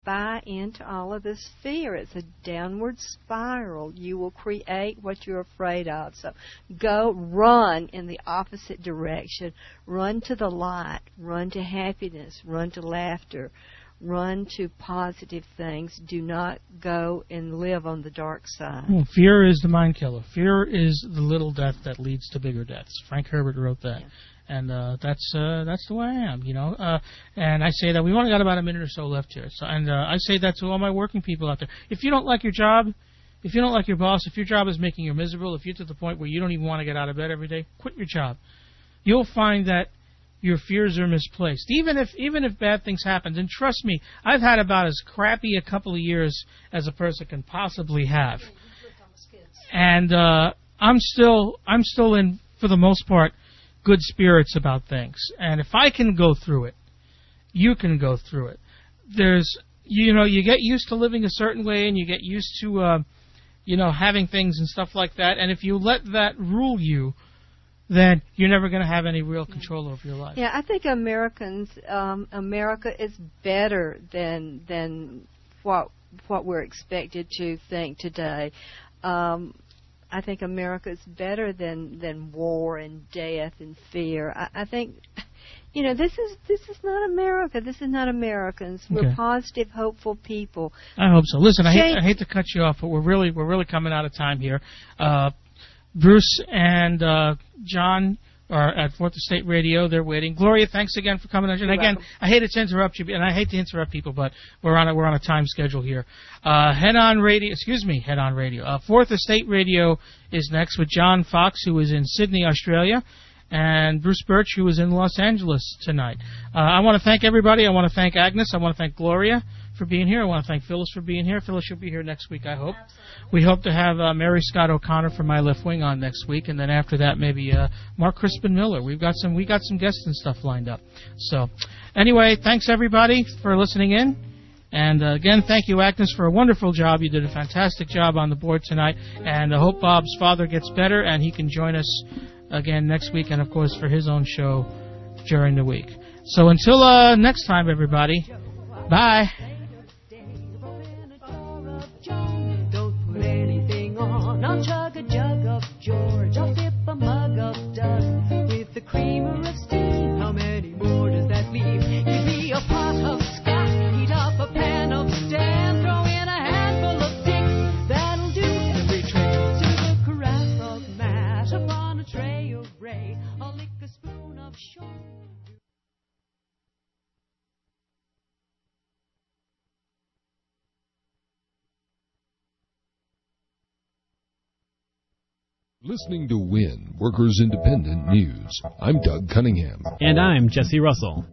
buy into all of this fear. It's a downward spiral. You will create what you're afraid of. So go run in the opposite direction. Run to the light. Run to happiness. Run to laughter. Run to positive things. Do not go and live on the dark side. Well, fear is the mind killer. Fear is the little death that leads to bigger deaths. Frank Herbert wrote that. Yeah. And that's the way I am, you know. And I say that we've only got about a minute or so left here. So, and I say that to all my working people out there. If you don't like your job, if you don't like your boss, if your job is making you miserable, if you're to the point where you don't even want to get out of bed every day, quit your job. You'll find that your fears are misplaced. Even if bad things happen, and trust me, I've had about as crappy a couple of years as a person can possibly have. And I'm still in, for the most part, good spirits about things. And if I can go through it, you can go through it. You get used to living a certain way, and you get used to, having things and stuff like that. And if you let that rule you, then you're never going to have any real control over your life. Yeah, I think America is better than what we're expected to think today. I think America is better than war and death and fear. I think, this is not America. This is not Americans. Okay. We're positive, hopeful people. I hope so. Listen, I hate to cut you off, but we're really coming out of time here. Bruce and John are at 4th Estate Radio. They're waiting. Gloria, thanks again for coming on. And again, I hate to interrupt you, and I hate to interrupt people, but we're on a time schedule here. Head On Radio. 4th Estate Radio is next with John Fox, who is in Sydney, Australia, and Bruce Birch, who is in Los Angeles tonight. I want to thank everybody. I want to thank Agnes. I want to thank Gloria for being here. I want to thank Phyllis for being here. Phyllis, you'll be here next week, I hope. Absolutely. We hope to have Mary Scott O'Connor from My Left Wing on next week, and then after that maybe Mark Crispin Miller. We got some guests and stuff lined up. So anyway, thanks everybody for listening in. And again, thank you, Agnes, for a wonderful job. You did a fantastic job on the board tonight, and I hope Bob's father gets better and he can join us again next week, and of course for his own show during the week. So until next time, everybody, bye. I'll chug a jug of George, I'll dip a mug of dust with the creamer of steam. How many more does that leave? Give me a pot of scotch, heat up a pan of stand, throw in a handful of sticks, that'll do every trick. To the carafe of mash upon a tray of ray, I'll lick a spoon of sugar. Listening to WIN, Workers Independent News. I'm Doug Cunningham. And I'm Jesse Russell.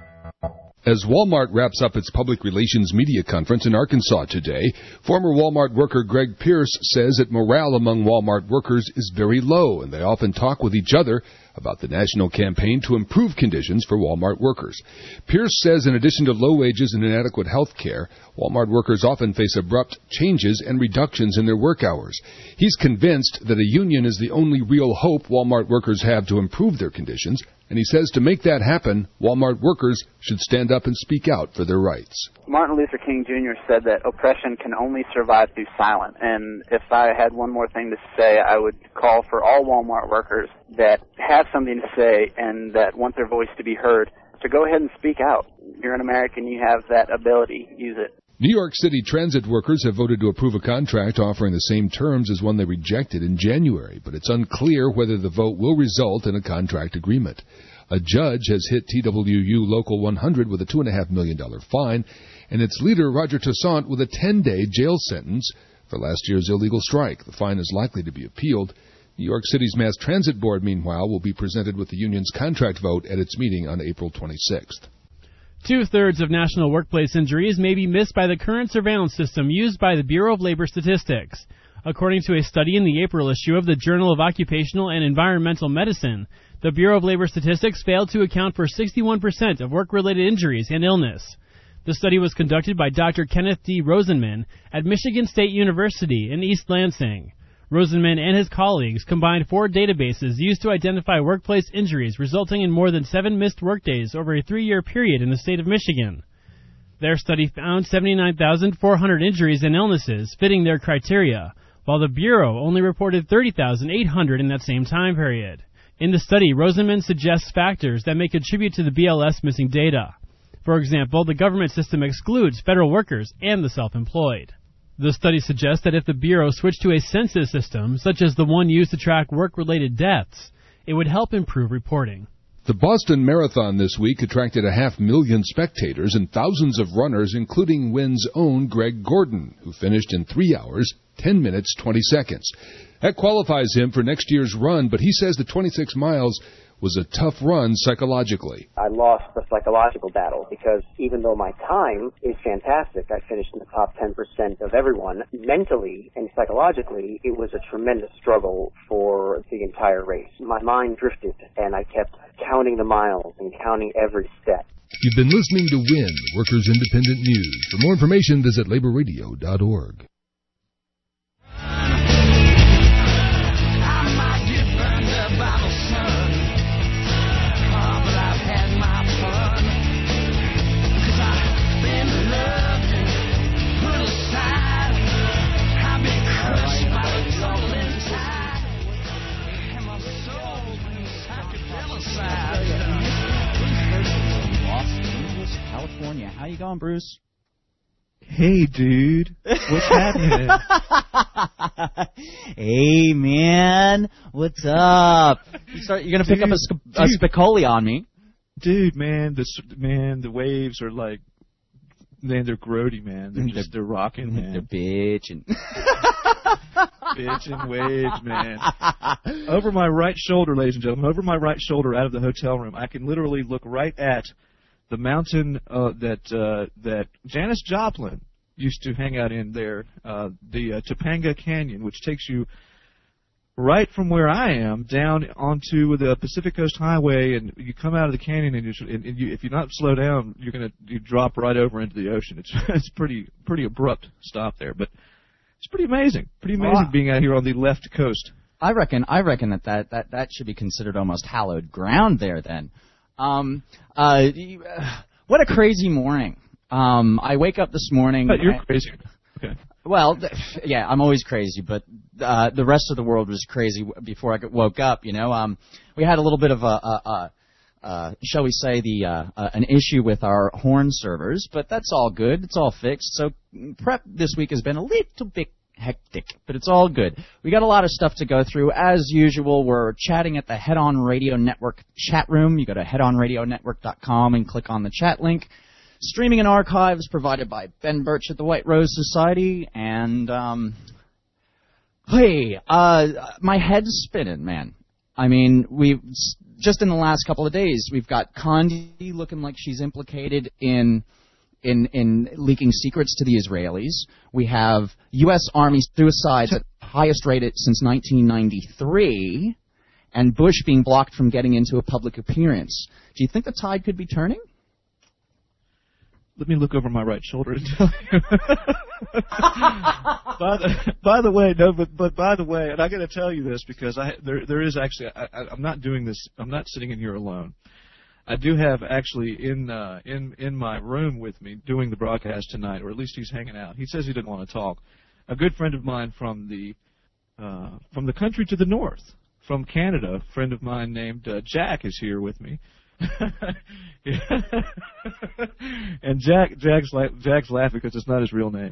As Walmart wraps up its public relations media conference in Arkansas today, former Walmart worker Greg Pierce says that morale among Walmart workers is very low, and they often talk with each other about the national campaign to improve conditions for Walmart workers. Pierce says in addition to low wages and inadequate health care, Walmart workers often face abrupt changes and reductions in their work hours. He's convinced that a union is the only real hope Walmart workers have to improve their conditions, and he says to make that happen, Walmart workers should stand up and speak out for their rights. Martin Luther King Jr. said that oppression can only survive through silence. And if I had one more thing to say, I would call for all Walmart workers that have something to say and that want their voice to be heard to go ahead and speak out. You're an American. You have that ability. Use it. New York City transit workers have voted to approve a contract offering the same terms as one they rejected in January, but it's unclear whether the vote will result in a contract agreement. A judge has hit TWU Local 100 with a $2.5 million fine, and its leader, Roger Toussaint, with a 10-day jail sentence for last year's illegal strike. The fine is likely to be appealed. New York City's Mass Transit Board, meanwhile, will be presented with the union's contract vote at its meeting on April 26th. 2/3 of national workplace injuries may be missed by the current surveillance system used by the Bureau of Labor Statistics. According to a study in the April issue of the Journal of Occupational and Environmental Medicine, the Bureau of Labor Statistics failed to account for 61% of work-related injuries and illness. The study was conducted by Dr. Kenneth D. Rosenman at Michigan State University in East Lansing. Rosenman and his colleagues combined 4 databases used to identify workplace injuries, resulting in more than 7 missed workdays over a 3-year period in the state of Michigan. Their study found 79,400 injuries and illnesses fitting their criteria, while the Bureau only reported 30,800 in that same time period. In the study, Rosenman suggests factors that may contribute to the BLS missing data. For example, the government system excludes federal workers and the self-employed. The study suggests that if the Bureau switched to a census system, such as the one used to track work-related deaths, it would help improve reporting. The Boston Marathon this week attracted 500,000 spectators and thousands of runners, including Wynn's own Greg Gordon, who finished in 3 hours, 10 minutes, 20 seconds. That qualifies him for next year's run, but he says the 26 miles was a tough run psychologically. I lost the psychological battle because even though my time is fantastic, I finished in the top 10% of everyone, mentally and psychologically, it was a tremendous struggle for the entire race. My mind drifted, and I kept counting the miles and counting every step. You've been listening to Wynn, Workers Independent News. For more information, visit laborradio.org. California. How you going, Bruce? Hey, dude. What's happening? Hey, man. What's up? You're going to pick up a Spicoli on me. Dude, man, the waves are like, man, they're grody, man. They're rocking, man. They're bitching. Bitching waves, man. Over my right shoulder, ladies and gentlemen, over my right shoulder out of the hotel room, I can literally look right at the mountain that Janis Joplin used to hang out in there, the Topanga Canyon, which takes you right from where I am down onto the Pacific Coast Highway, and you come out of the canyon, and if you're not slow down, you drop right over into the ocean. It's pretty abrupt stop there, but it's pretty amazing. Being out here on the left coast. I reckon that should be considered almost hallowed ground there then. What a crazy morning. I wake up this morning. You're crazy. Okay. Well, yeah, I'm always crazy, but the rest of the world was crazy before I woke up, you know. We had a little bit of shall we say, an issue with our horn servers, but that's all good. It's all fixed. So prep this week has been a little bit hectic, but it's all good. We got a lot of stuff to go through. As usual, we're chatting at the Head On Radio Network chat room. You go to headonradionetwork.com and click on the chat link. Streaming and archives provided by Ben Birch at the White Rose Society. And, my head's spinning, man. I mean, just in the last couple of days, we've got Condi looking like she's implicated in leaking secrets to the Israelis. We have U.S. Army suicides at the highest rate since 1993, and Bush being blocked from getting into a public appearance. Do you think the tide could be turning? Let me look over my right shoulder and tell you. by the way, and I got to tell you this because there is actually I'm not doing this. I'm not sitting in here alone. I do have actually in my room with me doing the broadcast tonight, or at least he's hanging out. He says he didn't want to talk. A good friend of mine from the country to the north, from Canada, a friend of mine named Jack is here with me. And Jack's laughing because it's not his real name.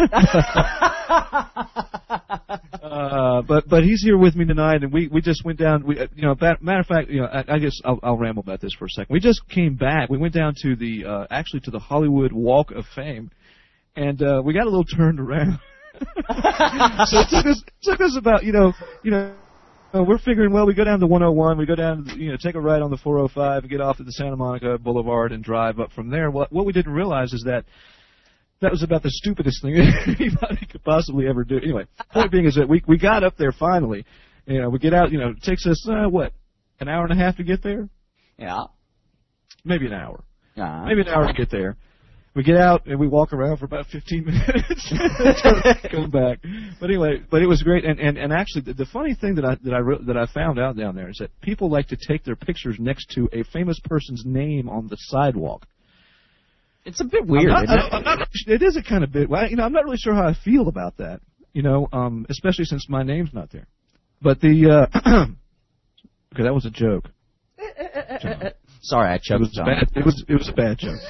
But he's here with me tonight, and we just went down. Matter of fact, I guess I'll ramble about this for a second. We just came back. We went down to the Hollywood Walk of Fame, and we got a little turned around. So it took us about we're figuring, well, we go down to 101, we go down, take a ride on the 405 and get off at the Santa Monica Boulevard and drive up from there. What we didn't realize is that was about the stupidest thing anybody could possibly ever do. Anyway, point being is that we got up there finally. We get out, it takes us, an hour and a half to get there? Yeah. Maybe an hour. Maybe an hour to get there. We get out and we walk around for about 15 minutes, come back. But anyway, it was great. And actually, the funny thing that I found out down there is that people like to take their pictures next to a famous person's name on the sidewalk. It's a bit weird. It is a kind of bit. Well, I'm not really sure how I feel about that. Especially since my name's not there. But the okay, that was a joke. Sorry, I choked. It was a bad joke.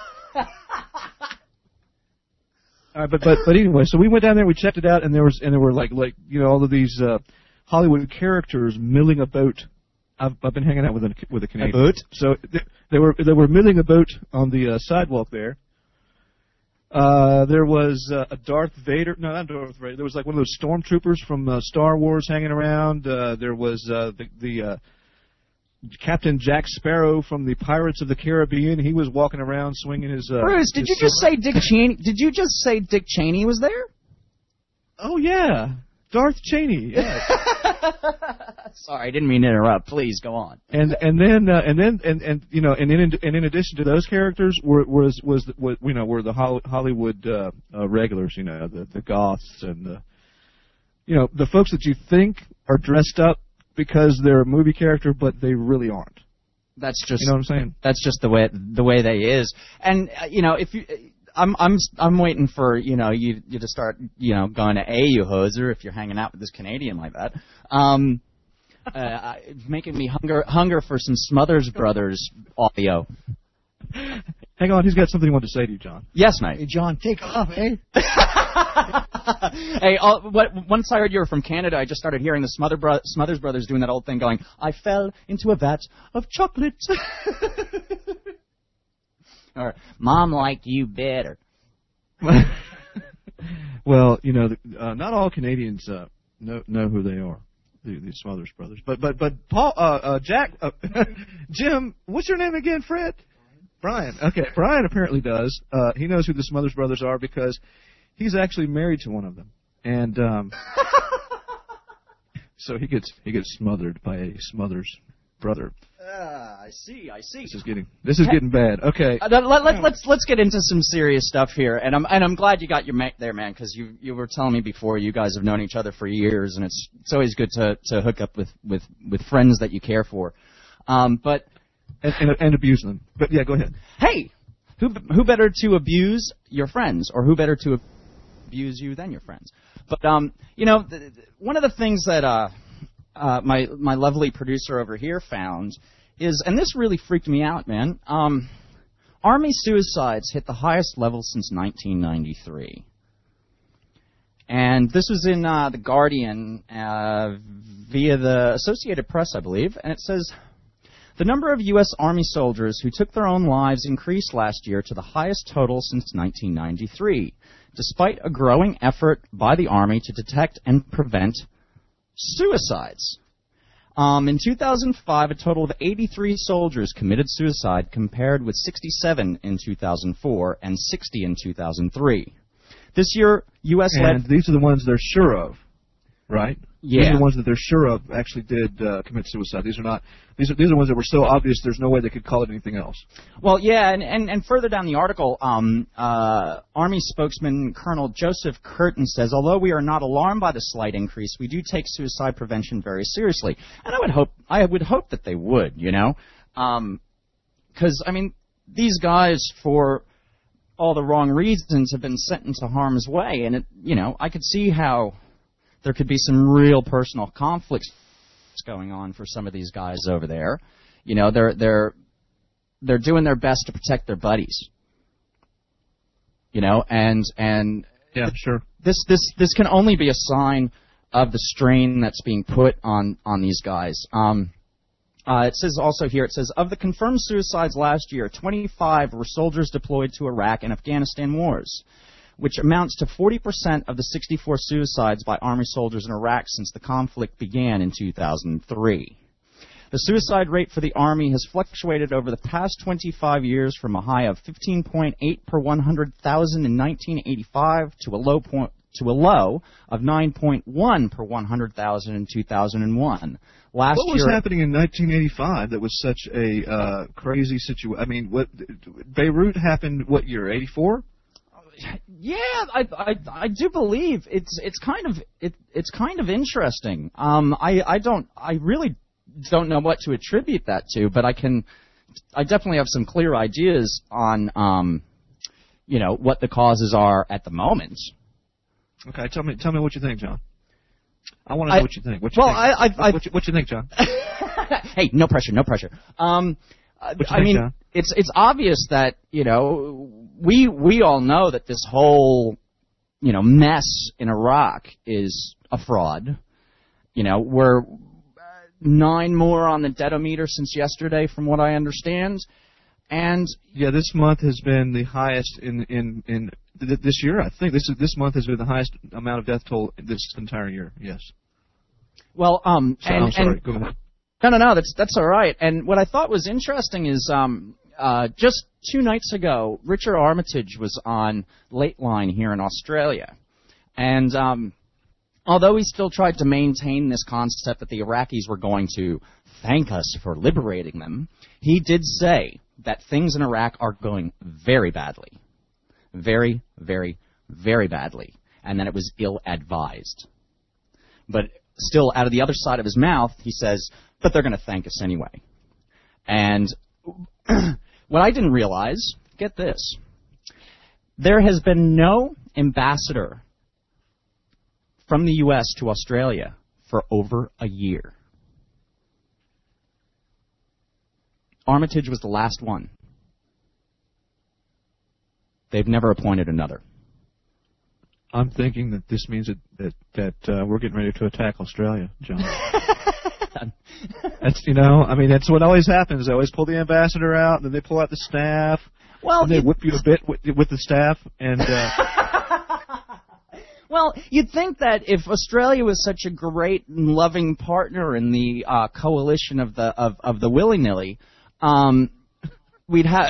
All right, but anyway, so we went down there, we checked it out, and there were like all of these Hollywood characters milling a boat. I've been hanging out with a Canadian. A boat? So they were milling a boat on the sidewalk there. There was a Darth Vader. No, not Darth Vader. There was like one of those stormtroopers from Star Wars hanging around. There was the Captain Jack Sparrow from the Pirates of the Caribbean. He was walking around swinging his. Bruce, did you just say Dick Cheney? Did you just say Dick Cheney was there? Oh yeah, Darth Cheney. Yeah. Sorry, I didn't mean to interrupt. Please go on. And in addition to those characters were the Hollywood regulars. The goths and the folks that you think are dressed up because they're a movie character, but they really aren't. That's just, you know what I'm saying? That's just the way they is. And if you, I'm waiting for you to start going to you hoser if you're hanging out with this Canadian like that. Making me hunger for some Smothers Brothers audio. Hang on, he's got something he wanted to say to you, John. Yes, mate. Hey, John, take off, eh? Hey, once I heard you were from Canada, I just started hearing the Smothers Brothers doing that old thing going, I fell into a vat of chocolate. Or, Mom liked you better. Well, not all Canadians know who they are, the Smothers Brothers. But Paul, Jack, Jim, what's your name again, Fred? Brian. Okay, Brian apparently does. He knows who the Smothers Brothers are because he's actually married to one of them, and so he gets smothered by a Smothers brother. I see. This is getting bad. Okay. Let's get into some serious stuff here, and I'm glad you got your mate there, man, because you were telling me before you guys have known each other for years, and it's always good to hook up with friends that you care for, but. And abuse them. But yeah, go ahead. Hey, who better to abuse your friends, or who better to abuse you than your friends? But one of the things that my lovely producer over here found is, and this really freaked me out, man. Army suicides hit the highest level since 1993, and this was in the Guardian via the Associated Press, I believe, and it says. The number of U.S. Army soldiers who took their own lives increased last year to the highest total since 1993, despite a growing effort by the Army to detect and prevent suicides. In 2005, a total of 83 soldiers committed suicide, compared with 67 in 2004 and 60 in 2003. This year, U.S. And these are the ones they're sure of, right? Yeah. These are the ones that they're sure of actually did commit suicide. These are not. These are ones that were so obvious there's no way they could call it anything else. Well, yeah, and further down the article, Army spokesman Colonel Joseph Curtin says, although we are not alarmed by the slight increase, we do take suicide prevention very seriously. And I would hope that they would, because these guys, for all the wrong reasons, have been sent into harm's way, and I could see how. There could be some real personal conflicts going on for some of these guys over there. They're doing their best to protect their buddies. And yeah, sure. This can only be a sign of the strain that's being put on these guys. It says also here, of the confirmed suicides last year, 25 were soldiers deployed to Iraq and Afghanistan wars, which amounts to 40% of the 64 suicides by Army soldiers in Iraq since the conflict began in 2003. The suicide rate for the Army has fluctuated over the past 25 years from a high of 15.8 per 100,000 in 1985 to a low of 9.1 per 100,000 in 2001. What was happening in 1985 that was such a crazy situation? Beirut happened what year? 84? Yeah, I do believe it's kind of interesting. I really don't know what to attribute that to, but I definitely have some clear ideas on what the causes are at the moment. Okay, tell me what you think, John. I want to know what you think. What you think, John? Hey, no pressure. John? It's obvious that we all know that this whole mess in Iraq is a fraud. We're 9 more on the deadometer since yesterday, from what I understand. And this month has been the highest in this year. I think this month has been the highest amount of death toll this entire year. Yes. Well, I'm sorry. Go ahead. No, that's all right. And what I thought was interesting is just 2 nights ago, Richard Armitage was on Late Line here in Australia, and although he still tried to maintain this concept that the Iraqis were going to thank us for liberating them, he did say that things in Iraq are going very badly. Very, very, very badly. And that it was ill-advised. But still, out of the other side of his mouth, he says, but they're going to thank us anyway. And what I didn't realize, get this, there has been no ambassador from the U.S. to Australia for over a year. Armitage was the last one. They've never appointed another. I'm thinking that this means that we're getting ready to attack Australia, John. That's what always happens. They always pull the ambassador out, and then they pull out the staff. Well, and they whip you a bit with the staff, and. Well, you'd think that if Australia was such a great and loving partner in the coalition of the willy-nilly, we'd have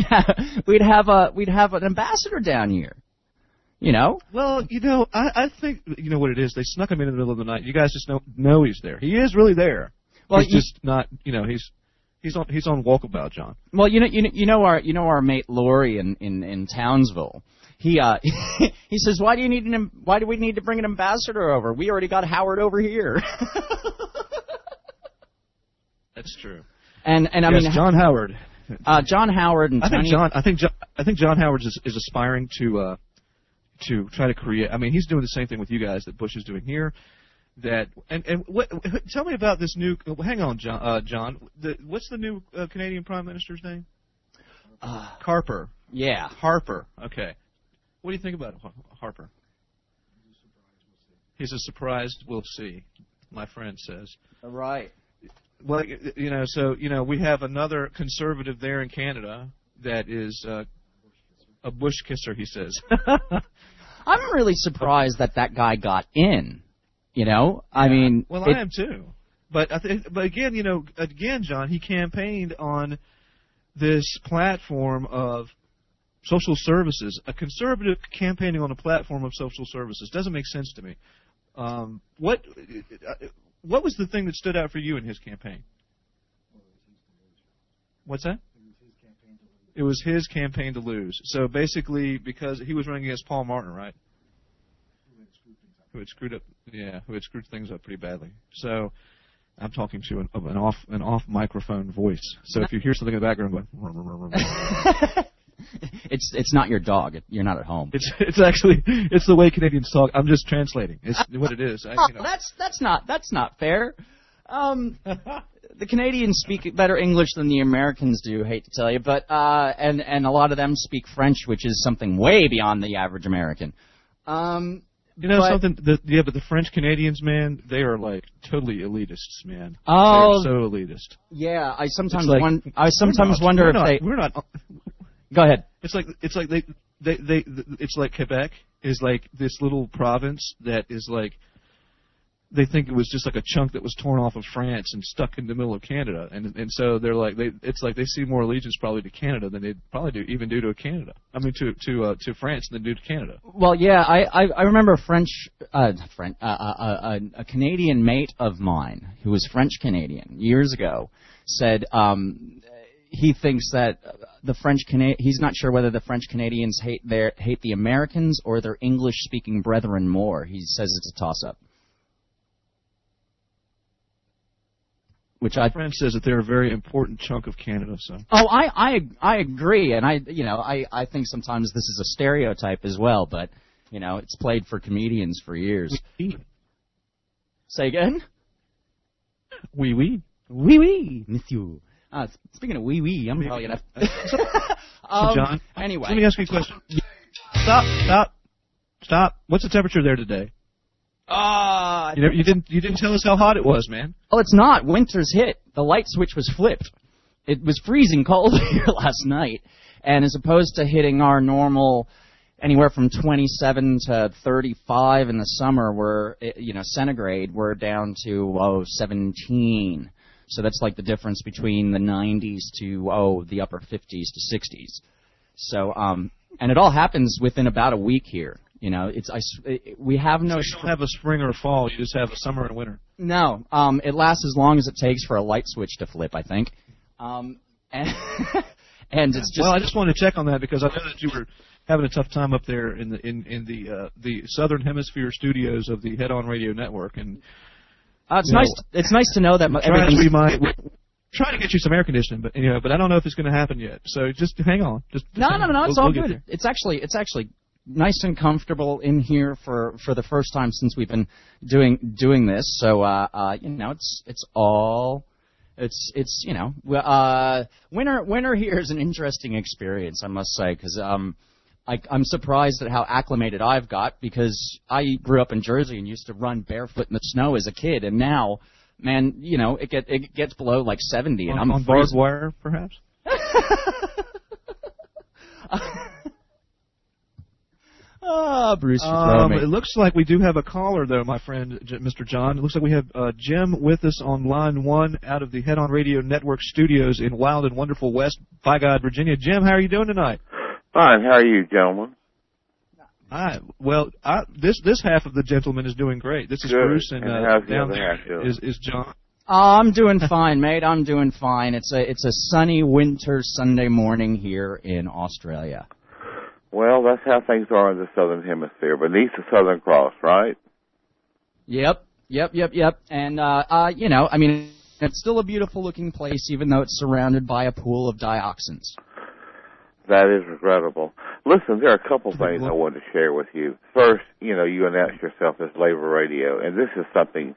an ambassador down here. Well, I think what it is. They snuck him in the middle of the night. You guys just know he's there. He is really there. Well, he's just not. He's on walkabout, John. Well, our mate Laurie in Townsville. He says, why do we need to bring an ambassador over? We already got Howard over here. That's true. And I yes, mean, John Howard. John Howard and Tony. I think John Howard is aspiring to try to create. I mean, he's doing the same thing with you guys that Bush is doing here. Tell me about this new. Hang on, John. What's the new Canadian Prime Minister's name? Harper. Yeah. Harper. Okay. What do you think about Harper? He's a surprise. We'll see. My friend says. Right. Well, we have another conservative there in Canada that is a Bush kisser. He says. I'm really surprised that guy got in. I mean. Well, I am too. But again, John, he campaigned on this platform of social services. A conservative campaigning on a platform of social services doesn't make sense to me. What was the thing that stood out for you in his campaign? What's that? It was his campaign to lose. So basically, because he was running against Paul Martin, right? Who had screwed things up pretty badly. So I'm talking to an off microphone voice. So if you hear something in the background going, it's not your dog. You're not at home. It's the way Canadians talk. I'm just translating. It's what it is. That's not fair. The Canadians speak better English than the Americans do. Hate to tell you, but and a lot of them speak French, which is something way beyond the average American. Something? But the French Canadians, man, they are like totally elitists, man. Oh, they're so elitist. Yeah, I sometimes wonder if they. We're not. Go ahead. It's like it's like Quebec is like this little province that is like they think it was just like a chunk that was torn off of France and stuck in the middle of Canada, and so they're like it's like they see more allegiance probably to Canada than they'd probably do to Canada. I mean to France than do to Canada. Well, yeah, I remember a Canadian mate of mine who was French Canadian years ago said he thinks that he's not sure whether the French Canadians hate the Americans or their English speaking brethren more. He says it's a toss up. which My friend says that they're a very important chunk of Canada. So. Oh, I agree, and I think sometimes this is a stereotype as well, but it's played for comedians for years. Say again? Oui, oui. Oui, oui, monsieur. Speaking of oui, oui, I'm probably gonna. John. Anyway, let me ask you a question. Stop. What's the temperature there today? You didn't tell us how hot it was, man. Oh, it's not. Winter's hit. The light switch was flipped. It was freezing cold here last night, and as opposed to hitting our normal anywhere from 27 to 35 in the summer, we're centigrade, we're down to 17. So that's like the difference between the 90s to the upper 50s to 60s. So and it all happens within about a week here. We have no. So you don't have a spring or a fall. You just have a summer and winter. No, it lasts as long as it takes for a light switch to flip, I think. And it's just. Well, I just wanted to check on that because I know that you were having a tough time up there in the Southern Hemisphere studios of the Head On Radio Network, and it's nice. It's nice to know that we're trying to get you some air conditioning, but I don't know if it's going to happen yet. So just hang on. No, it's all good. It's actually nice and comfortable in here for the first time since we've been doing this. So winter here is an interesting experience, I must say, because I'm surprised at how acclimated I've got, because I grew up in Jersey and used to run barefoot in the snow as a kid, and now, man, it gets below like 70, and I'm on barbed wire, perhaps. Bruce. It looks like we do have a caller, though, my friend, Mr. John. It looks like we have Jim with us on line 1 out of the Head On Radio Network studios in wild and wonderful West By God, Virginia. Jim, how are you doing tonight? Fine. How are you, gentlemen? Hi. Well, this half of the gentleman is doing great. This is good. Bruce, and how's the down other there half doing? is John. I'm doing fine, mate. I'm doing fine. It's a sunny winter Sunday morning here in Australia. Well, that's how things are in the Southern Hemisphere, beneath the Southern Cross, right? Yep. And, I mean, it's still a beautiful-looking place, even though it's surrounded by a pool of dioxins. That is regrettable. Listen, there are a couple things I wanted to share with you. First, you announced yourself as Labor Radio, and this is something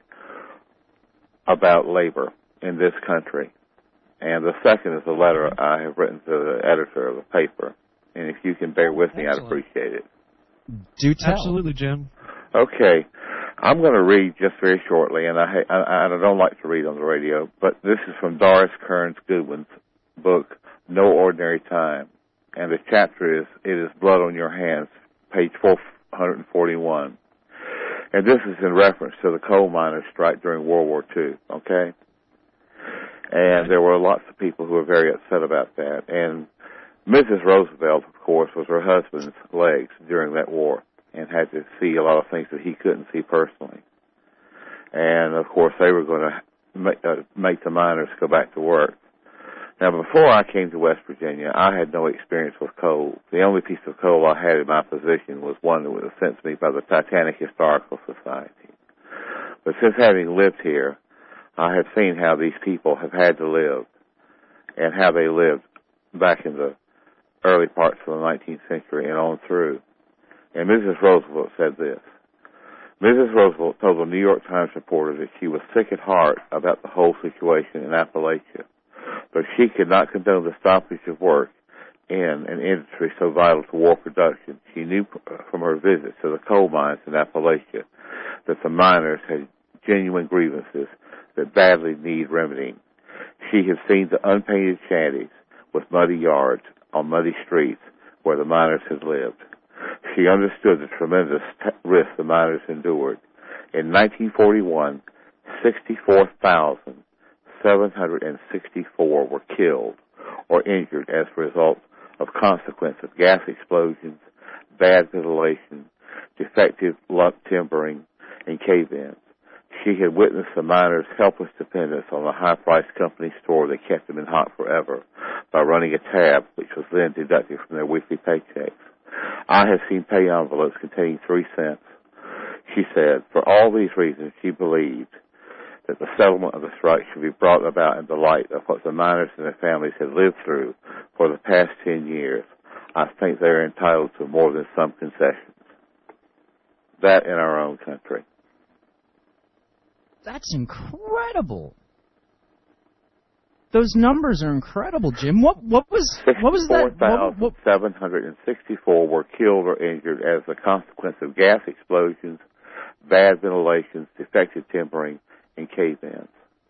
about labor in this country. And the second is a letter I have written to the editor of the paper. And if you can bear with me, I'd appreciate it. Do tell. Absolutely, Jim. Okay. I'm going to read just very shortly, and I don't like to read on the radio, but this is from Doris Kearns Goodwin's book, No Ordinary Time. And the chapter is, It is Blood on Your Hands, page 441. And this is in reference to the coal miners' strike during World War II, okay? And there were lots of people who were very upset about that. And Mrs. Roosevelt, of course, was her husband's legs during that war and had to see a lot of things that he couldn't see personally. And, of course, they were going to make the miners go back to work. Now, before I came to West Virginia, I had no experience with coal. The only piece of coal I had in my possession was one that was sent to me by the Titanic Historical Society. But since having lived here, I have seen how these people have had to live and how they lived back in the early parts of the 19th century and on through. And Mrs. Roosevelt said this. Mrs. Roosevelt told the New York Times reporter that she was sick at heart about the whole situation in Appalachia, but she could not condone the stoppage of work in an industry so vital to war production. She knew from her visits to the coal mines in Appalachia that the miners had genuine grievances that badly need remedying. She had seen the unpainted shanties with muddy yards on muddy streets where the miners had lived. She understood the tremendous risk the miners endured. In 1941, 64,764 were killed or injured as a result of consequence of gas explosions, bad ventilation, defective lump timbering, and cave-ins. She had witnessed the miners' helpless dependence on a high-priced company store that kept them in hot forever by running a tab which was then deducted from their weekly paychecks. I have seen pay envelopes containing 3 cents. She said, for all these reasons, she believed that the settlement of the strike should be brought about in the light of what the miners and their families have lived through for the past 10 years, I think they're entitled to more than some concessions. That in our own country. That's incredible. Those numbers are incredible, Jim. What was that? 4,764 were killed or injured as a consequence of gas explosions, bad ventilations, defective timbering, and cave-ins.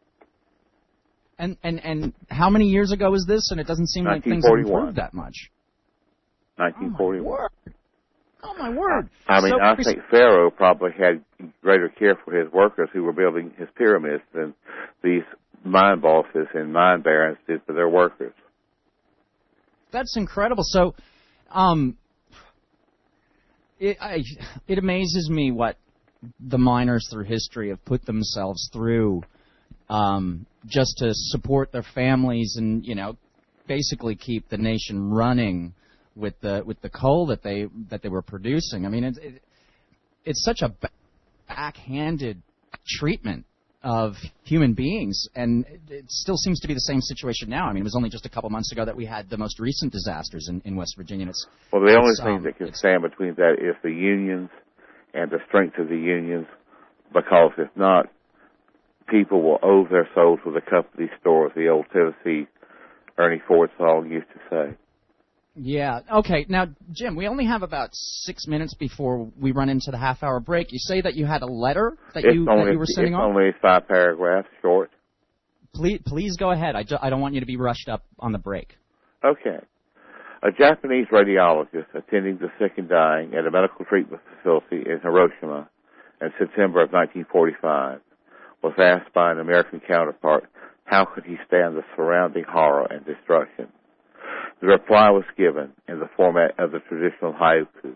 And how many years ago was this? And it doesn't seem like things have improved that much. 1941. Oh, my word. I think Pharaoh probably had greater care for his workers who were building his pyramids than these mine bosses and mine barons did for their workers. That's incredible. So, it amazes me what the miners through history have put themselves through just to support their families and, basically keep the nation running with the coal that they were producing. I mean, it's such a backhanded treatment of human beings, and it still seems to be the same situation now. I mean, it was only just a couple months ago that we had the most recent disasters in West Virginia. The only thing that can stand between that is the unions and the strength of the unions, because if not, people will owe their souls with a cup of these stores, the old Tennessee Ernie Ford song used to say. Yeah. Okay. Now, Jim, we only have about 6 minutes before we run into the half-hour break. You say that you had a letter that you were sending off? It's only 5 paragraphs short. Please go ahead. I don't want you to be rushed up on the break. Okay. A Japanese radiologist attending the sick and dying at a medical treatment facility in Hiroshima in September of 1945 was asked by an American counterpart how could he stand the surrounding horror and destruction. The reply was given in the format of the traditional haiku.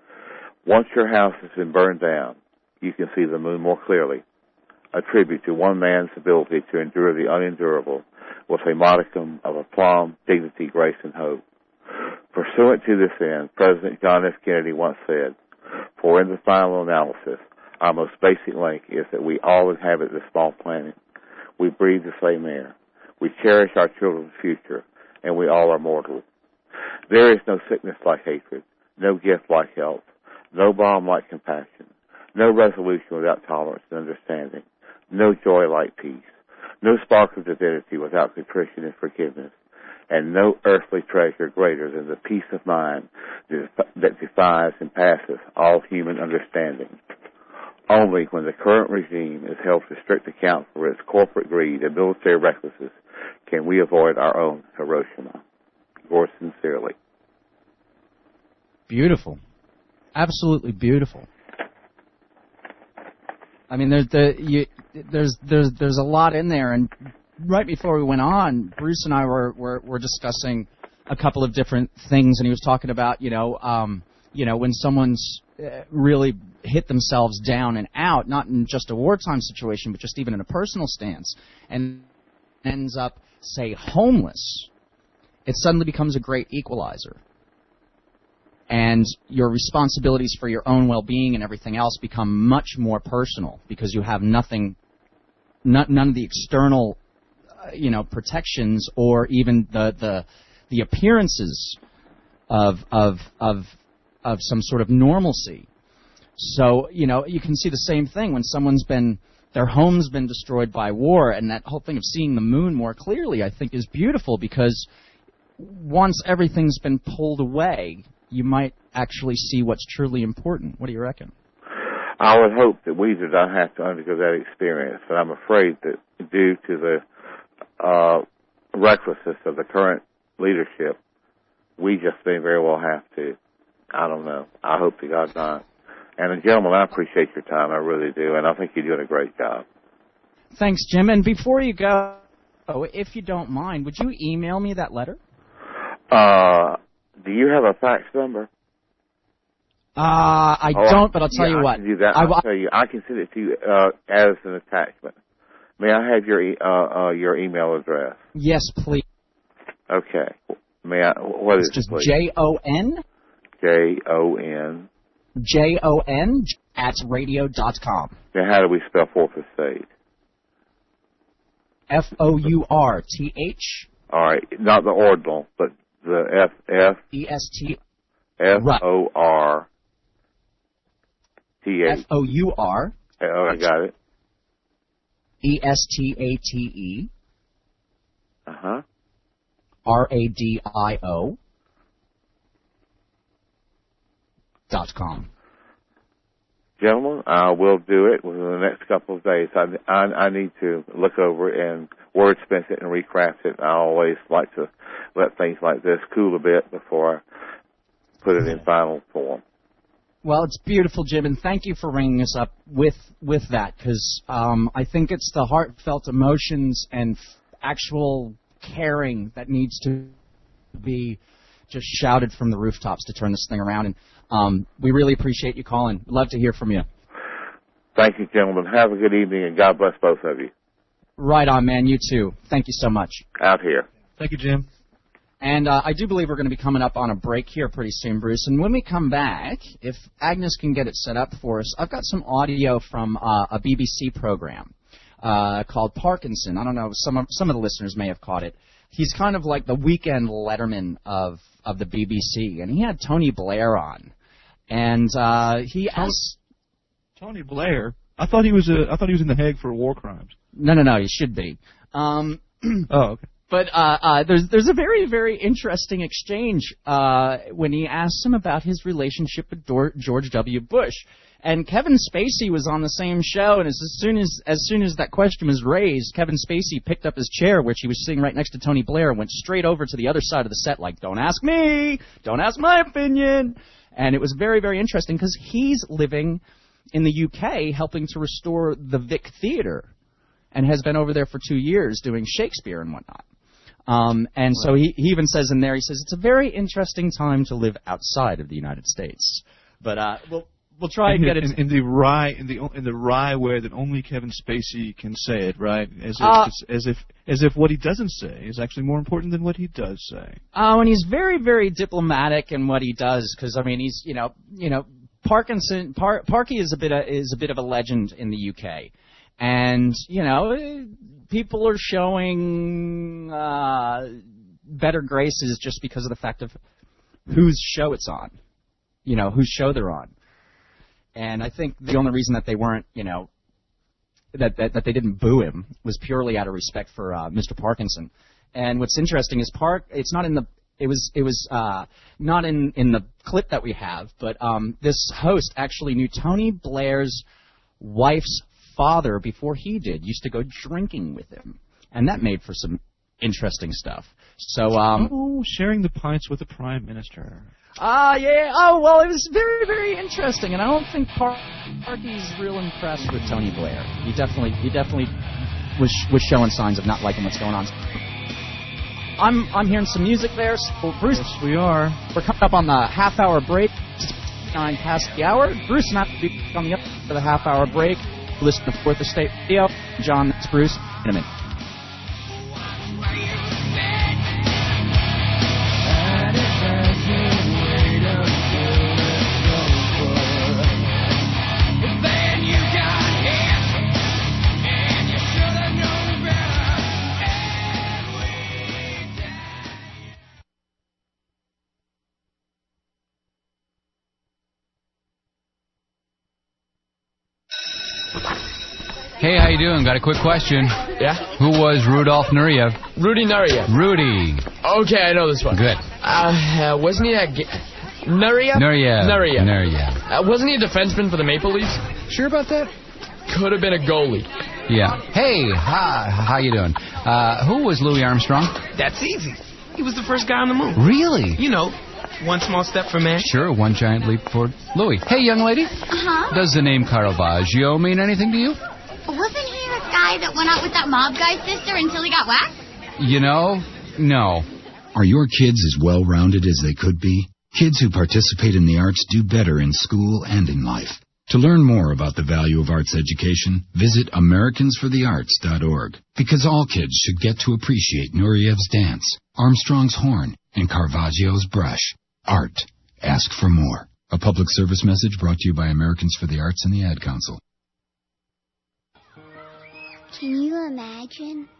Once your house has been burned down, you can see the moon more clearly. A tribute to one man's ability to endure the unendurable with a modicum of aplomb, dignity, grace, and hope. Pursuant to this end, President John F. Kennedy once said, "For in the final analysis, our most basic link is that we all inhabit this small planet. We breathe the same air. We cherish our children's future, and we all are mortal. There is no sickness like hatred, no gift like health, no balm like compassion, no resolution without tolerance and understanding, no joy like peace, no spark of divinity without contrition and forgiveness, and no earthly treasure greater than the peace of mind that defies and passes all human understanding. Only when the current regime is held to strict account for its corporate greed and military recklessness can we avoid our own Hiroshima. Yours sincerely." Beautiful. Absolutely beautiful. I mean, there's a lot in there, and right before we went on, Bruce and I were discussing a couple of different things, and he was talking about, when someone's really hit themselves down and out, not in just a wartime situation, but just even in a personal stance, and ends up, say, homeless, it suddenly becomes a great equalizer. And your responsibilities for your own well-being and everything else become much more personal because you have none of the external, protections or even the appearances of some sort of normalcy. So, you can see the same thing when their home's been destroyed by war, and that whole thing of seeing the moon more clearly, I think, is beautiful because once everything's been pulled away, you might actually see what's truly important. What do you reckon? I would hope that we do not have to undergo that experience, but I'm afraid that due to the recklessness of the current leadership, we just may very well have to. I don't know. I hope to God not. And, gentlemen, I appreciate your time. I really do, and I think you're doing a great job. Thanks, Jim. And before you go, if you don't mind, would you email me that letter? Do you have a fax number? I don't, but I'll tell you what. I can do that. I'll tell you. I can send it to you as an attachment. May I have your email address? Yes, please. Okay. May I? What is it, just please? Jon. Jon @radio.com. Now, how do we spell Fourth Estate? F-O-U-R-T-H. All right, not the ordinal, but the E-S-T. F-O-R-T-H. F-O-U-R. Oh, I got it. E-S-T-A-T-E. Uh-huh. R-A-D-I-O. .com. Gentlemen, I will do it within the next couple of days. I need to look over it and wordsmith it and recraft it. I always like to let things like this cool a bit before I put it in final form. Well, it's beautiful, Jim, and thank you for ringing us up with that, because I think it's the heartfelt emotions and actual caring that needs to be just shouted from the rooftops to turn this thing around. And we really appreciate you calling. We'd love to hear from you. Thank you, gentlemen. Have a good evening, and God bless both of you. Right on, man. You too. Thank you so much. Out here. Thank you, Jim. And I do believe we're going to be coming up on a break here pretty soon, Bruce. And when we come back, if Agnes can get it set up for us, I've got some audio from a BBC program called Parkinson. I don't know, some of the listeners may have caught it. He's kind of like the weekend Letterman of the BBC, and he had Tony Blair on. And he asked Tony Blair. I thought he was in The Hague for war crimes. No, he should be. Oh, okay. But there's a very, very interesting exchange when he asks him about his relationship with George W. Bush. And Kevin Spacey was on the same show, and as soon as that question was raised, Kevin Spacey picked up his chair, which he was sitting right next to Tony Blair, and went straight over to the other side of the set, like, don't ask me, don't ask my opinion. And it was very, very interesting, because he's living in the UK helping to restore the Vic Theatre, and has been over there for 2 years doing Shakespeare and whatnot. And so he even says in there, he says, it's a very interesting time to live outside of the United States. But we'll try and get it in the wry way that only Kevin Spacey can say it, right? As if what he doesn't say is actually more important than what he does say. And he's very, very diplomatic in what he does, because I mean he's Parkinson Parky is a bit of a legend in the UK, and people are showing better graces just because of the fact of whose show it's on, whose show they're on. And I think the only reason that they weren't, that they didn't boo him was purely out of respect for Mr. Parkinson. And what's interesting is it's not in the it was not in the clip that we have, but this host actually knew Tony Blair's wife's father before he did. Used to go drinking with him, and that made for some interesting stuff. So sharing the pints with the Prime Minister. Yeah. Oh, well, it was very, very interesting, and I don't think Parky's real impressed with Tony Blair. He definitely was showing signs of not liking what's going on. I'm hearing some music there. So Bruce, yes, we are. We're coming up on the half-hour break. It's 9 past the hour. Bruce and I will be coming up for the half-hour break. Listen to Fourth Estate Radio. John, that's Bruce. In a minute. Hey, how you doing? Got a quick question. Yeah? Who was Rudolf Nureyev? Rudy Nureyev. Rudy. Okay, I know this one. Good. Wasn't he a... Nureyev? Nureyev. Wasn't he a defenseman for the Maple Leafs? Sure about that? Could have been a goalie. Yeah. Hey, how you doing? Who was Louis Armstrong? That's easy. He was the first guy on the moon. Really? One small step for man. Sure, one giant leap for Louis. Hey, young lady. Uh-huh. Does the name Caravaggio mean anything to you? Wasn't he the guy that went out with that mob guy's sister until he got whacked? No. Are your kids as well-rounded as they could be? Kids who participate in the arts do better in school and in life. To learn more about the value of arts education, visit AmericansForTheArts.org. Because all kids should get to appreciate Nureyev's dance, Armstrong's horn, and Caravaggio's brush. Art. Ask for more. A public service message brought to you by Americans for the Arts and the Ad Council. Can you imagine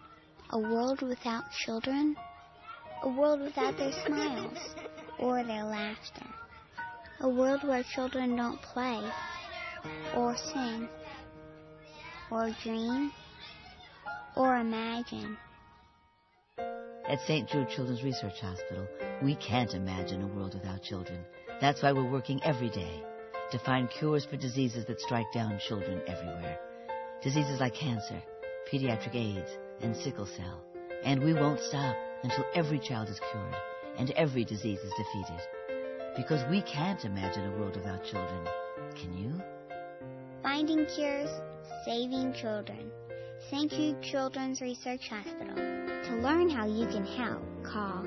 A world without children? A world without their smiles or their laughter. A world where children don't play or sing or dream or imagine. At St. Jude Children's Research Hospital, we can't imagine a world without children. That's why we're working every day to find cures for diseases that strike down children everywhere. Diseases like cancer, pediatric AIDS, and sickle cell. And we won't stop until every child is cured and every disease is defeated. Because we can't imagine a world without children. Can you? Finding cures, saving children. St. Jude Children's Research Hospital. To learn how you can help, call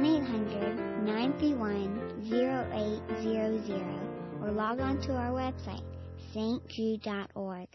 1-800-931-0800 or log on to our website, stjude.org.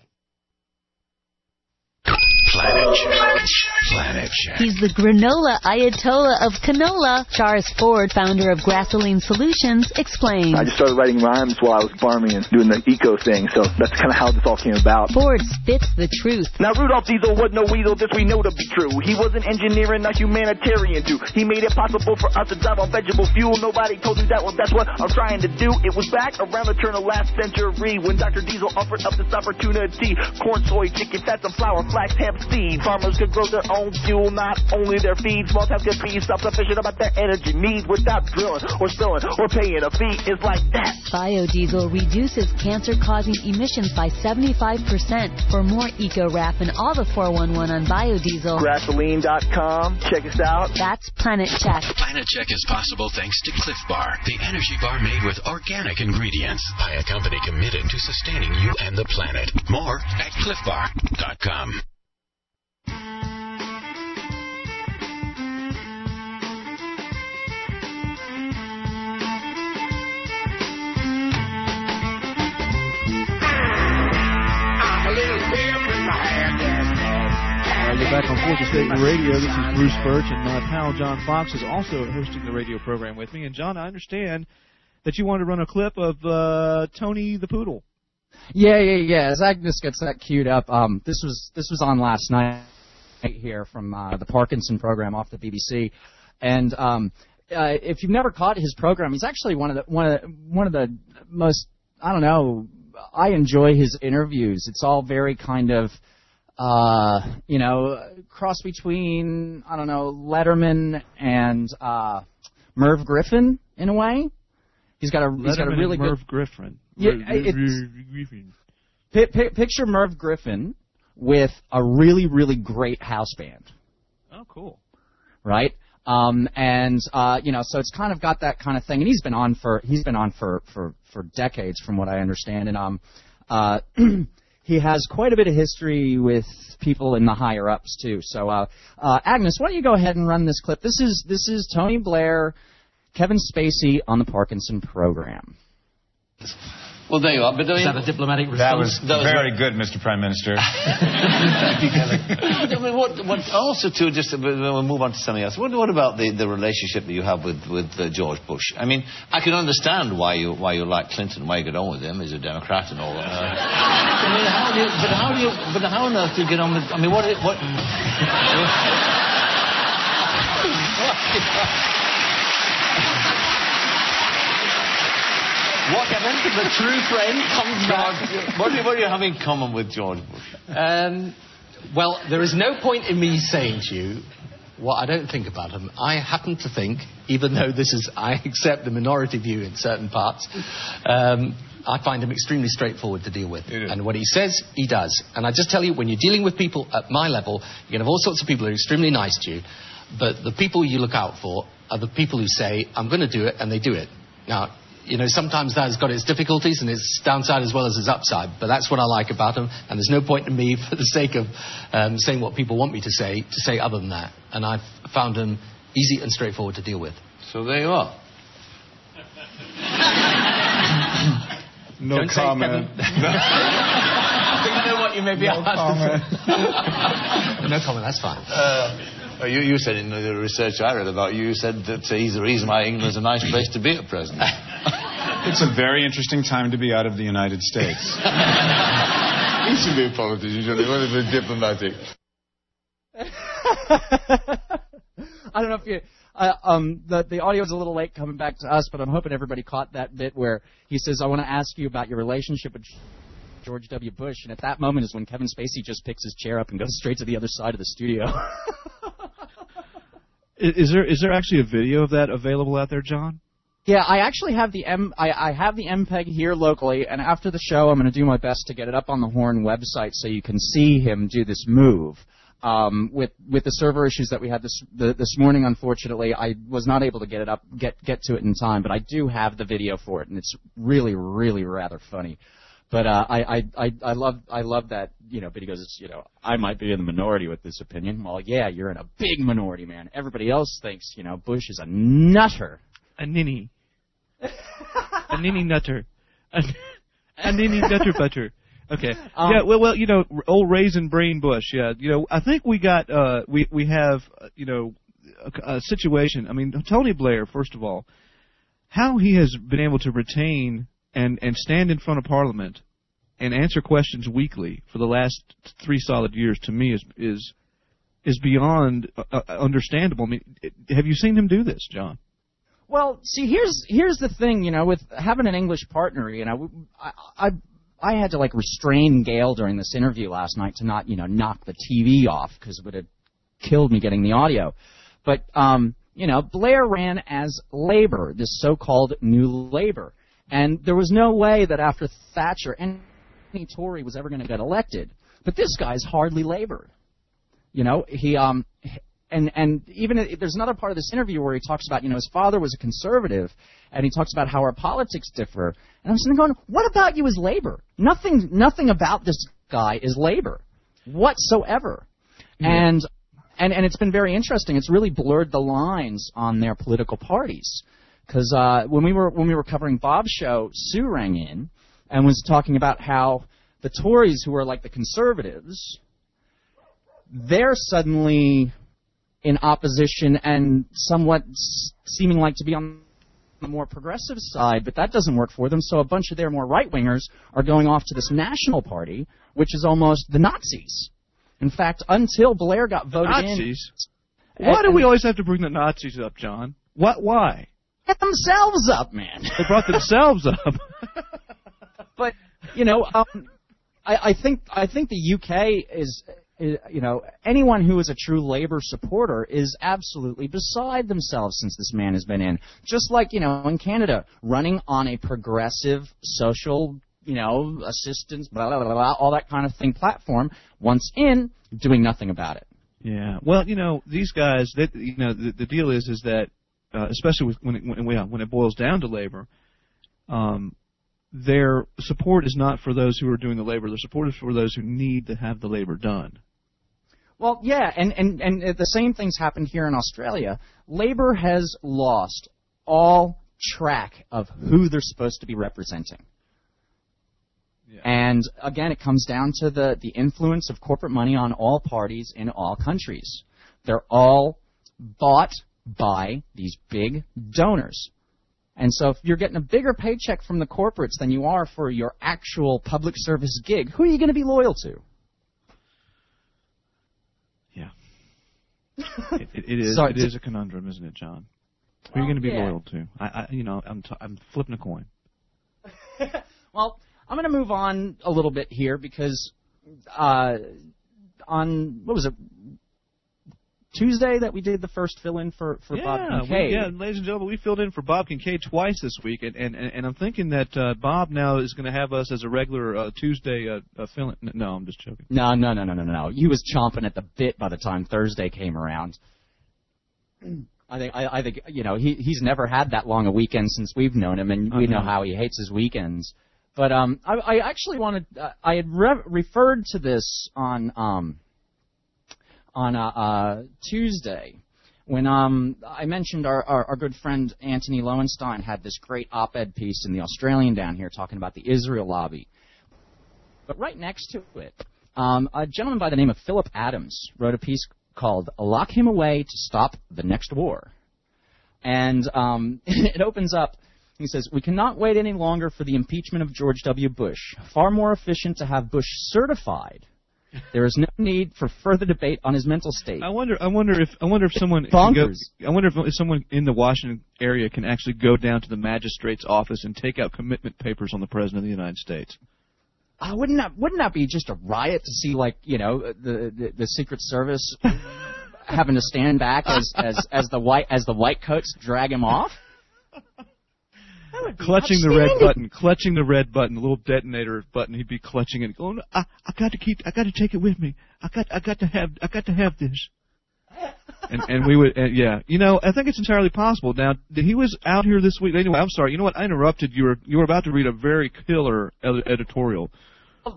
Planet Check. Planet Check. He's the granola Ayatollah of canola. Charles Ford, founder of Grassoline Solutions, explains. I just started writing rhymes while I was farming and doing the eco thing, so that's kind of how this all came about. Ford spits the truth. Now, Rudolph Diesel was no weasel, this we know to be true. He was an engineer and a humanitarian, too. He made it possible for us to drive on vegetable fuel. Nobody told you that, well, that's what I'm trying to do. It was back around the turn of last century when Dr. Diesel offered up this opportunity. Corn, soy, chicken, fat, and flour, flax, hemp, seed. Farmers could grow their own fuel, not only their feed. Small towns could be self-sufficient about their energy needs without drilling or spilling or paying a fee. It's like that. Biodiesel reduces cancer-causing emissions by 75%. For more eco-rap and all the 411 on biodiesel, Grassoline.com. Check us out. That's Planet Check. Planet Check is possible thanks to Cliff Bar, the energy bar made with organic ingredients by a company committed to sustaining you and the planet. More at cliffbar.com. We're back on Florida State Radio. This is Bruce Birch, and my pal John Fox is also hosting the radio program with me. And John, I understand that you wanted to run a clip of Tony the Poodle. Yeah. As Agnes gets that queued up, this was on last night here from the Parkinson program off the BBC, and if you've never caught his program, he's actually one of the most, I don't know, I enjoy his interviews. It's all very kind of cross between, I don't know, Letterman and Merv Griffin in a way. He's got a really good Merv Griffin. Yeah, picture Merv Griffin with a really, really great house band. Oh, cool. Right? So it's kind of got that kind of thing, and he's been on for decades, from what I understand, and he has quite a bit of history with people in the higher ups too. So, Agnes, why don't you go ahead and run this clip? This is Tony Blair, Kevin Spacey on the Parkinson program. Well, there you are. But is that a diplomatic response? That was very good, Mr. Prime Minister. Thank you, Kevin. I mean, what also too, just we'll move on to something else. What about the relationship that you have with George Bush? I mean, I can understand why you like Clinton, why you get on with him. He's a Democrat and all that. I mean, how on earth do you get on with? I mean, what? What, Kevin? The true friend comes back. What do you have in common with George Bush? Well, there is no point in me saying to you what I don't think about him. I happen to think, even though I accept the minority view in certain parts, I find him extremely straightforward to deal with. And what he says, he does. And I just tell you, when you're dealing with people at my level, you can have all sorts of people who are extremely nice to you, but the people you look out for are the people who say, I'm going to do it, and they do it. Now, sometimes that has got its difficulties and its downside as well as its upside. But that's what I like about him. And there's no point in me, for the sake of saying what people want me to say other than that. And I've found him easy and straightforward to deal with. So there you are. No Don't comment. I think I know what you may be asking. No comment, that's fine. You said in the research I read about you said that he's the reason why England's a nice place to be at present. It's a very interesting time to be out of the United States. He should be a politician, he should be diplomatic. I don't know if you. The audio is a little late coming back to us, but I'm hoping everybody caught that bit where he says, "I want to ask you about your relationship with George W. Bush," and at that moment is when Kevin Spacey just picks his chair up and goes straight to the other side of the studio. Is there actually a video of that available out there, John? Yeah, I actually have the I have the MPEG here locally, and after the show, I'm going to do my best to get it up on the Horn website so you can see him do this move. With the server issues that we had this morning, unfortunately, I was not able to get it up, get to it in time. But I do have the video for it, and it's really, really rather funny. But I love that, But he goes, I might be in the minority with this opinion. Well, yeah, you're in a big minority, man. Everybody else thinks, Bush is a nutter. A ninny. A ninny nutter. A ninny nutter butter. Okay. Yeah. Well. Old raisin brain Bush. Yeah. I think we got. We have. A situation. I mean, Tony Blair. First of all, how he has been able to retain and stand in front of Parliament and answer questions weekly for the last 3 solid years, to me is beyond understandable. I mean, have you seen him do this, John? Well, see, here's the thing, with having an English partner, I had to restrain Gail during this interview last night to not, knock the TV off because it would have killed me getting the audio. But, Blair ran as Labour, this so-called New Labour. And there was no way that after Thatcher any Tory was ever going to get elected. But this guy's hardly Labour. He and even there's another part of this interview where he talks about, his father was a conservative, and he talks about how our politics differ. And I'm sitting going, what about you as Labour? Nothing about this guy is Labour whatsoever. Yeah. And it's been very interesting. It's really blurred the lines on their political parties. Because when we were covering Bob's show, Sue rang in and was talking about how the Tories, who are like the conservatives, they're suddenly in opposition and somewhat seeming like to be on the more progressive side, but that doesn't work for them. So a bunch of their more right-wingers are going off to this National Party, which is almost the Nazis. In fact, until Blair got voted in... Nazis? Why do we always have to bring the Nazis up, John? Why? Get themselves up, man. They brought themselves up. But, I think the UK is... anyone who is a true Labour supporter is absolutely beside themselves since this man has been in. Just like, in Canada, running on a progressive social, assistance, blah, blah, blah, blah, all that kind of thing platform, once in, doing nothing about it. Yeah. Well, these guys, the deal is that, especially when it boils down to Labour, their support is not for those who are doing the labor. Their support is for those who need to have the labor done. Well, yeah, and the same thing's happened here in Australia. Labour has lost all track of who they're supposed to be representing. Yeah. And, again, it comes down to the influence of corporate money on all parties in all countries. They're all bought by these big donors. And so if you're getting a bigger paycheck from the corporates than you are for your actual public service gig, who are you going to be loyal to? Yeah. It is a conundrum, isn't it, John? Who are you going to be loyal to? I'm flipping a coin. Well, I'm going to move on a little bit here because on, what was it, Tuesday that we did the first fill-in for Bob Kincaid. Ladies and gentlemen, we filled in for Bob Kincaid twice this week, and I'm thinking that Bob now is going to have us as a regular Tuesday fill-in. No, I'm just joking. No. He was chomping at the bit by the time Thursday came around. I think he's never had that long a weekend since we've known him, and we know how he hates his weekends. But I actually wanted I had referred to this on Tuesday, when I mentioned our good friend Anthony Lowenstein had this great op-ed piece in the Australian down here talking about the Israel lobby. But right next to it, a gentleman by the name of Philip Adams wrote a piece called "Lock Him Away to Stop the Next War." And it opens up, he says, "We cannot wait any longer for the impeachment of George W. Bush. Far more efficient to have Bush certified There is no need for further debate on his mental state. I wonder if someone bonkers. I wonder if someone in the Washington area can actually go down to the magistrate's office and take out commitment papers on the President of the United States. Wouldn't that be just a riot to see, like, the Secret Service having to stand back as the white coats drag him off? Clutching the red button, the little detonator button. He'd be clutching it, going, I got to take it with me. I got to have this. And we would, I think it's entirely possible. Now, he was out here this week. Anyway, I'm sorry. You know what? I interrupted. You were about to read a very killer editorial. So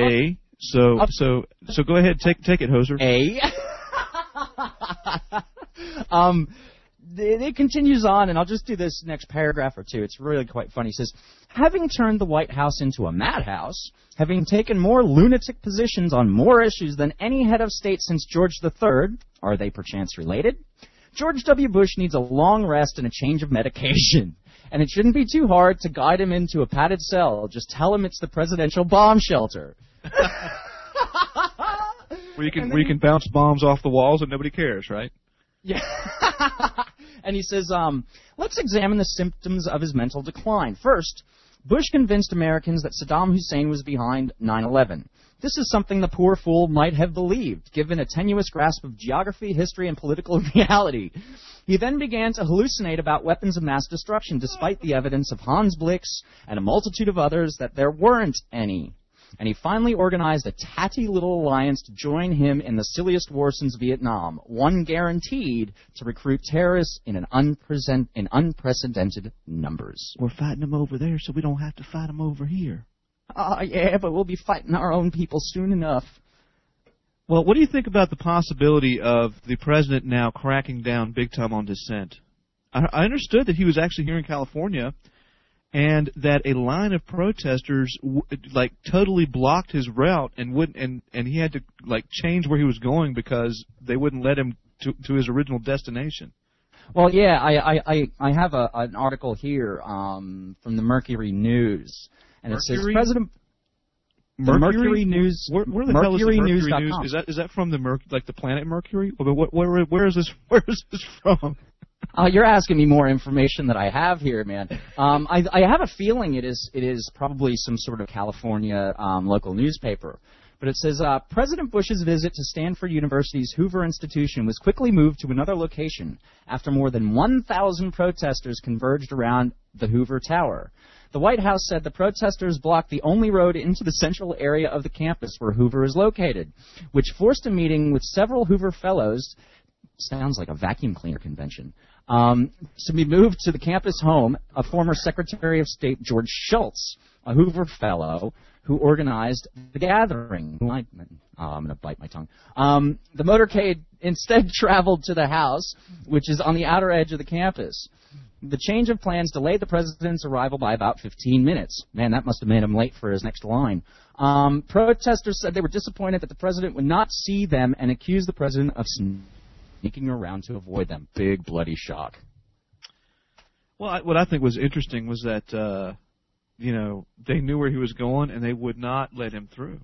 go ahead, take it, Hoser. It continues on, and I'll just do this next paragraph or two. It's really quite funny. It says, having turned the White House into a madhouse, having taken more lunatic positions on more issues than any head of state since George III, are they perchance related? George W. Bush needs a long rest and a change of medication. And it shouldn't be too hard to guide him into a padded cell. Just tell him it's the presidential bomb shelter. where you can bounce bombs off the walls and nobody cares, right? Yeah. And he says, let's examine the symptoms of his mental decline. First, Bush convinced Americans that Saddam Hussein was behind 9/11. This is something the poor fool might have believed, given a tenuous grasp of geography, history, and political reality. He then began to hallucinate about weapons of mass destruction, despite the evidence of Hans Blix and a multitude of others that there weren't any. And he finally organized a tatty little alliance to join him in the silliest war since Vietnam, one guaranteed to recruit terrorists in unprecedented numbers. We're fighting them over there, so we don't have to fight them over here. Yeah, but we'll be fighting our own people soon enough. Well, what do you think about the possibility of the president now cracking down big time on dissent? I understood that he was actually here in California, and that a line of protesters totally blocked his route and he had to change where he was going because they wouldn't let him to his original destination. Well, yeah, I have an article here from the Mercury News, and it says President. Mercury News. Where the hell is the Mercury News? Is that from the planet Mercury? Where is this from? You're asking me more information than I have here, man. I have a feeling it is probably some sort of California local newspaper. But it says, President Bush's visit to Stanford University's Hoover Institution was quickly moved to another location after more than 1,000 protesters converged around the Hoover Tower. The White House said the protesters blocked the only road into the central area of the campus where Hoover is located, which forced a meeting with several Hoover fellows. Sounds like a vacuum cleaner convention. To be moved to the campus home of former Secretary of State George Shultz, a Hoover fellow who organized the gathering. I'm going to bite my tongue. The motorcade instead traveled to the house, which is on the outer edge of the campus. The change of plans delayed the president's arrival by about 15 minutes. Man, that must have made him late for his next line. Protesters said they were disappointed that the president would not see them and accused the president of sneaking around to avoid them. Big bloody shock. Well, what I think was interesting was that, they knew where he was going and they would not let him through.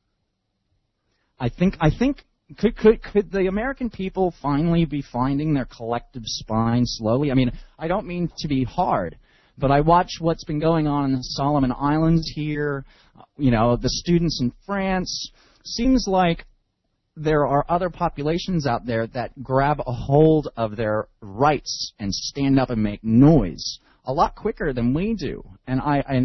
I think could the American people finally be finding their collective spine slowly? I mean, I don't mean to be hard, but I watch what's been going on in the Solomon Islands here, the students in France. Seems like there are other populations out there that grab a hold of their rights and stand up and make noise a lot quicker than we do. And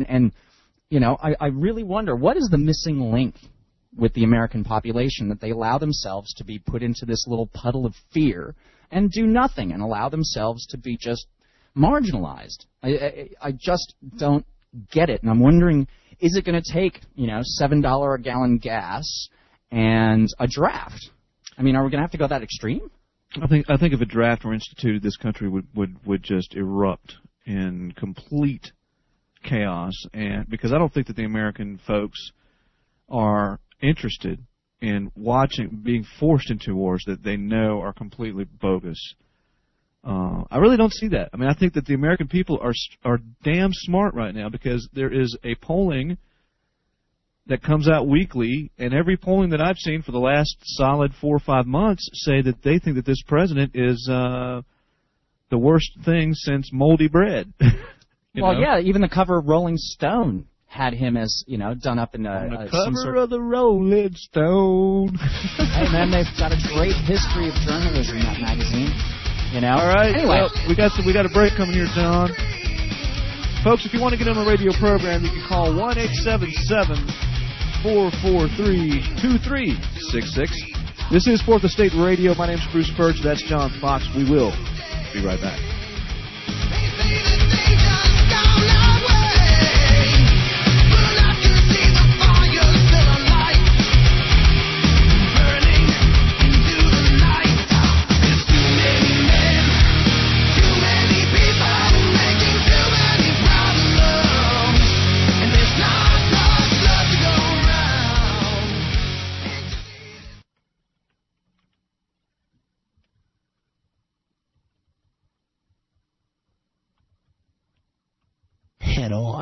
I really wonder, what is the missing link with the American population that they allow themselves to be put into this little puddle of fear and do nothing and allow themselves to be just marginalized? I just don't get it. And I'm wondering, is it going to take, $7 a gallon gas and a draft? I mean, are we going to have to go that extreme? I think if a draft were instituted, this country would just erupt in complete chaos, and because I don't think that the American folks are interested in being forced into wars that they know are completely bogus. I really don't see that. I mean, I think that the American people are damn smart right now, because there is a polling that comes out weekly, and every polling that I've seen for the last solid 4 or 5 months say that they think that this president is the worst thing since moldy bread. Yeah, even the cover of Rolling Stone had him as, done up in the some cover sort of the Rolling Stone. Hey, man, they've got a great history of journalism, that magazine. All right. Anyway. Well, we got a break coming here, John. Folks, if you want to get on the radio program, you can call 1-877-443-2366. This is Fourth Estate Radio. My name's Bruce Birch. That's John Fox. We will be right back. Head on.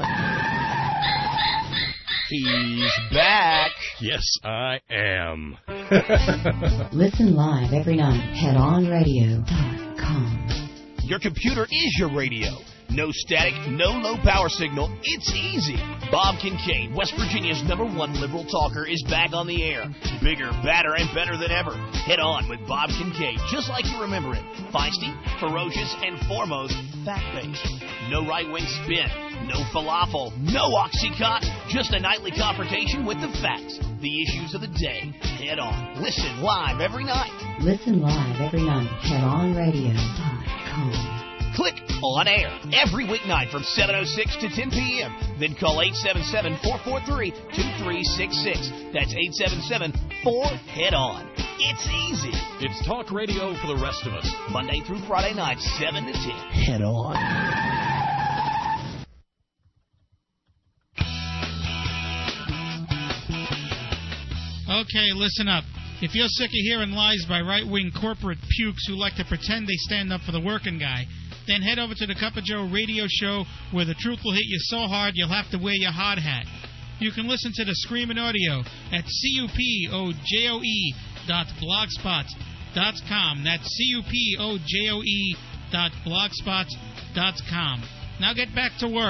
He's back. Yes, I am. Listen live every night. HeadOnRadio.com. Your computer is your radio. No static, no low power signal. It's easy. Bob Kincaid, West Virginia's #1 liberal talker, is back on the air. Bigger, badder, and better than ever. Head On with Bob Kincaid, just like you remember it. Feisty, ferocious, and foremost, fact-based. No right-wing spin. No falafel. No Oxycontin. Just a nightly confrontation with the facts. The issues of the day. Head On. Listen live every night. Listen live every night. HeadOnRadio.com. Click On Air every weeknight from 7:06 to 10 p.m. Then call 877-443-2366. That's 877-4-HEAD-ON. It's easy. It's talk radio for the rest of us. Monday through Friday night, 7 to 10. Head On. Okay, listen up. If you're sick of hearing lies by right-wing corporate pukes who like to pretend they stand up for the working guy, then head over to the Cup of Joe radio show where the truth will hit you so hard you'll have to wear your hard hat. You can listen to the Screamin' Audio at cupojoe.blogspot.com. That's cupojoe.blogspot.com. Now get back to work.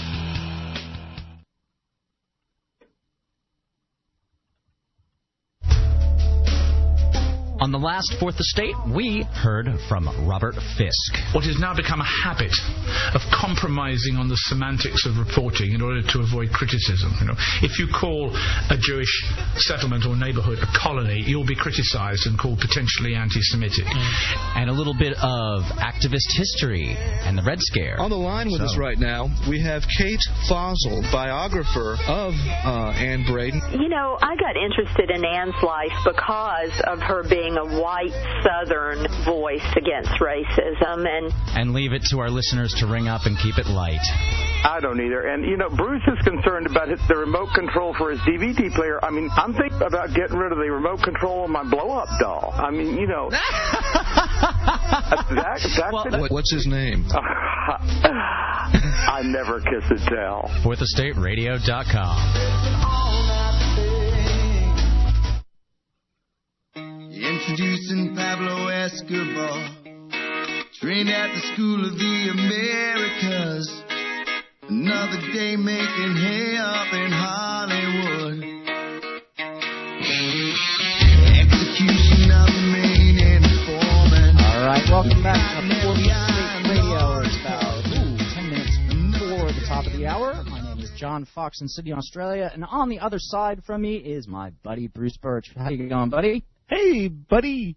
On the last Fourth Estate, we heard from Robert Fisk. What has now become a habit of compromising on the semantics of reporting in order to avoid criticism. If you call a Jewish settlement or neighborhood a colony, you'll be criticized and called potentially anti-Semitic. And a little bit of activist history and the Red Scare. On the line with us right now, we have Kate Fossil, biographer of Ann Braden. I got interested in Ann's life because of her being a white Southern voice against racism. And leave it to our listeners to ring up and keep it light. I don't either. And, Bruce is concerned about the remote control for his DVD player. I'm thinking about getting rid of the remote control of my blow-up doll. What's his name? I never kiss and tell. FourthEstateRadio.com. Introducing Pablo Escobar, trained at the School of the Americas. Another day making hay up in Hollywood. Execution of the main informant. All right, welcome back to Fourth Estate Radio. It's about 10 minutes before the top of the hour. My name is John Fox in Sydney, Australia, and on the other side from me is my buddy Bruce Birch. How you going, buddy? Hey, buddy.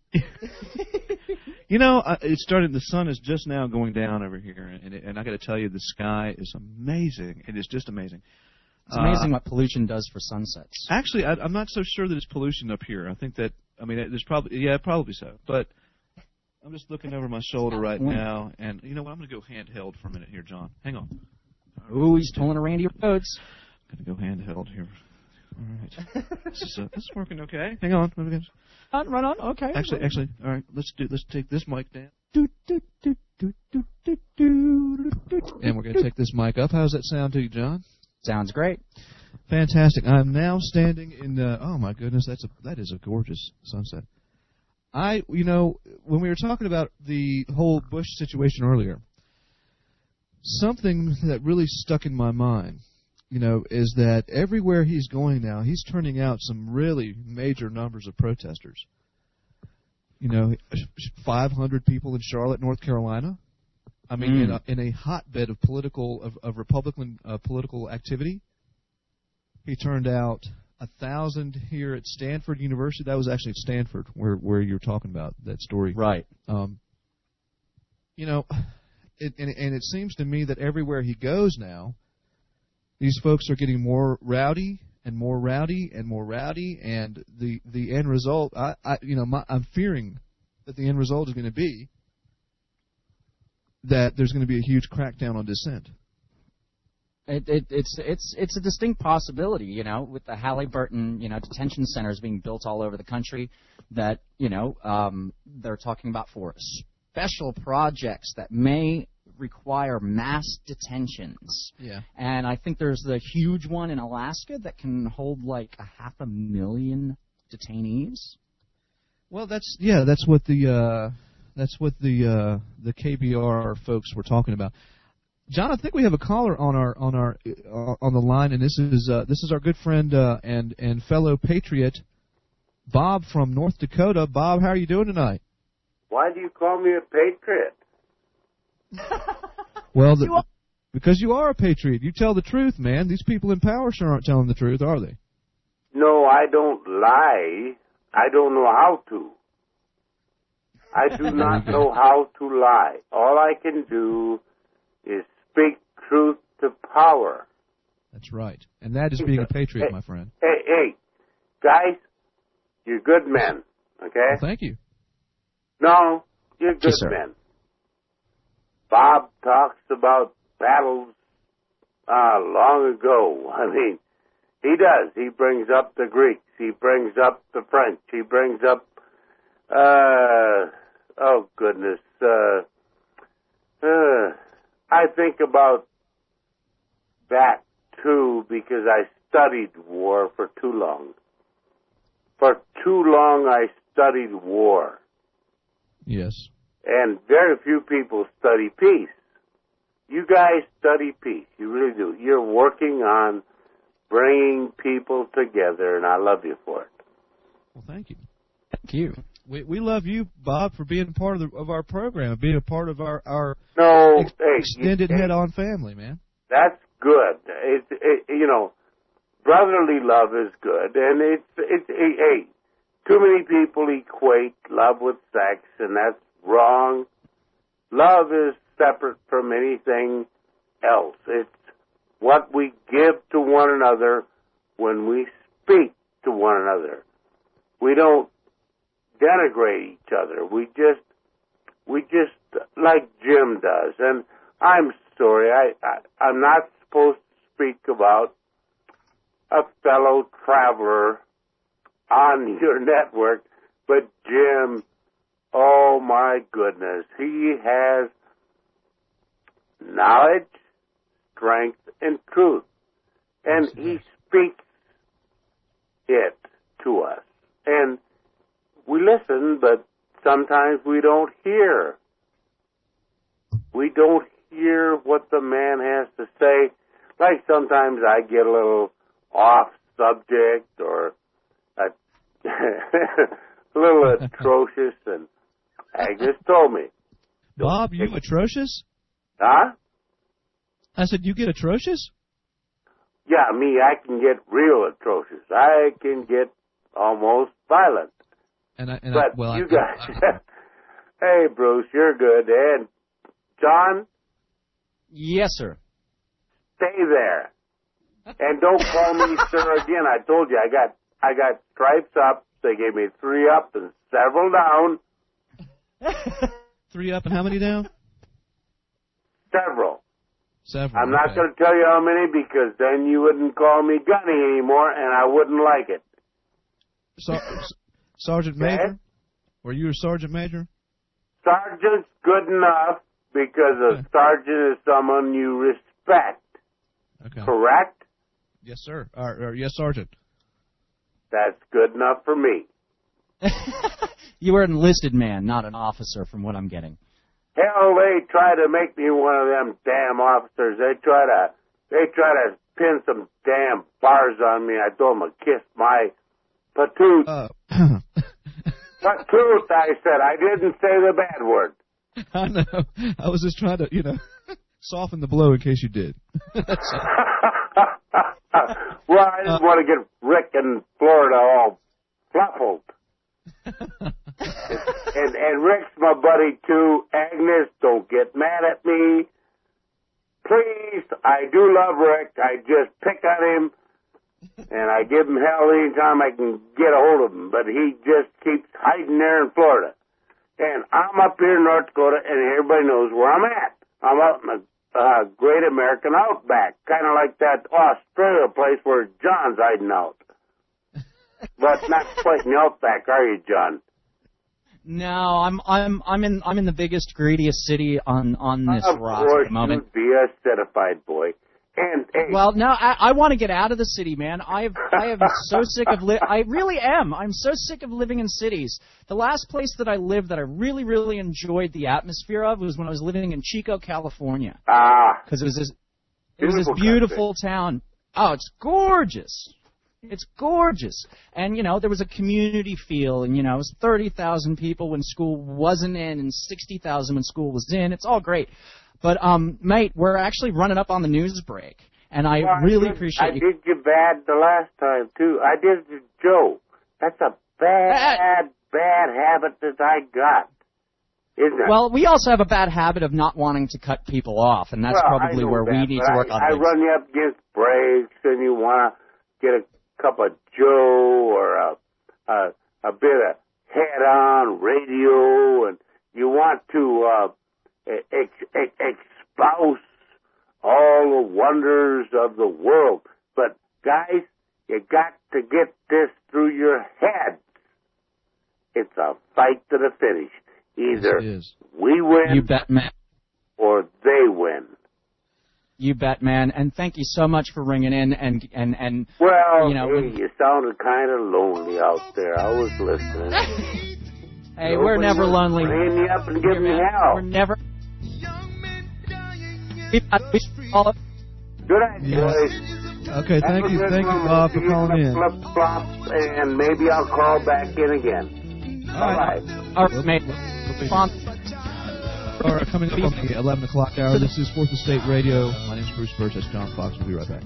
It started. The sun is just now going down over here, and I got to tell you, the sky is amazing. It is just amazing. It's amazing what pollution does for sunsets. Actually, I'm not so sure that it's pollution up here. I think that there's probably so. But I'm just looking over my shoulder right now, and you know what? I'm going to go handheld for a minute here, John. Hang on. Ooh, he's pulling a Randy Rhodes. I'm going to go handheld here. All right. This is working okay. Hang on. Run on. Okay. Actually. All right. Let's take this mic down. And we're going to take this mic up. How's that sound to you, John? Sounds great. Fantastic. I'm now standing in oh my goodness, that is a gorgeous sunset. When we were talking about the whole Bush situation earlier, something that really stuck in my mind, is that everywhere he's going now, he's turning out some really major numbers of protesters. 500 people in Charlotte, North Carolina. I mean, in a hotbed of Republican political activity. He turned out 1,000 here at Stanford University. That was actually at Stanford, where you're talking about that story. Right. It seems to me that everywhere he goes now, these folks are getting more rowdy and more rowdy and more rowdy, and the end result, I'm fearing that the end result is going to be that there's going to be a huge crackdown on dissent. It's a distinct possibility, with the Halliburton, detention centers being built all over the country, that, they're talking about for special projects that may require mass detentions. Yeah. And I think there's the huge one in Alaska that can hold like 500,000 detainees. Well, that's what the KBR folks were talking about. John, I think we have a caller on the line, and this is our good friend and fellow patriot, Bob from North Dakota. Bob, how are you doing tonight? Why do you call me a patriot? Well, because you are a patriot. You tell the truth, man. These people in power sure aren't telling the truth, are they? No, I don't lie. I don't know how to. I do not know how to lie. All I can do is speak truth to power. That's right. And that is being a patriot, my friend. Hey, guys, you're good men, okay? Well, thank you. No, you're good men. Bob talks about battles long ago. I mean, he does. He brings up the Greeks. He brings up the French. He brings up, oh, goodness. I think about that, too, because I studied war for too long. For too long, I studied war. Yes. And very few people study peace. You guys study peace. You really do. You're working on bringing people together, and I love you for it. Well, thank you. Thank you. We love you, Bob, for being part of our program, being a part of our extended head-on family, man. That's good. Brotherly love is good, and hey, too many people equate love with sex, and that's wrong. Love is separate from anything else. It's what we give to one another when we speak to one another. We don't denigrate each other. We just like Jim does. And I'm sorry, I'm not supposed to speak about a fellow traveler on your network, but Jim, oh my goodness, he has knowledge, strength, and truth. And he speaks it to us. And we listen, but sometimes we don't hear. We don't hear what the man has to say. Like sometimes I get a little off subject or a little atrocious, and Agnes told me. Bob, you atrocious? Huh? I said, you get atrocious? Yeah, me, I can get real atrocious. I can get almost violent. You guys, hey, Bruce, you're good. And John? Yes, sir. Stay there. And don't call me sir again. I told you, I got stripes up. They gave me 3 up and several down. 3 up and how many down? Several. I'm okay. not going to tell you how many because then you wouldn't call me Gunny anymore, and I wouldn't like it. Sergeant Major? Were you a Sergeant Major? Sergeant's good enough because a sergeant is someone you respect. Okay. Correct? Yes, sir. Or yes, Sergeant. That's good enough for me. You were an enlisted man, not an officer, from what I'm getting. Hell, they try to make me one of them damn officers. They try to pin some damn bars on me. I told them to kiss my patoot. Patoot, I said. I didn't say the bad word. I know. I was just trying to, soften the blow in case you did. Well, I didn't want to get Rick in Florida all fluffled. and Rick's my buddy, too. Agnes, don't get mad at me. Please, I do love Rick. I just pick on him, and I give him hell anytime I can get a hold of him. But he just keeps hiding there in Florida. And I'm up here in North Dakota, and everybody knows where I'm at. I'm out in the Great American Outback, kind of like that Australia place where John's hiding out. But not quite in the Outback, are you, John? No, I'm in the biggest, greediest city on this rock at the moment. Of course, you'd be a certified boy. And hey, well, no, I want to get out of the city, man. I am so sick of I really am. I'm so sick of living in cities. The last place that I lived that I really, really enjoyed the atmosphere of was when I was living in Chico, California. Because it was this beautiful town. Oh, it's gorgeous. It's gorgeous. And, there was a community feel, and, it was 30,000 people when school wasn't in and 60,000 when school was in. It's all great. But, mate, we're actually running up on the news break, and I really appreciate you. I did you bad the last time, too. I did it to Joe. That's a bad habit that I got, isn't it? Well, we also have a bad habit of not wanting to cut people off, and that's probably where we need to work on things. I run you up against breaks, and you want to get a cup of Joe or a bit of head-on radio, and you want to espouse all the wonders of the world. But, guys, you got to get this through your head. It's a fight to the finish. Either we win you bet, man. or they win. You bet, man. And thank you so much for ringing in. And well, you sounded kind of lonely out there. I was listening. Hey, we're never lonely. Bring me up and give me hell. We're never. Good night, boys. Okay, thank you, Bob, for calling in. Flip-flops, and maybe I'll call back in again. All right. All right, mate. All right, coming up on the 11 o'clock hour, this is Fourth Estate Radio. My name is Bruce Birch. That's John Fox. We'll be right back.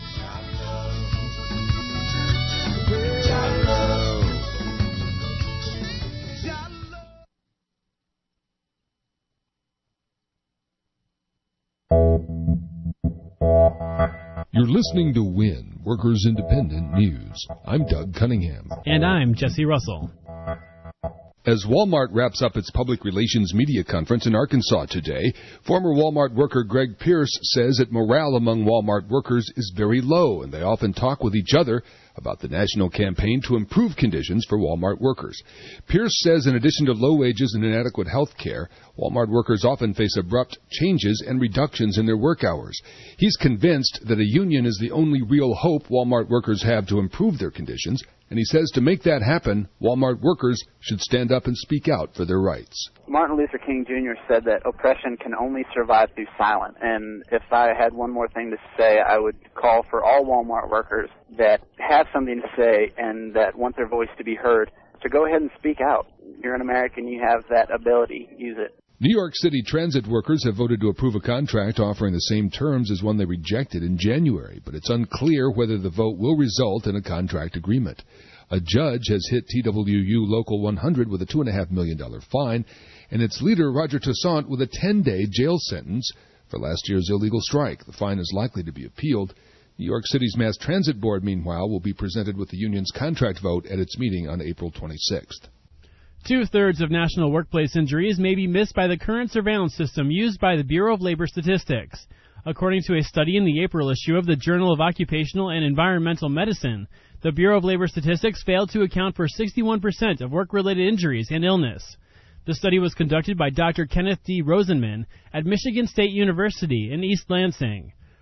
You're listening to WIN, Workers Independent News. I'm Doug Cunningham. And I'm Jesse Russell. As Walmart wraps up its public relations media conference in Arkansas today, former Walmart worker Greg Pierce says that morale among Walmart workers is very low, and they often talk with each other about the national campaign to improve conditions for Walmart workers. Pierce says in addition to low wages and inadequate health care, Walmart workers often face abrupt changes and reductions in their work hours. He's convinced that a union is the only real hope Walmart workers have to improve their conditions, and he says to make that happen, Walmart workers should stand up and speak out for their rights. Martin Luther King Jr. said that oppression can only survive through silence. And if I had one more thing to say, I would call for all Walmart workers that have something to say and that want their voice to be heard to go ahead and speak out. You're an American. You have that ability. Use it. New York City transit workers have voted to approve a contract offering the same terms as one they rejected in January, but it's unclear whether the vote will result in a contract agreement. A judge has hit TWU Local 100 with a $2.5 million fine, and its leader, Roger Toussaint, with a 10-day jail sentence for last year's illegal strike. The fine is likely to be appealed. New York City's Mass Transit Board, meanwhile, will be presented with the union's contract vote at its meeting on April 26th. 2/3 of national workplace injuries may be missed by the current surveillance system used by the Bureau of Labor Statistics. According to a study in the April issue of the Journal of Occupational and Environmental Medicine, the Bureau of Labor Statistics failed to account for 61% of work-related injuries and illness. The study was conducted by Dr. Kenneth D. Rosenman at Michigan State University in East Lansing.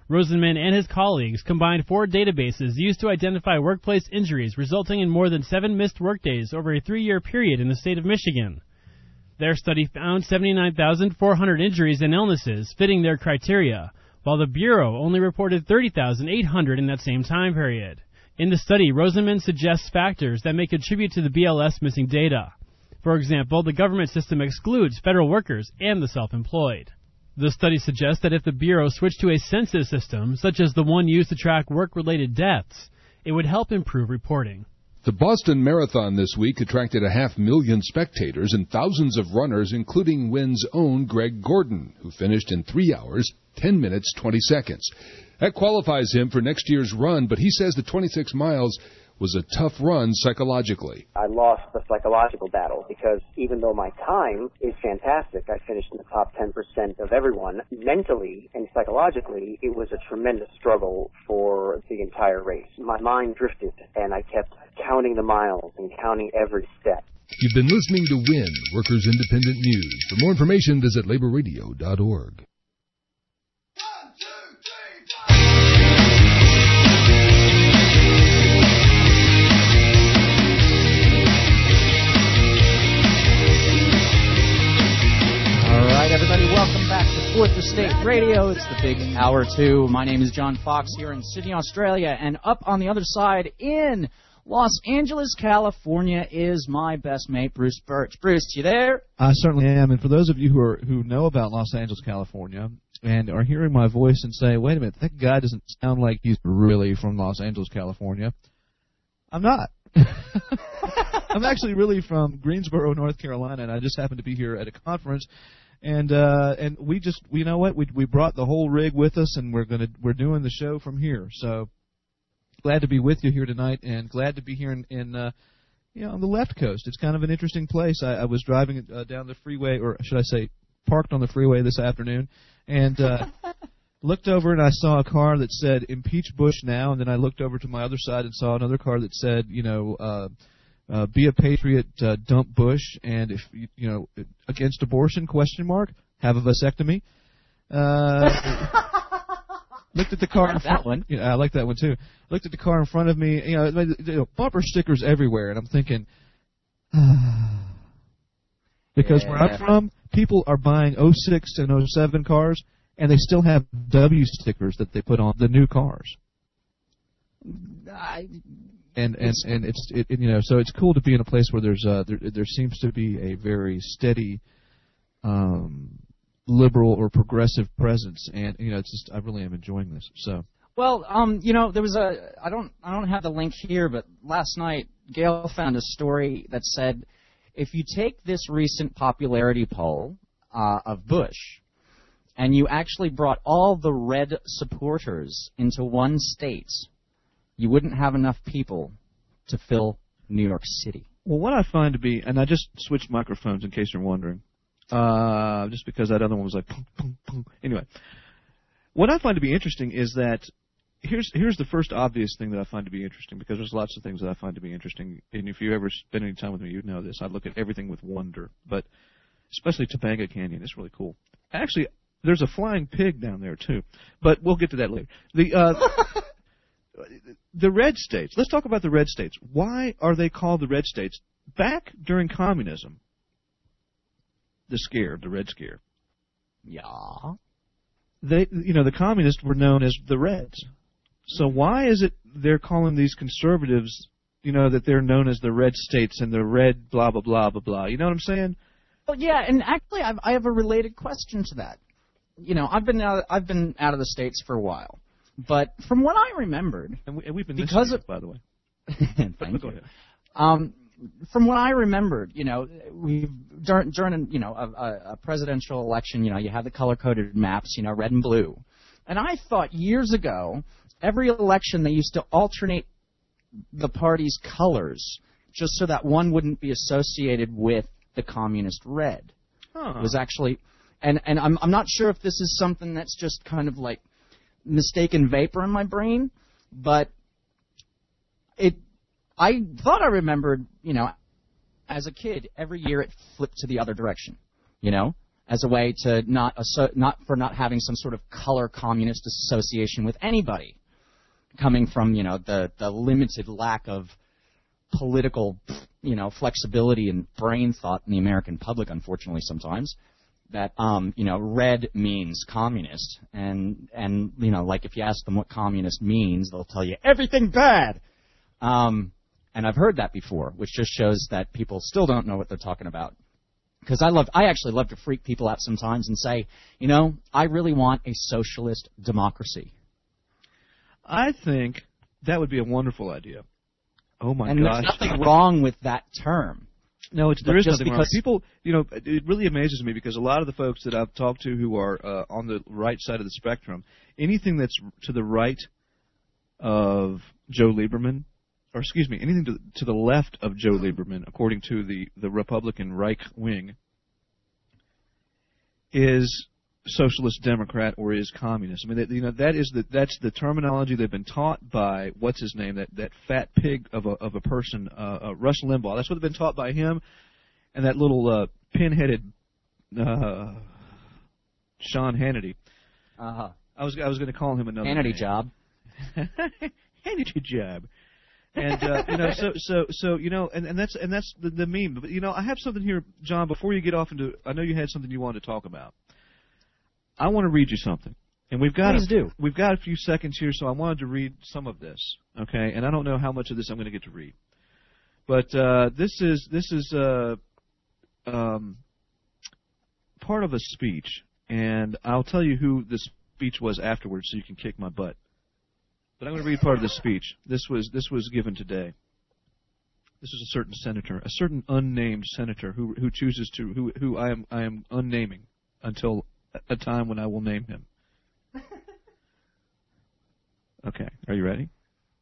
Rosenman and his colleagues combined 4 databases used to identify workplace injuries, resulting in more than 7 missed workdays over a 3-year period in the state of Michigan. Their study found 79,400 injuries and illnesses fitting their criteria, while the Bureau only reported 30,800 in that same time period. In the study, Rosenman suggests factors that may contribute to the BLS missing data. For example, the government system excludes federal workers and the self-employed. The study suggests that if the Bureau switched to a census system, such as the one used to track work-related deaths, it would help improve reporting. The Boston Marathon this week attracted 500,000 spectators and thousands of runners, including Wynn's own Greg Gordon, who finished in 3 hours, 10 minutes, 20 seconds. That qualifies him for next year's run, but he says the 26 miles was a tough run psychologically. I lost the psychological battle because even though my time is fantastic, I finished in the top 10% of everyone, mentally and psychologically, it was a tremendous struggle for the entire race. My mind drifted, and I kept counting the miles and counting every step. You've been listening to Wynn, Workers Independent News. For more information, visit laborradio.org. Everybody, welcome back to Fourth Estate Radio. It's the big hour 2. My name is John Fox here in Sydney, Australia, and up on the other side in Los Angeles, California, is my best mate, Bruce Birch. Bruce, you there? I certainly am. And for those of you who know about Los Angeles, California, and are hearing my voice and say, "Wait a minute, that guy doesn't sound like he's really from Los Angeles, California," I'm not. I'm actually really from Greensboro, North Carolina, and I just happened to be here at a conference. And we just, you know what, we brought the whole rig with us, and we're doing the show from here. So glad to be with you here tonight, and glad to be here in on the left coast. It's kind of an interesting place. I was driving down the freeway, or should I say, parked on the freeway this afternoon, and looked over and I saw a car that said "Impeach Bush now," and then I looked over to my other side and saw another car that said, "Be a patriot, dump Bush, and if against abortion ? Have a vasectomy." Looked at the car. That one. I like that one too. Looked at the car in front of me. Bumper stickers everywhere, and I'm thinking, because where I'm from, people are buying 06 and 07 cars, and they still have W stickers that they put on the new cars. And it's so it's cool to be in a place where there's there seems to be a very steady liberal or progressive presence, and it's just I really am enjoying this. So well, there was I don't have the link here, but last night Gail found a story that said if you take this recent popularity poll of Bush and you actually brought all the red supporters into one state, you wouldn't have enough people to fill New York City. Well, what I find to be, and I just switched microphones in case you're wondering, just because that other one was like, pum, pum, pum. Anyway, what I find to be interesting is that here's the first obvious thing that I find to be interesting, because there's lots of things that I find to be interesting, and if you ever spend any time with me, you'd know this. I look at everything with wonder, but especially Topanga Canyon. It's really cool. Actually, there's a flying pig down there, too, but we'll get to that later. The red states. Let's talk about the red states. Why are they called the red states? Back during communism, the red scare. Yeah. The communists were known as the Reds. So why is it they're calling these conservatives, that they're known as the red states and the red blah blah blah blah blah? You know what I'm saying? Well, yeah, and actually, I have a related question to that. I've been out of the States for a while. But from what I remembered, and we've been listening, by the way. Thank you. From what I remembered, we've during a presidential election, you have the color-coded maps, red and blue, and I thought years ago, every election they used to alternate the party's colors just so that one wouldn't be associated with the communist red. It was actually, and I'm not sure if this is something that's just kind of like mistaken vapor in my brain, but I thought I remembered, as a kid, every year it flipped to the other direction, and as a way to not having some sort of color communist association with anybody, coming from the limited lack of political flexibility and brain thought in the American public, unfortunately sometimes, that red means communist, and like if you ask them what communist means, they'll tell you everything bad. And I've heard that before, which just shows that people still don't know what they're talking about. Because I actually love to freak people out sometimes and say, I really want a socialist democracy. I think that would be a wonderful idea. Oh my gosh! And there's nothing wrong with that term. No, there is nothing wrong. People, it really amazes me because a lot of the folks that I've talked to who are on the right side of the spectrum, anything that's to the right of Joe Lieberman, or excuse me, anything to the left of Joe Lieberman, according to the Republican Reich wing, is socialist democrat or is communist. I mean, that's the terminology they've been taught by what's his name, that fat pig of a person, Rush Limbaugh. That's what they've been taught by him, and that little pinheaded Sean Hannity. Uh-huh. I was going to call him another Hannity name. job. Hannity job. And and that's the meme. But I have something here, John. Before you get off into, I know you had something you wanted to talk about. I want to read you something, and we've got a few seconds here, so I wanted to read some of this, okay? And I don't know how much of this I'm going to get to read, but this is part of a speech, and I'll tell you who the speech was afterwards, so you can kick my butt. But I'm going to read part of the speech. This was given today. This is a certain senator, a certain unnamed senator who chooses to who I am unnaming until a time when I will name him. Okay, are you ready?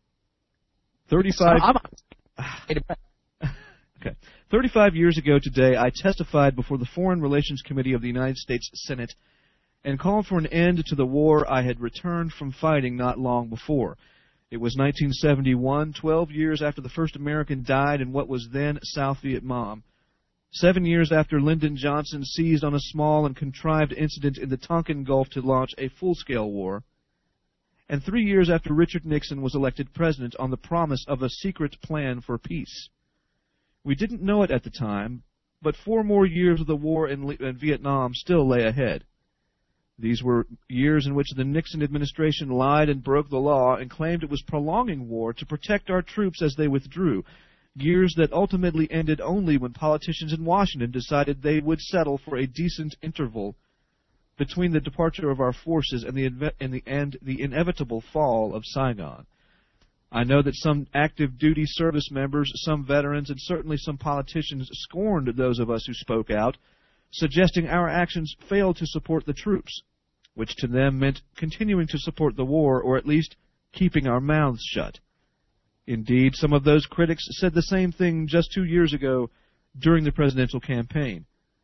35 years ago today, I testified before the Foreign Relations Committee of the United States Senate and called for an end to the war I had returned from fighting not long before. It was 1971, 12 years after the first American died in what was then South Vietnam. 7 years after Lyndon Johnson seized on a small and contrived incident in the Tonkin Gulf to launch a full-scale war, and 3 years after Richard Nixon was elected president on the promise of a secret plan for peace. We didn't know it at the time, but 4 more years of the war in Vietnam still lay ahead. These were years in which the Nixon administration lied and broke the law and claimed it was prolonging war to protect our troops as they withdrew. Years that ultimately ended only when politicians in Washington decided they would settle for a decent interval between the departure of our forces and the inevitable fall of Saigon. I know that some active duty service members, some veterans, and certainly some politicians scorned those of us who spoke out, suggesting our actions failed to support the troops, which to them meant continuing to support the war or at least keeping our mouths shut. Indeed, some of those critics said the same thing just 2 years ago during the presidential campaign.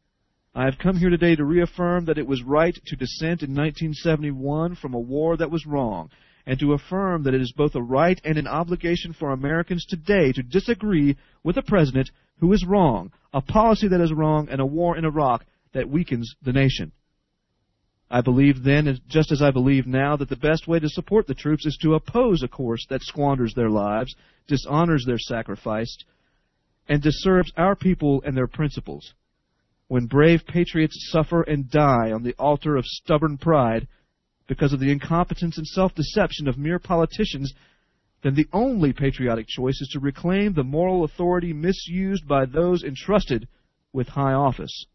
I have come here today to reaffirm that it was right to dissent in 1971 from a war that was wrong, and to affirm that it is both a right and an obligation for Americans today to disagree with a president who is wrong, a policy that is wrong, and a war in Iraq that weakens the nation. I believed then, just as I believe now, that the best way to support the troops is to oppose a course that squanders their lives, dishonors their sacrifice, and disturbs our people and their principles. When brave patriots suffer and die on the altar of stubborn pride because of the incompetence and self-deception of mere politicians, then the only patriotic choice is to reclaim the moral authority misused by those entrusted with high office.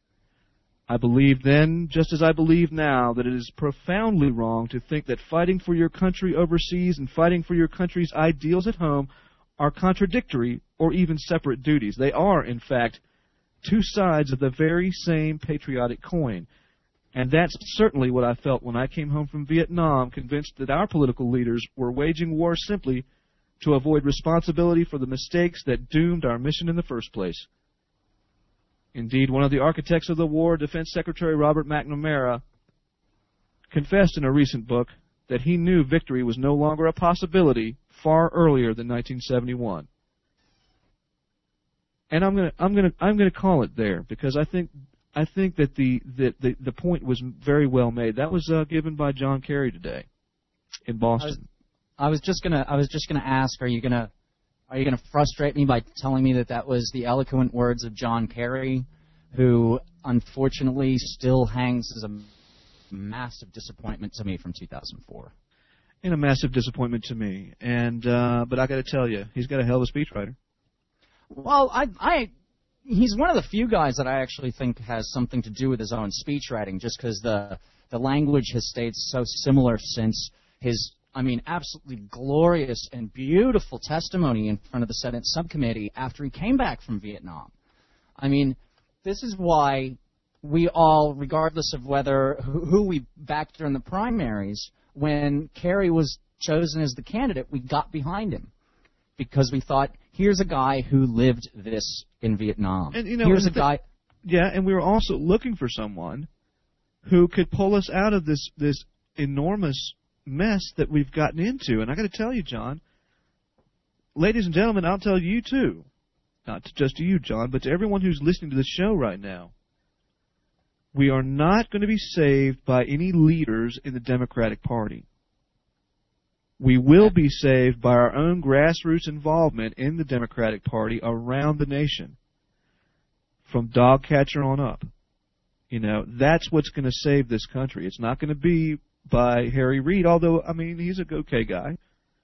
I believed then, just as I believe now, that it is profoundly wrong to think that fighting for your country overseas and fighting for your country's ideals at home are contradictory or even separate duties. They are, in fact, two sides of the very same patriotic coin. And that's certainly what I felt when I came home from Vietnam, convinced that our political leaders were waging war simply to avoid responsibility for the mistakes that doomed our mission in the first place. Indeed, one of the architects of the war, Defense Secretary Robert McNamara, confessed in a recent book that he knew victory was no longer a possibility far earlier than 1971. And I'm going to call it there, because I think I think that the point was very well made. That was given by John Kerry today in Boston. I was just gonna ask, are you gonna frustrate me by telling me that was the eloquent words of John Kerry, who unfortunately still hangs as a massive disappointment to me from 2004. And a massive disappointment to me. And but I got to tell you, he's got a hell of a speechwriter. Well, he's one of the few guys that I actually think has something to do with his own speechwriting, just because the language has stayed so similar since his, absolutely glorious and beautiful testimony in front of the Senate subcommittee after he came back from Vietnam. This is why we all, regardless of who we backed during the primaries, when Kerry was chosen as the candidate, we got behind him because we thought, here's a guy who lived this in Vietnam. And here's a guy. Yeah, and we were also looking for someone who could pull us out of this enormous mess that we've gotten into. And I got to tell you, John, ladies and gentlemen, I'll tell you too, not just to you, John, but to everyone who's listening to the show right now. We are not going to be saved by any leaders in the Democratic Party. We will be saved by our own grassroots involvement in the Democratic Party around the nation, from dog catcher on up. That's what's going to save this country. It's not going to be by Harry Reid, although, he's a okay guy.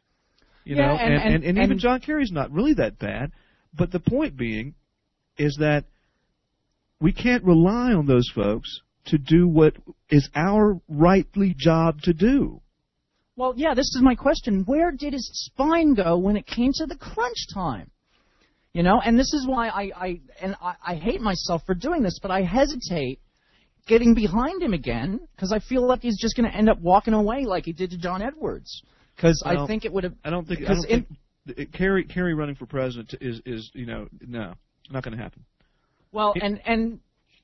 And even John Kerry's not really that bad. But the point being is that we can't rely on those folks to do what is our rightly job to do. Well, yeah, this is my question. Where did his spine go when it came to the crunch time? And this is why I hate myself for doing this, but I hesitate getting behind him again because I feel like he's just going to end up walking away like he did to John Edwards. Because I think it would have. I don't think Kerry running for president is no, not going to happen. Well, I'm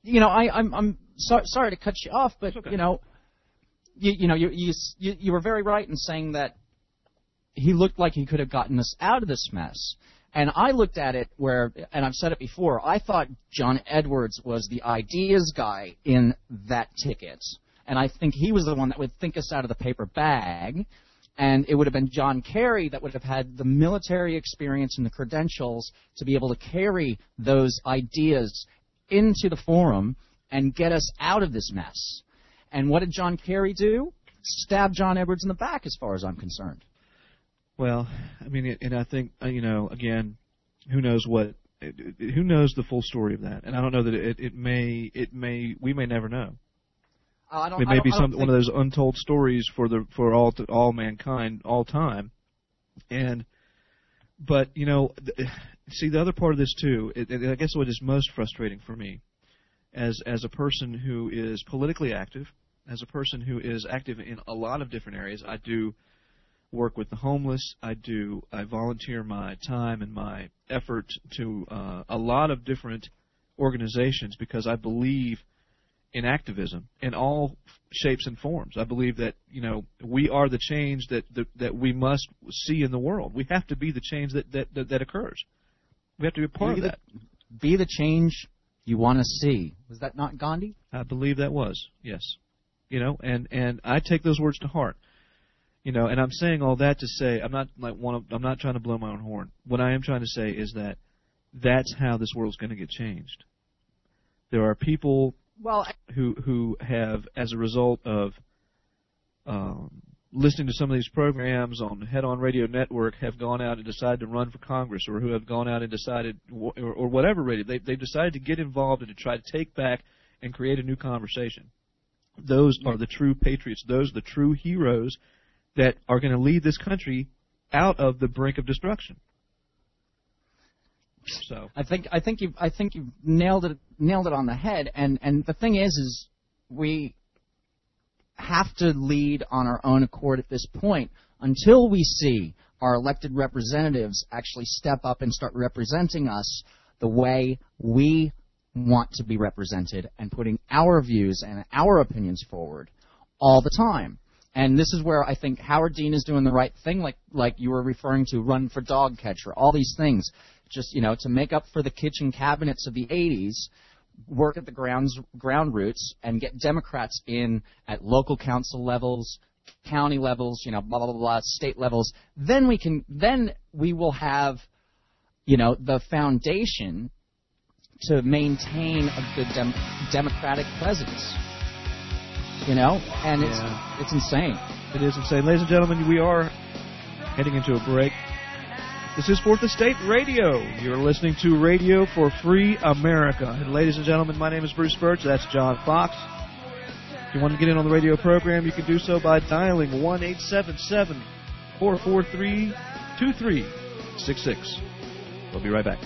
sorry to cut you off, but okay. You were very right in saying that he looked like he could have gotten us out of this mess. And I looked at it and I've said it before, I thought John Edwards was the ideas guy in that ticket. And I think he was the one that would think us out of the paper bag. And it would have been John Kerry that would have had the military experience and the credentials to be able to carry those ideas into the forum and get us out of this mess. And what did John Kerry do? Stab John Edwards in the back, as far as I'm concerned. Well, and I think, again, who knows who knows the full story of that? And I don't know that we may never know. It may be one of those untold stories for all mankind, all time. But see, the other part of this too, I guess what is most frustrating for me, as a person who is politically active, as a person who is active in a lot of different areas. I do work with the homeless. I volunteer my time and my effort to a lot of different organizations because I believe in activism in all shapes and forms. I believe that we are the change that we must see in the world. We have to be the change that occurs. We have to be a part of that. Be the change you want to see. Was that not Gandhi? I believe that was, yes. And I take those words to heart. And I'm saying all that to say I'm not trying to blow my own horn. What I am trying to say is that that's how this world's going to get changed. There are people who have, as a result of listening to some of these programs on Head On Radio Network, have gone out and decided to run for Congress, or who have gone out and decided, or whatever radio, they've decided to get involved and to try to take back and create a new conversation. Those are the true patriots. Those are the true heroes that are going to lead this country out of the brink of destruction. So I think you've nailed it on the head. And the thing is we have to lead on our own accord at this point until we see our elected representatives actually step up and start representing us the way we want to be represented and putting our views and our opinions forward all the time. And this is where I think Howard Dean is doing the right thing, like you were referring to, run for dog catcher, all these things. Just, to make up for the kitchen cabinets of the 80s, work at the ground roots and get Democrats in at local council levels, county levels, blah, blah, blah, blah, state levels, then we will have, the foundation to maintain a good democratic presence. And it's insane. It is insane. Ladies and gentlemen, we are heading into a break. This is Fourth Estate Radio. You're listening to Radio for Free America. And ladies and gentlemen, my name is Bruce Birch. That's John Fox. If you want to get in on the radio program, you can do so by dialing 1-877-443-2366. We'll be right back.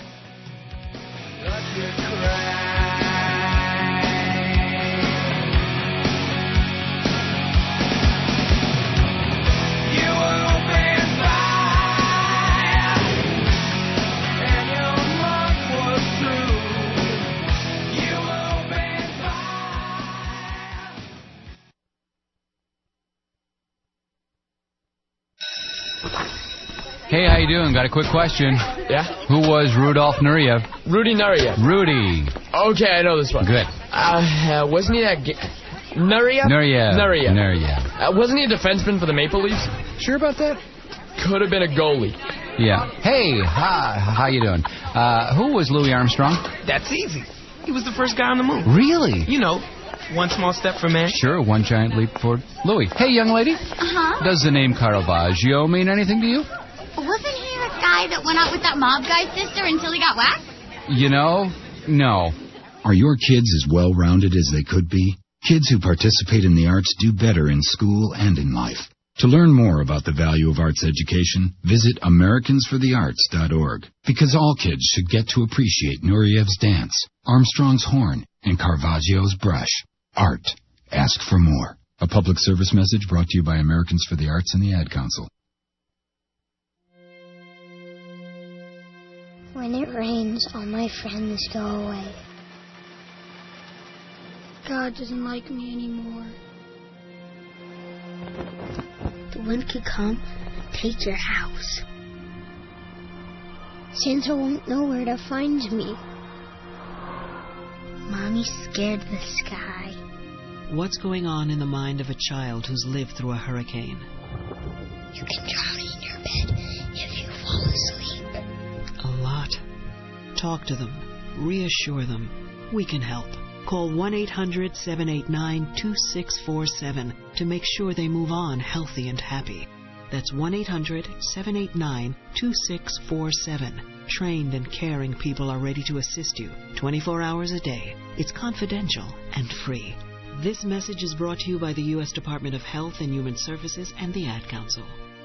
Hey, how you doing? Got a quick question. Yeah? Who was Rudolf Nureyev? Rudy Nureyev. Rudy. Okay, I know this one. Good. Wasn't he that... Nureyev? Nureyev. Wasn't he a defenseman for the Maple Leafs? Sure about that? Could have been a goalie. Yeah. Hey, how you doing? Who was Louis Armstrong? That's easy. He was the first guy on the moon. Really? One small step for man. Sure, one giant leap for Louis. Hey, young lady. Uh-huh. Does the name Caravaggio mean anything to you? Wasn't he the guy that went out with that mob guy's sister until he got whacked? No. Are your kids as well-rounded as they could be? Kids who participate in the arts do better in school and in life. To learn more about the value of arts education, visit AmericansForTheArts.org. Because all kids should get to appreciate Nureyev's dance, Armstrong's horn, and Caravaggio's brush. Art. Ask for more. A public service message brought to you by Americans for the Arts and the Ad Council. When it rains, all my friends go away. God doesn't like me anymore. The wind could come and take your house. Santa won't know where to find me. Mommy's scared of the sky. What's going on in the mind of a child who's lived through a hurricane? You can drown in your bed if you fall asleep. A lot. Talk to them. Reassure them. We can help. Call 1-800-789-2647 to make sure they move on healthy and happy. That's 1-800-789-2647. Trained and caring people are ready to assist you 24 hours a day. It's confidential and free. This message is brought to you by the U.S. Department of Health and Human Services and the Ad Council.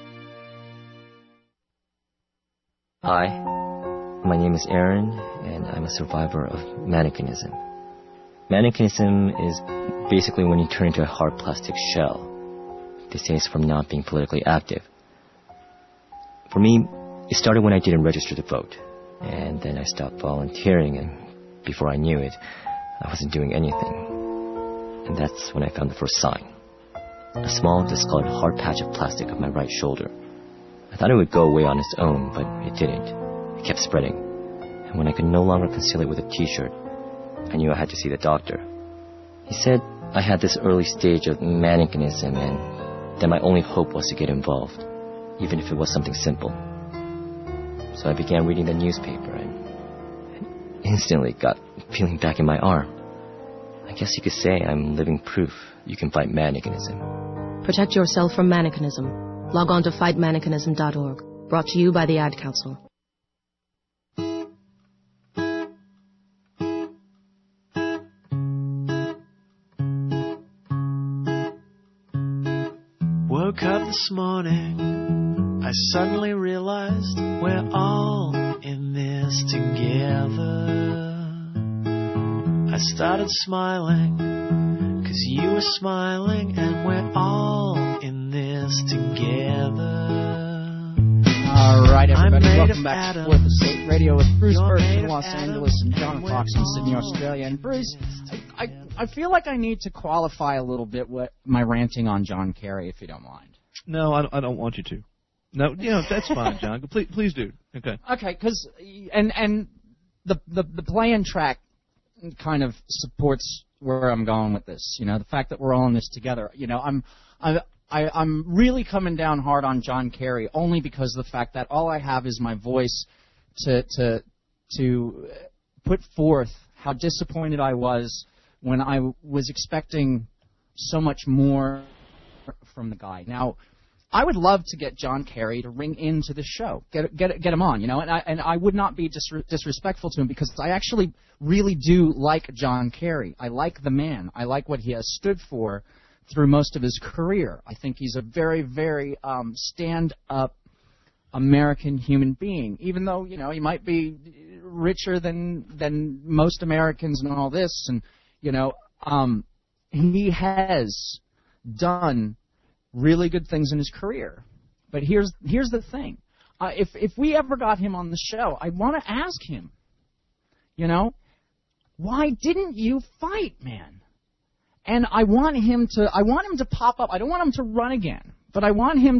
Hi, my name is Aaron, and I'm a survivor of mannequinism. Mannequinism is basically when you turn into a hard plastic shell. They say it's from not being politically active. For me, it started when I didn't register to vote, and then I stopped volunteering, and before I knew it, I wasn't doing anything. And that's when I found the first sign. A small, discolored hard patch of plastic on my right shoulder. I thought it would go away on its own, but it didn't. It kept spreading. And when I could no longer conceal it with a t-shirt, I knew I had to see the doctor. He said I had this early stage of mannequinism and that my only hope was to get involved, even if it was something simple. So I began reading the newspaper and instantly got feeling back in my arm. I guess you could say I'm living proof you can fight mannequinism. Protect yourself from mannequinism. Log on to fightmannequinism.org. Brought to you by the Ad Council. Woke up this morning, I suddenly realized we're all in this together. I started smiling, 'cause you were smiling, and we're all in this together. All right, everybody, welcome back to Fourth Estate Radio with Bruce Birch in Los Angeles and John Fox in Sydney, Australia. And Bruce, I feel like I need to qualify a little bit what my ranting on John Kerry, if you don't mind. No, I don't want you to. No, that's fine, John. Please do. Okay. Okay, because and the play-in track kind of supports where I'm going with this. You know, the fact that we're all in this together. You know, I'm really coming down hard on John Kerry only because of the fact that all I have is my voice to put forth how disappointed I was when I was expecting so much more from the guy. Now, I would love to get John Kerry to ring into the show, get him on, you know, and I would not be disrespectful to him because I actually really do like John Kerry. I like the man. I like what he has stood for through most of his career. I think he's a very, very stand-up American human being, even though, you know, he might be richer than most Americans and all this, and, you know, he has done really good things in his career. But here's the thing. If we ever got him on the show, I want to ask him, you know, why didn't you fight, man? And I want him to pop up. I don't want him to run again, but I want him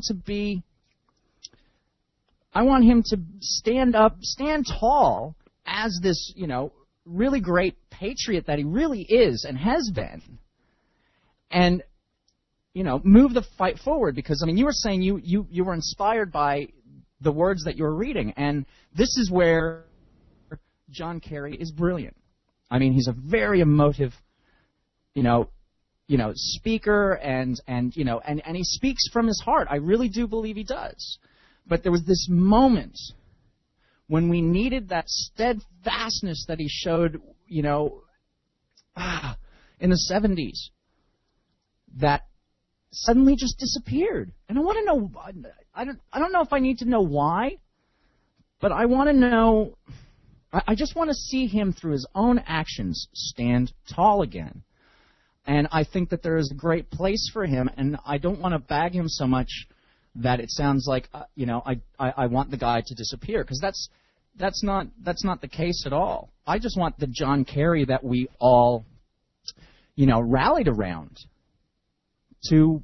to stand up, stand tall as this, you know, really great patriot that he really is and has been. And, you know, move the fight forward because, I mean, you were saying you were inspired by the words that you were reading, and this is where John Kerry is brilliant. I mean, he's a very emotive, you know, speaker, and you know, and he speaks from his heart. I really do believe he does. But there was this moment when we needed that steadfastness that he showed, you know, in the 70s, that suddenly just disappeared. And I want to know, I don't know if I need to know why, but I want to know, I just want to see him through his own actions stand tall again. And I think that there is a great place for him, and I don't want to bag him so much that it sounds like, you know, I want the guy to disappear, because that's not the case at all. I just want the John Kerry that we all, you know, rallied around to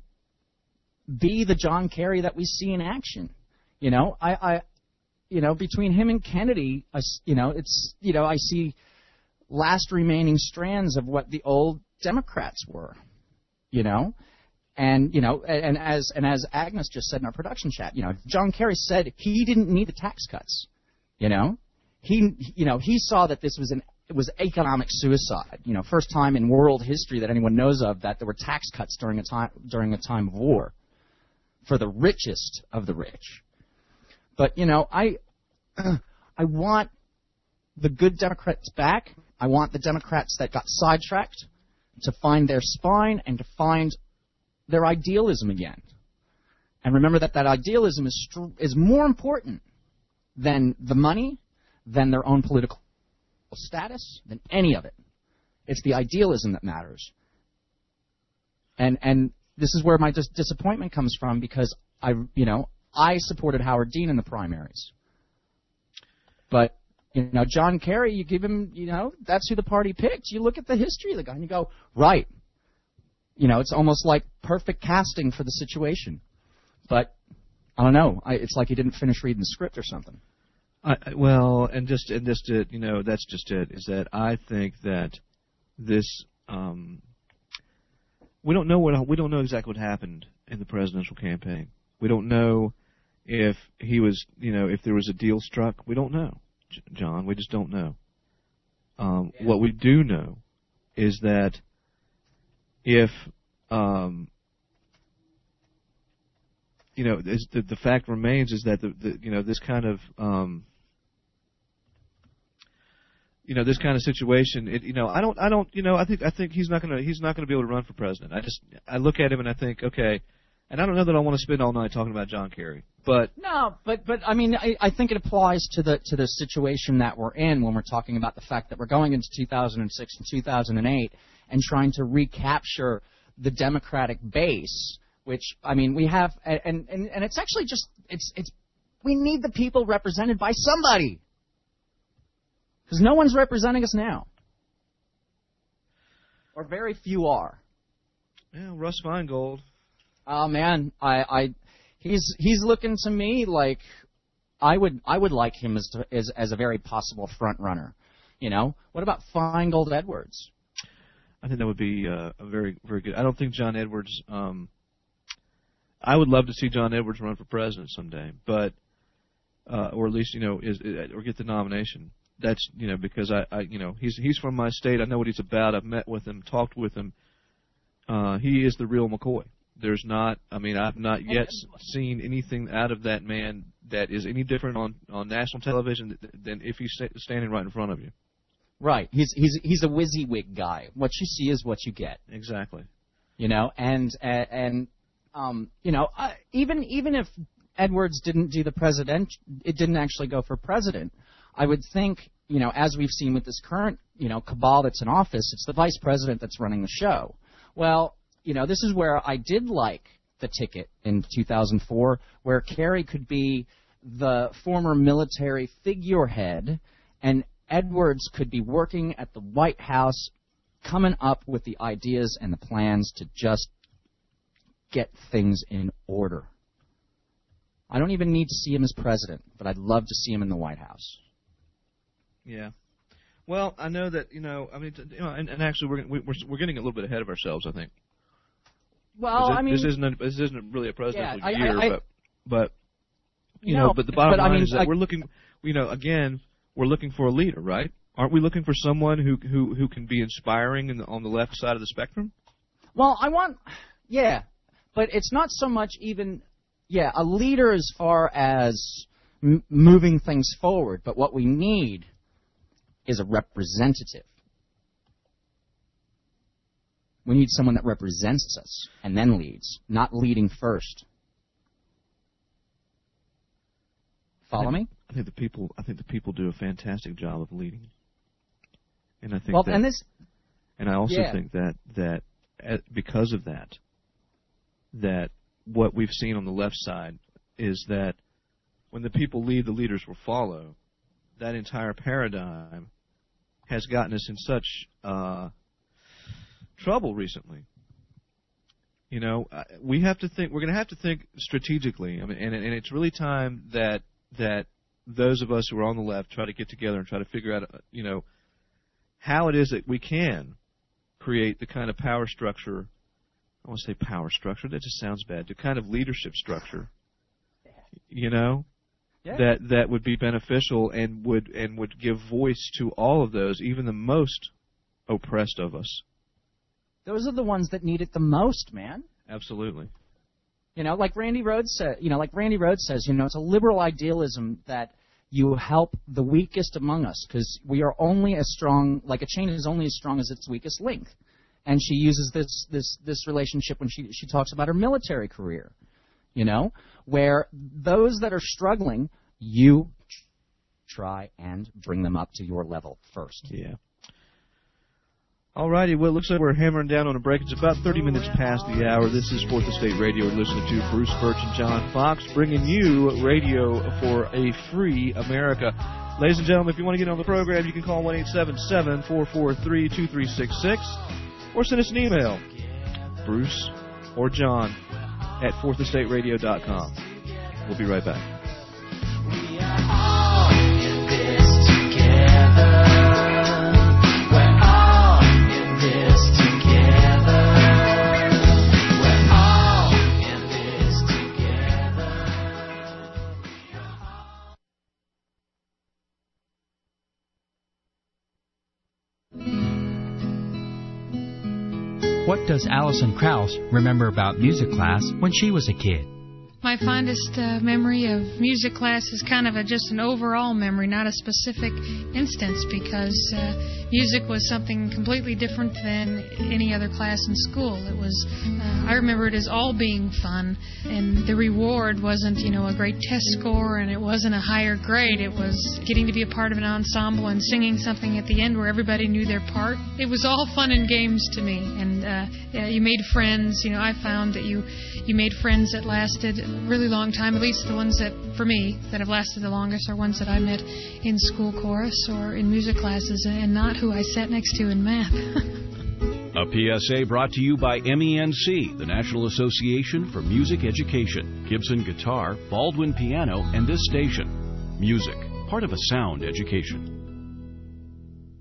be the John Kerry that we see in action. You know, you know, between him and Kennedy, you know, it's, you know, I see last remaining strands of what the old Democrats were, you know. And, you know, and as Agnes just said in our production chat, you know, John Kerry said he didn't need the tax cuts. You know, he saw that this was economic suicide. You know, first time in world history that anyone knows of that there were tax cuts during a time of war for the richest of the rich. But, you know, I want the good Democrats back. I want the Democrats that got sidetracked to find their spine and to find their idealism again. And remember that idealism is more important than the money, than their own political status, than any of it. It's the idealism that matters. And this is where my disappointment comes from, because I supported Howard Dean in the primaries. But, you know, John Kerry, you give him, you know, that's who the party picked. You look at the history of the guy and you go, right. You know, it's almost like perfect casting for the situation. But I don't know. It's like he didn't finish reading the script or something. Well, and just you know, that's just it. Is that I think that this we don't know exactly what happened in the presidential campaign. We don't know if he was, you know, if there was a deal struck. We don't know, John. We just don't know. What we do know is that if you know, the fact remains is that the you know, this kind of you know, this kind of situation, you know, I don't you know, I think he's not gonna be able to run for president. I look at him and I think, okay, and I don't know that I want to spend all night talking about John Kerry, but no, but I mean, I think it applies to the situation that we're in when we're talking about the fact that we're going into 2006 and 2008 and trying to recapture the Democratic base, which, I mean, we have, and it's actually just, it's we need the people represented by somebody, because no one's representing us now, or very few are. Yeah, Russ Feingold. Oh man, he's looking to me like I would like him as a very possible front runner. What about Feingold Edwards? I think that would be a very, very good. I don't think John Edwards. I would love to see John Edwards run for president someday, but or at least or get the nomination. That's because I he's from my state. I know what he's about. I've met with him, talked with him. He is the real McCoy. There's not. I mean, I've not yet seen anything out of that man that is any different on national television than if he's standing right in front of you. Right. He's a WYSIWYG guy. What you see is what you get. Exactly. And even if Edwards didn't do the president, it didn't actually go for president. I would think, as we've seen with this current, cabal that's in office, it's the vice president that's running the show. Well, this is where I did like the ticket in 2004, where Kerry could be the former military figurehead, and Edwards could be working at the White House, coming up with the ideas and the plans to just get things in order. I don't even need to see him as president, but I'd love to see him in the White House. Yeah. Well, I know that and actually we're getting a little bit ahead of ourselves, I think. Well, this isn't really a presidential year, but the bottom line is that we're looking, again, we're looking for a leader, right? Aren't we looking for someone who can be inspiring on the left side of the spectrum? Well, but it's not so much even, a leader as far as moving things forward, but what we need is a representative. We need someone that represents us and then leads, not leading first. Follow me? I think the people do a fantastic job of leading, and I think I also think that because of that what we've seen on the left side is that when the people lead, the leaders will follow. That entire paradigm has gotten us in such trouble recently. We have to think. We're going to have to think strategically. I mean, and it's really time that those of us who are on the left try to get together and try to figure out, how it is that we can create the kind of power structure. I want to say power structure. That just sounds bad. The kind of leadership structure, that would be beneficial and would give voice to all of those, even the most oppressed of us. Those are the ones that need it the most, man. Absolutely. Like Randy Rhoads says, it's a liberal idealism that you help the weakest among us, because we are only as strong, like a chain is only as strong as its weakest link. And she uses this relationship when she talks about her military career, where those that are struggling, you try and bring them up to your level first. Yeah. All righty, well, it looks like we're hammering down on a break. It's about 30 minutes past the hour. This is Fourth Estate Radio. We're listening to Bruce Birch and John Fox, bringing you radio for a free America. Ladies and gentlemen, if you want to get on the program, you can call 1-877-443-2366 or send us an email, Bruce or John at fourthestateradio.com. We'll be right back. We are all in this together. What does Alison Krauss remember about music class when she was a kid? My fondest memory of music class is kind of just an overall memory, not a specific instance, because music was something completely different than any other class in school. It was, I remember it as all being fun, and the reward wasn't, a great test score, and it wasn't a higher grade. It was getting to be a part of an ensemble and singing something at the end where everybody knew their part. It was all fun and games to me, and you made friends. I found that you made friends that lasted a really long time. At least the ones that, for me, that have lasted the longest are ones that I met in school chorus or in music classes, and not who I sat next to in math. A PSA brought to you by MENC, the National Association for Music Education, Gibson Guitar, Baldwin Piano, and this station. Music, part of a sound education.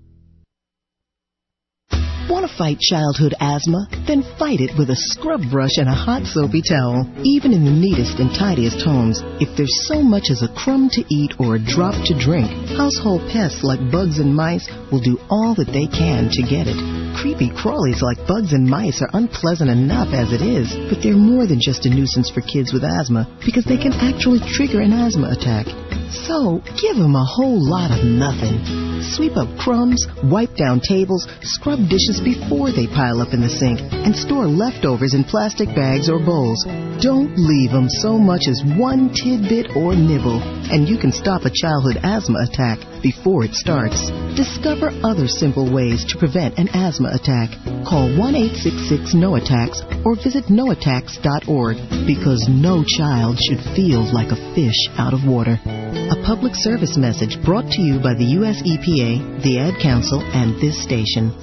Want to fight childhood asthma? Then fight it with a scrub brush and a hot soapy towel. Even in the neatest and tidiest homes, if there's so much as a crumb to eat or a drop to drink, household pests like bugs and mice will do all that they can to get it. Creepy crawlies like bugs and mice are unpleasant enough as it is, but they're more than just a nuisance for kids with asthma because they can actually trigger an asthma attack. So, give them a whole lot of nothing. Sweep up crumbs, wipe down tables, scrub dishes before they pile up in the sink, and store leftovers in plastic bags or bowls. Don't leave them so much as one tidbit or nibble, and you can stop a childhood asthma attack before it starts. Discover other simple ways to prevent an asthma attack. Call 1-866-NO-ATTACKS or visit noattacks.org, because no child should feel like a fish out of water. A public service message brought to you by the U.S. EPA, the Ad Council, and this station.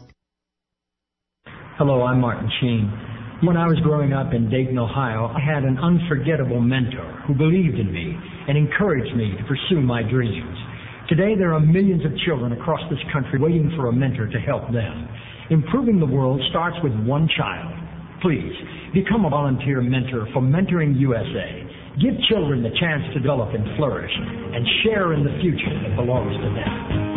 Hello, I'm Martin Sheen. When I was growing up in Dayton, Ohio, I had an unforgettable mentor who believed in me and encouraged me to pursue my dreams. Today, there are millions of children across this country waiting for a mentor to help them. Improving the world starts with one child. Please, become a volunteer mentor for Mentoring USA. Give children the chance to develop and flourish, and share in the future that belongs to them.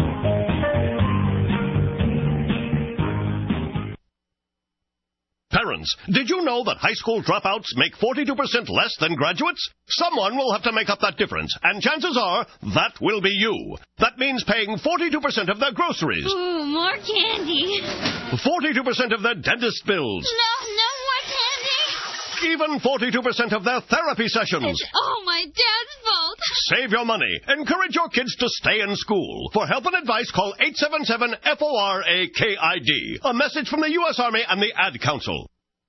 Parents, did you know that high school dropouts make 42% less than graduates? Someone will have to make up that difference, and chances are that will be you. That means paying 42% of their groceries. Ooh, more candy. 42% of their dentist bills. No more candy. Even 42% of their therapy sessions. It's all my dad's fault. Save your money. Encourage your kids to stay in school. For help and advice, call 877-FORAKID. A message from the U.S. Army and the Ad Council.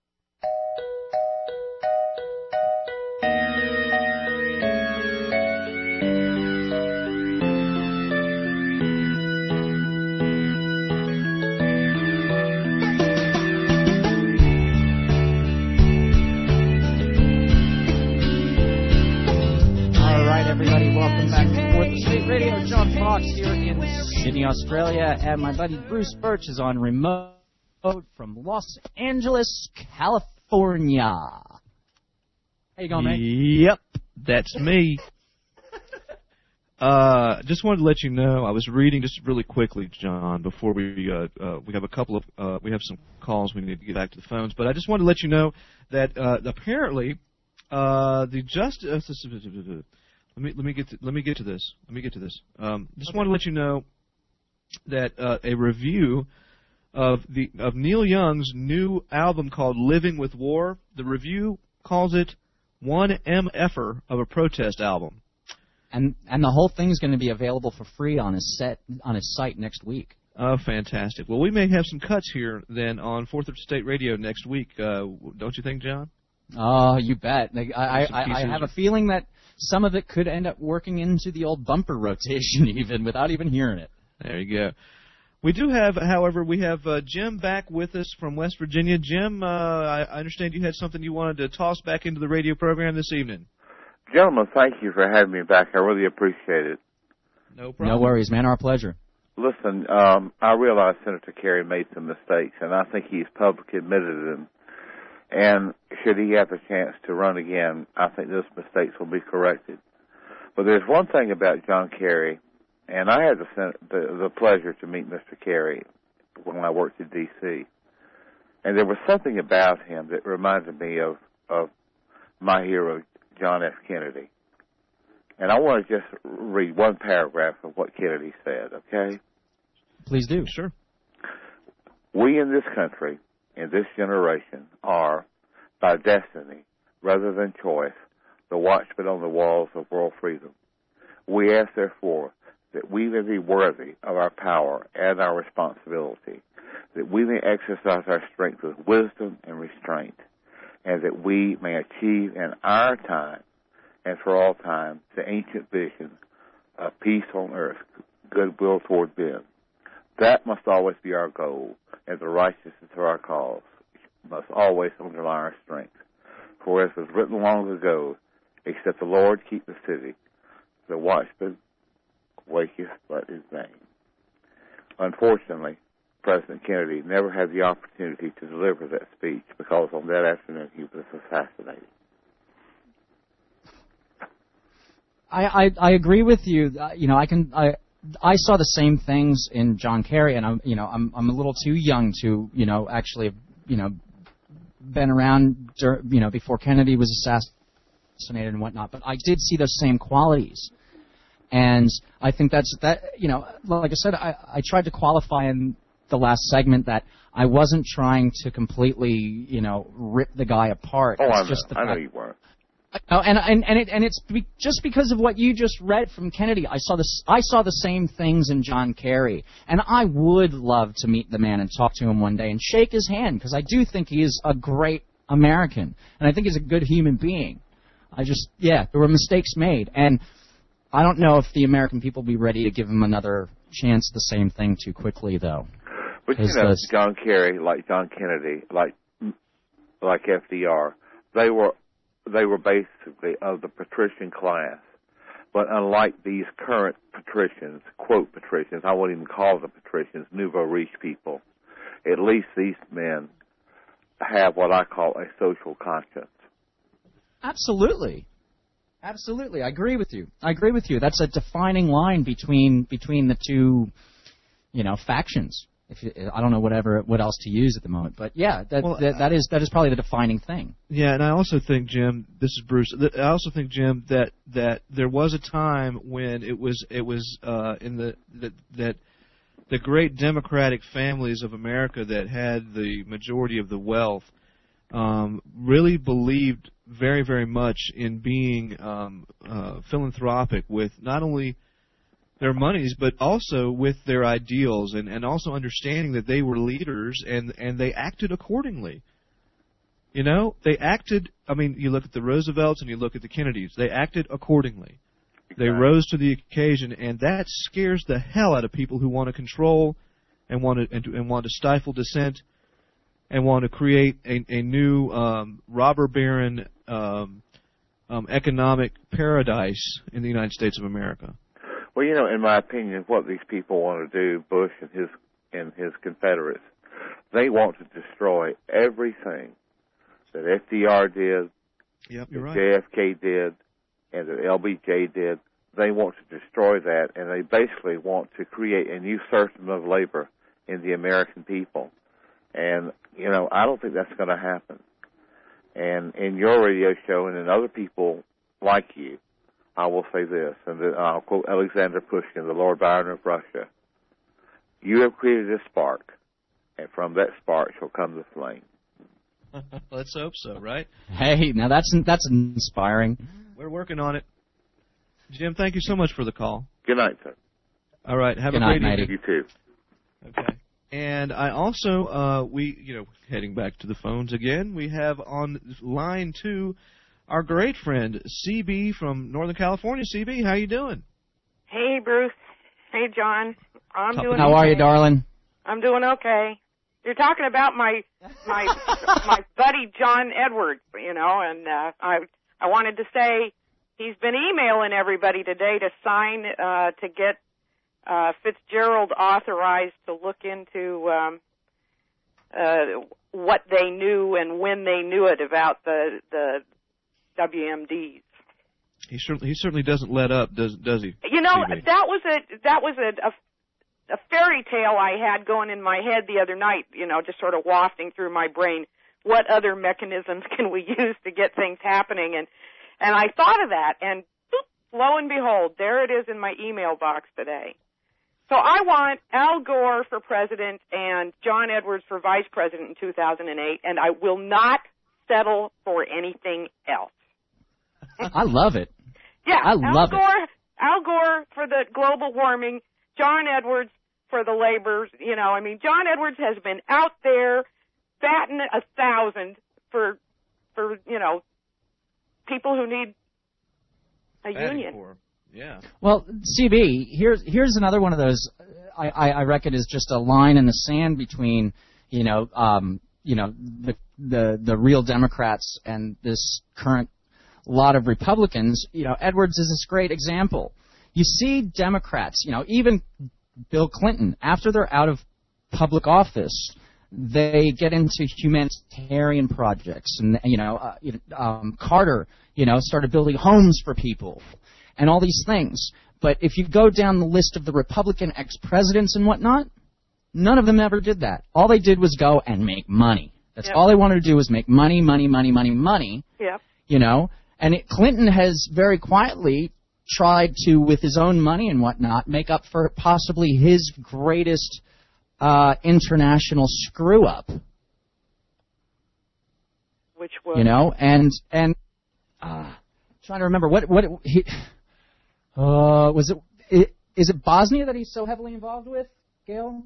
Everybody, welcome back to 4th State Radio. John Fox here in Sydney, Australia, and my buddy Bruce Birch is on remote from Los Angeles, California. How you going, mate? Yep, that's me. Just wanted to let you know, I was reading just really quickly, John, before we have a couple of we have some calls we need to get back to the phones, but I just wanted to let you know that apparently the justice. Let me get to this. Just want to let you know that a review of Neil Young's new album called "Living with War." The review calls it one MFer of a protest album. And the whole thing's going to be available for free on his site next week. Oh, fantastic! Well, we may have some cuts here then on 4th State Radio next week. Don't you think, John? Oh, you bet. I have a feeling that some of it could end up working into the old bumper rotation even without even hearing it. There you go. We do have, however, Jim back with us from West Virginia. Jim, I understand you had something you wanted to toss back into the radio program this evening. Gentlemen, thank you for having me back. I really appreciate it. No problem. No worries, man. Our pleasure. Listen, I realize Senator Kerry made some mistakes, and I think he's publicly admitted them. And should he have a chance to run again, I think those mistakes will be corrected. But there's one thing about John Kerry, and I had the pleasure to meet Mr. Kerry when I worked in D.C., and there was something about him that reminded me of my hero, John F. Kennedy. And I want to just read one paragraph of what Kennedy said, okay? Please do. Sure. We in this country, in this generation, are, by destiny, rather than choice, the watchmen on the walls of world freedom. We ask, therefore, that we may be worthy of our power and our responsibility, that we may exercise our strength with wisdom and restraint, and that we may achieve in our time and for all time the ancient vision of peace on earth, goodwill toward men. That must always be our goal, and the righteousness of our cause must always underlie our strength. For as was written long ago, except the Lord keep the city, the watchman waketh but in vain. Unfortunately, President Kennedy never had the opportunity to deliver that speech because on that afternoon he was assassinated. I agree with you. I saw the same things in John Kerry, and I'm a little too young to actually been around before Kennedy was assassinated and whatnot. But I did see those same qualities, and I think like I said, I tried to qualify in the last segment that I wasn't trying to completely rip the guy apart. Oh, I know you weren't. Oh, and it's just because of what you just read from Kennedy. I saw the same things in John Kerry, and I would love to meet the man and talk to him one day and shake his hand because I do think he is a great American, and I think he's a good human being. There were mistakes made, and I don't know if the American people will be ready to give him another chance at the same thing too quickly, though. But John Kerry, like John Kennedy, like FDR, they were basically of the patrician class. But unlike these current patricians, quote patricians, I won't even call them patricians, nouveau riche people, at least these men have what I call a social conscience. Absolutely. I agree with you. That's a defining line between the two, factions. I don't know what else to use at the moment, but yeah, that is probably the defining thing. Yeah, and I also think, Jim, this is Bruce. I also think, Jim, that there was a time when it was in that the great democratic families of America that had the majority of the wealth really believed very, very much in being philanthropic with not only their monies, but also with their ideals, and also understanding that they were leaders and they acted accordingly. They acted. I mean, you look at the Roosevelts and you look at the Kennedys. They acted accordingly. Exactly. They rose to the occasion, and that scares the hell out of people who want to control and want to stifle dissent and want to create a new robber baron economic paradise in the United States of America. Well, in my opinion, what these people want to do, Bush and his Confederates, they want to destroy everything that FDR did, yep, you're right, JFK did, and that LBJ did. They want to destroy that, and they basically want to create a new system of labor in the American people. And, I don't think that's going to happen. And in your radio show and in other people like you, I will say this, and I'll quote Alexander Pushkin, the Lord Byron of Russia. You have created a spark, and from that spark shall come the flame. Let's hope so, right? Hey, now that's inspiring. We're working on it. Jim, thank you so much for the call. Good night, sir. All right, have a great evening. You too. Okay. And I also, heading back to the phones again, we have on line 2 our great friend, CB from Northern California. CB, how you doing? Hey, Bruce. Hey, John. I'm doing How are you, darling? I'm doing okay. You're talking about my buddy John Edwards, and I wanted to say he's been emailing everybody today to sign to get Fitzgerald authorized to look into what they knew and when they knew it about the WMDs. He certainly doesn't let up, does he? CB? that was a fairy tale I had going in my head the other night. Just sort of wafting through my brain. What other mechanisms can we use to get things happening? And I thought of that, and lo and behold, there it is in my email box today. So I want Al Gore for president and John Edwards for vice president in 2008, and I will not settle for anything else. I love it. Yeah, I love it. Al Gore for the global warming, John Edwards for the labor. John Edwards has been out there batting 1,000 for people who need a union. Yeah. Well, CB, here's another one of those. I reckon is just a line in the sand between the real Democrats and this current lot of Republicans. Edwards is this great example. You see Democrats, even Bill Clinton, after they're out of public office, they get into humanitarian projects, and Carter, started building homes for people, and all these things. But if you go down the list of the Republican ex-presidents and whatnot, none of them ever did that. All they did was go and make money. That's all they wanted to do was make money. Yeah. And Clinton has very quietly tried to, with his own money and whatnot, make up for possibly his greatest international screw-up. Which was? Trying to remember was it? Is it Bosnia that he's so heavily involved with, Gail?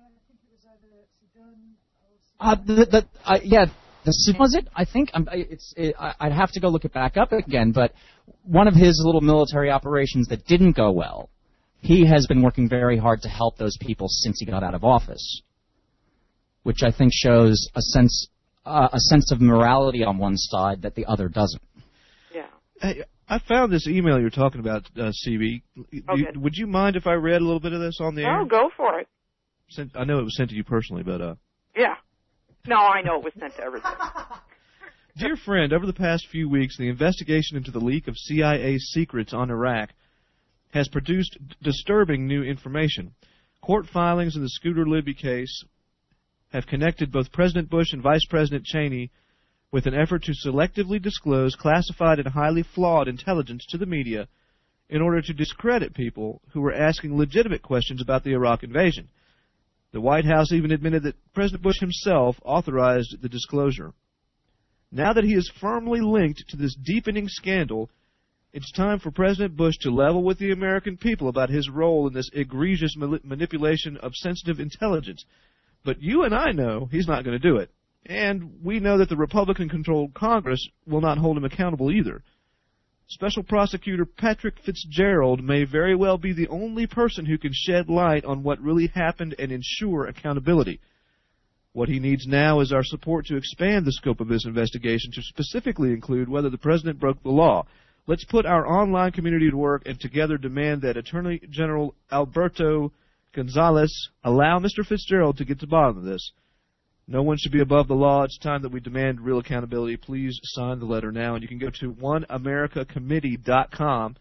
Was it? I think I'd have to go look it back up again. But one of his little military operations that didn't go well, he has been working very hard to help those people since he got out of office, which I think shows a sense of morality on one side that the other doesn't. Yeah. Hey, I found this email you're talking about, CB. Okay. Would you mind if I read a little bit of this on the air? Oh, go for it. I know it was sent to you personally, but yeah. No, I know it was sent to everybody. Dear friend, over the past few weeks, the investigation into the leak of CIA secrets on Iraq has produced disturbing new information. Court filings in the Scooter Libby case have connected both President Bush and Vice President Cheney with an effort to selectively disclose classified and highly flawed intelligence to the media in order to discredit people who were asking legitimate questions about the Iraq invasion. The White House even admitted that President Bush himself authorized the disclosure. Now that he is firmly linked to this deepening scandal, it's time for President Bush to level with the American people about his role in this egregious manipulation of sensitive intelligence. But you and I know he's not going to do it. And we know that the Republican-controlled Congress will not hold him accountable either. Special Prosecutor Patrick Fitzgerald may very well be the only person who can shed light on what really happened and ensure accountability. What he needs now is our support to expand the scope of this investigation to specifically include whether the president broke the law. Let's put our online community to work and together demand that Attorney General Alberto Gonzales allow Mr. Fitzgerald to get to the bottom of this. No one should be above the law. It's time that we demand real accountability. Please sign the letter now. And you can go to oneamericacommittee.com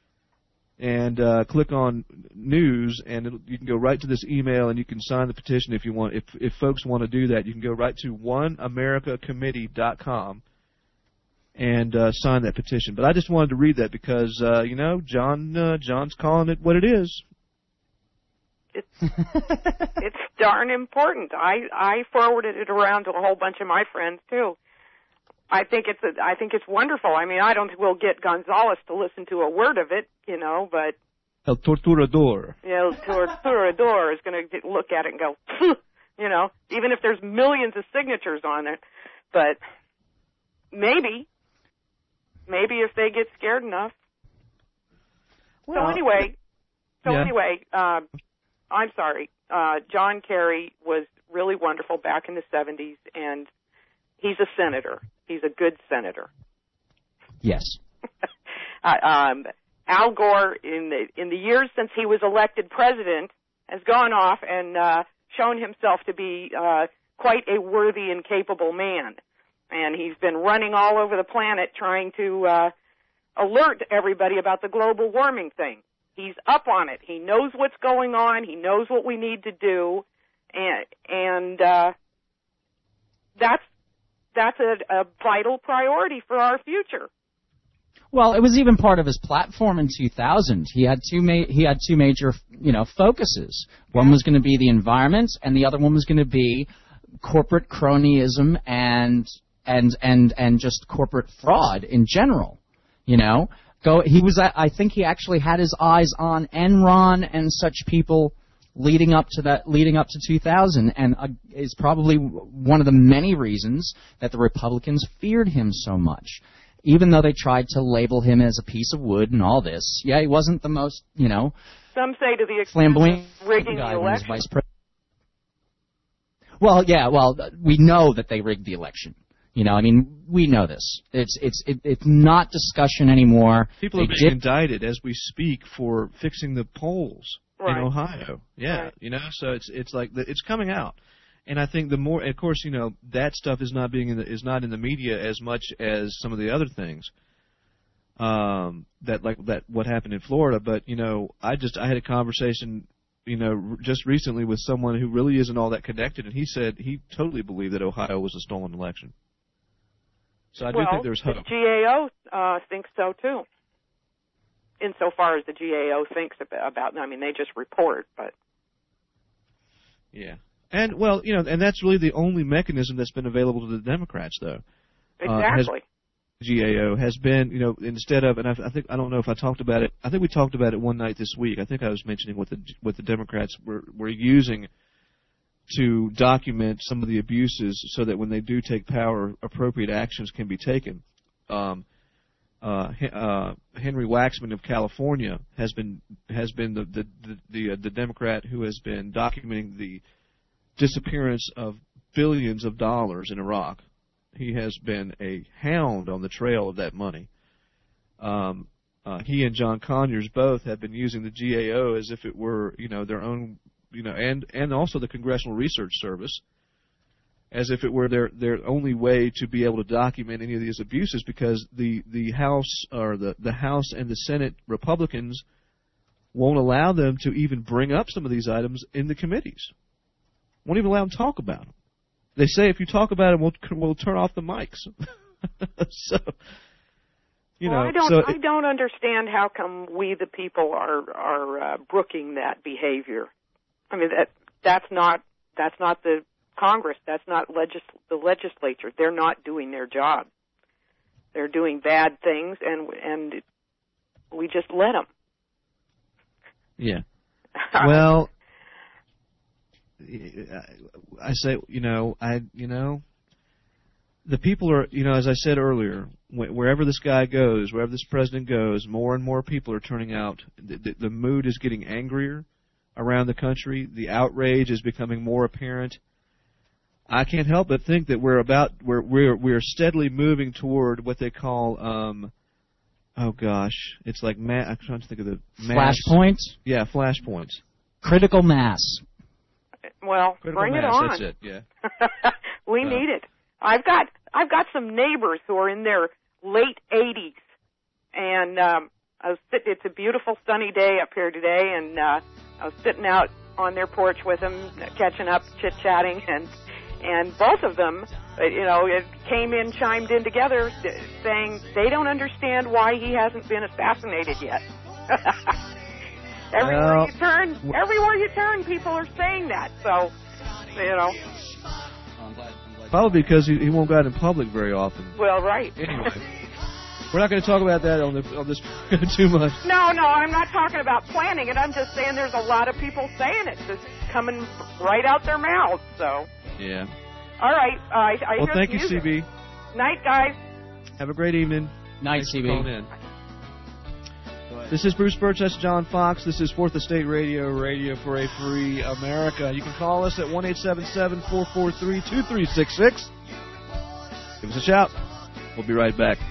and click on news, and you can go right to this email, and you can sign the petition if you want. If folks want to do that, you can go right to oneamericacommittee.com and sign that petition. But I just wanted to read that because, John's calling it what it is. It's darn important. I forwarded it around to a whole bunch of my friends too. I think it's wonderful. I mean, I don't think we'll get Gonzales to listen to a word of it, but El Torturador. Yeah, El Torturador is going to look at it and go, even if there's millions of signatures on it. But maybe if they get scared enough. Well, anyway, I'm sorry. John Kerry was really wonderful back in the 70s, and he's a senator. He's a good senator. Yes. Al Gore, in the years since he was elected president, has gone off and shown himself to be quite a worthy and capable man. And he's been running all over the planet trying to alert everybody about the global warming thing. He's up on it. He knows what's going on. He knows what we need to do, and that's a vital priority for our future. Well, it was even part of his platform in 2000. He had two major focuses. One was going to be the environment, and the other one was going to be corporate cronyism and just corporate fraud in general. I think he actually had his eyes on Enron and such people leading up to 2000, and is probably one of the many reasons that the Republicans feared him so much. Even though they tried to label him as a piece of wood and all this, he wasn't the most, some say to the extent flamboyant of rigging guy the when he was election. vice president. Well, we know that they rigged the election. We know this. It's not discussion anymore. People are being indicted as we speak for fixing the polls. in Ohio. Yeah, so it's like it's coming out. And I think the more, of course, that stuff is not in the media as much as some of the other things. That what happened in Florida, but I had a conversation, just recently with someone who really isn't all that connected, and he said he totally believed that Ohio was a stolen election. So I do think there's hope. The GAO thinks so too. Insofar as the GAO thinks about, I mean, they just report, but yeah. And and that's really the only mechanism that's been available to the Democrats, though. Exactly. GAO has been, instead of, and I don't know if I talked about it. I think we talked about it one night this week. I think I was mentioning what the Democrats were using to document some of the abuses, so that when they do take power, appropriate actions can be taken. Henry Waxman of California has been the Democrat who has been documenting the disappearance of billions of dollars in Iraq. He has been a hound on the trail of that money. He and John Conyers both have been using the GAO as if it were, their own, and also the Congressional Research Service, as if it were their only way to be able to document any of these abuses, because the House or the House and the Senate Republicans won't allow them to even bring up some of these items in the committees. Won't even allow them to talk about them. They say if you talk about it, we'll turn off the mics. So, I don't understand how come we the people are brooking that behavior. I mean that's not the Congress. That's not the legislature. They're not doing their job. They're doing bad things, and we just let them. Yeah. Well, I say, the people are, as I said earlier, wherever this guy goes, wherever this president goes, more and more people are turning out. The mood is getting angrier around the country. The outrage is becoming more apparent. I can't help but think that we're steadily moving toward what they call, it's like I'm trying to think of the mass. Flashpoints? Yeah, flashpoints. Critical mass. Well, bring it on. That's it. Yeah. We need it. I've got some neighbors who are in their late 80s, and it's a beautiful sunny day up here today, and I was sitting out on their porch with them, catching up, chit-chatting, and both of them, chimed in together saying they don't understand why he hasn't been assassinated yet. Everywhere you turn, people are saying that. So, Probably because he won't go out in public very often. Well, right. Anyway, we're not going to talk about that on this too much. No, I'm not talking about planning it. I'm just saying there's a lot of people saying it, just coming right out their mouths. So. Yeah. All right. Well, thank you, CB. Night, guys. Have a great evening. Night, CB. This is Bruce Birch. That's John Fox. This is Fourth Estate Radio, Radio for a Free America. You can call us at 1-877-443-2366. Give us a shout. We'll be right back.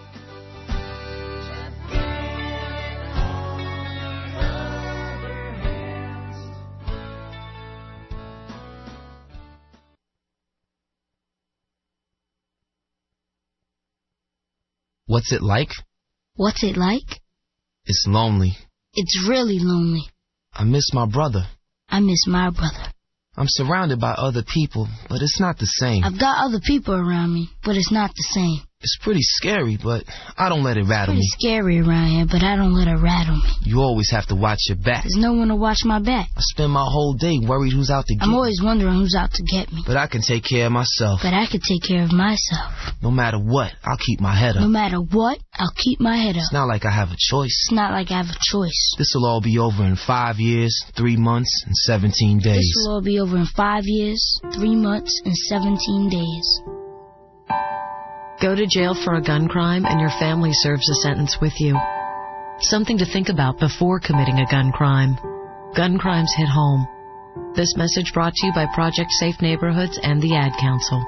What's it like? What's it like? It's lonely. It's really lonely. I miss my brother. I miss my brother. I'm surrounded by other people, but it's not the same. I've got other people around me, but it's not the same. It's pretty scary, but I don't let it rattle me. It's pretty scary around here, but I don't let it rattle me. You always have to watch your back. There's no one to watch my back. I spend my whole day worried who's out to get me. I'm always wondering who's out to get me. But I can take care of myself. But I can take care of myself. No matter what, I'll keep my head up. No matter what, I'll keep my head up. It's not like I have a choice. It's not like I have a choice. This will all be over in 5 years, 3 months, and 17 days. This will all be over in 5 years, 3 months, and 17 days. Go to jail for a gun crime and your family serves a sentence with you. Something to think about before committing a gun crime. Gun crimes hit home. This message brought to you by Project Safe Neighborhoods and the Ad Council.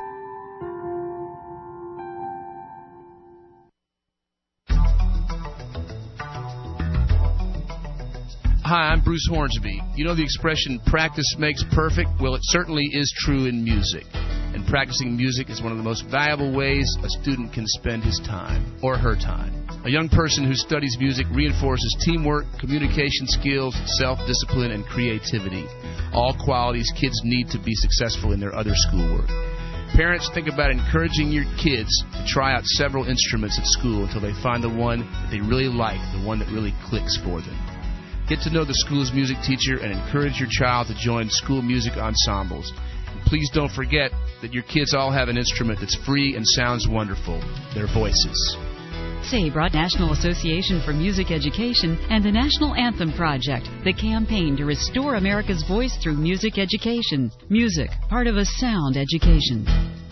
Hi, I'm Bruce Bruce Hornsby. You know the expression, practice makes perfect? Well, it certainly is true in music. And practicing music is one of the most valuable ways a student can spend his time, or her time. A young person who studies music reinforces teamwork, communication skills, self-discipline, and creativity. All qualities kids need to be successful in their other schoolwork. Parents, think about encouraging your kids to try out several instruments at school until they find the one that they really like, the one that really clicks for them. Get to know the school's music teacher and encourage your child to join school music ensembles. And please don't forget that your kids all have an instrument that's free and sounds wonderful, their voices. SABE brought National Association for Music Education and the National Anthem Project, the campaign to restore America's voice through music education. Music, part of a sound education.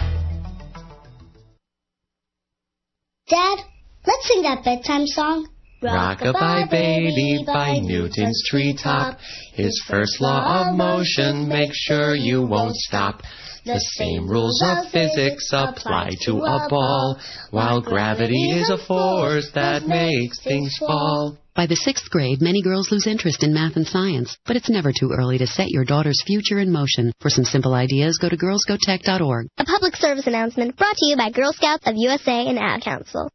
Dad, let's sing that bedtime song. Rock-a-bye baby by Newton's treetop. His first law of motion, make sure you won't stop. The same rules of physics apply to a ball, while gravity is a force that makes things fall. By the 6th grade, many girls lose interest in math and science, but it's never too early to set your daughter's future in motion. For some simple ideas, go to girlsgotech.org. A public service announcement brought to you by Girl Scouts of USA and Ad Council.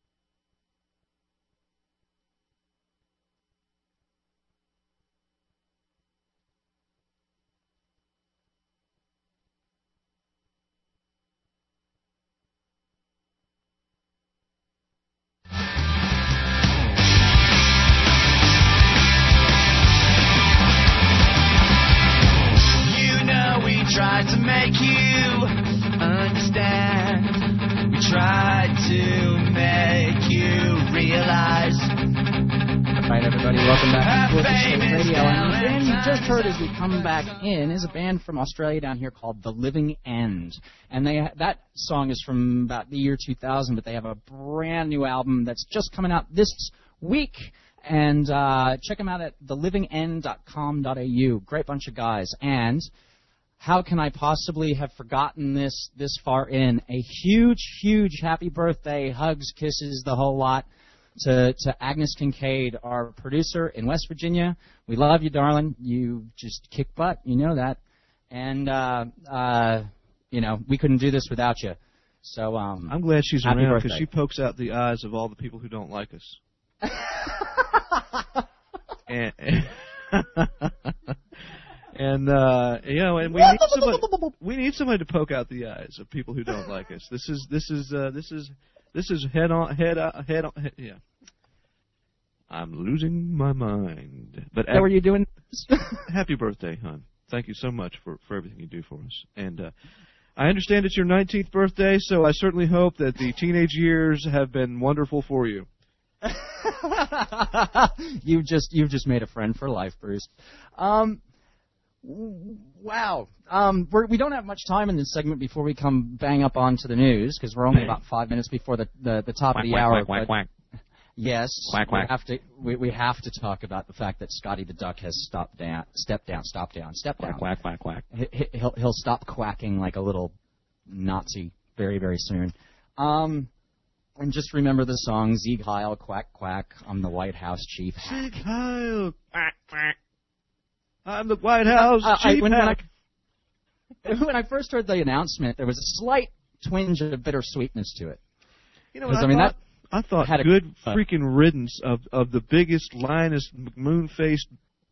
Tried to make you understand. We tried to make you realize. All right, everybody, welcome back to Portland State Radio. And the band you just heard as we come back in is a band from Australia down here called The Living End. And that song is from about the year 2000, but they have a brand new album that's just coming out this week. And check them out at thelivingend.com.au. Great bunch of guys. And how can I possibly have forgotten this far in? A huge, huge happy birthday, hugs, kisses, the whole lot to Agnes Kincaid, our producer in West Virginia. We love you, darling. You just kick butt. You know that. And, we couldn't do this without you. So I'm glad she's happy around birthday. because she pokes out the eyes of all the people who don't like us. And we need somebody to poke out the eyes of people who don't like us. This is head on. Yeah. I'm losing my mind. But how are you doing? Happy birthday, hon. Thank you so much for everything you do for us. And I understand it's your 19th birthday, so I certainly hope that the teenage years have been wonderful for you. You've just made a friend for life, Bruce. Wow. We don't have much time in this segment before we come bang up onto the news because we're only about 5 minutes before the top of the hour. Quack. Yes. Quack. We have to talk about the fact that Scotty the Duck has stepped down. Quack. He'll stop quacking like a little Nazi very, very soon. And just remember the song, Sieg Heil, quack, quack, I'm the White House chief. Sieg Heil, quack, quack. I'm the White House chief. When I first heard the announcement, there was a slight twinge of bittersweetness to it. You know, I thought good freaking riddance of the biggest Linus McMoon-faced.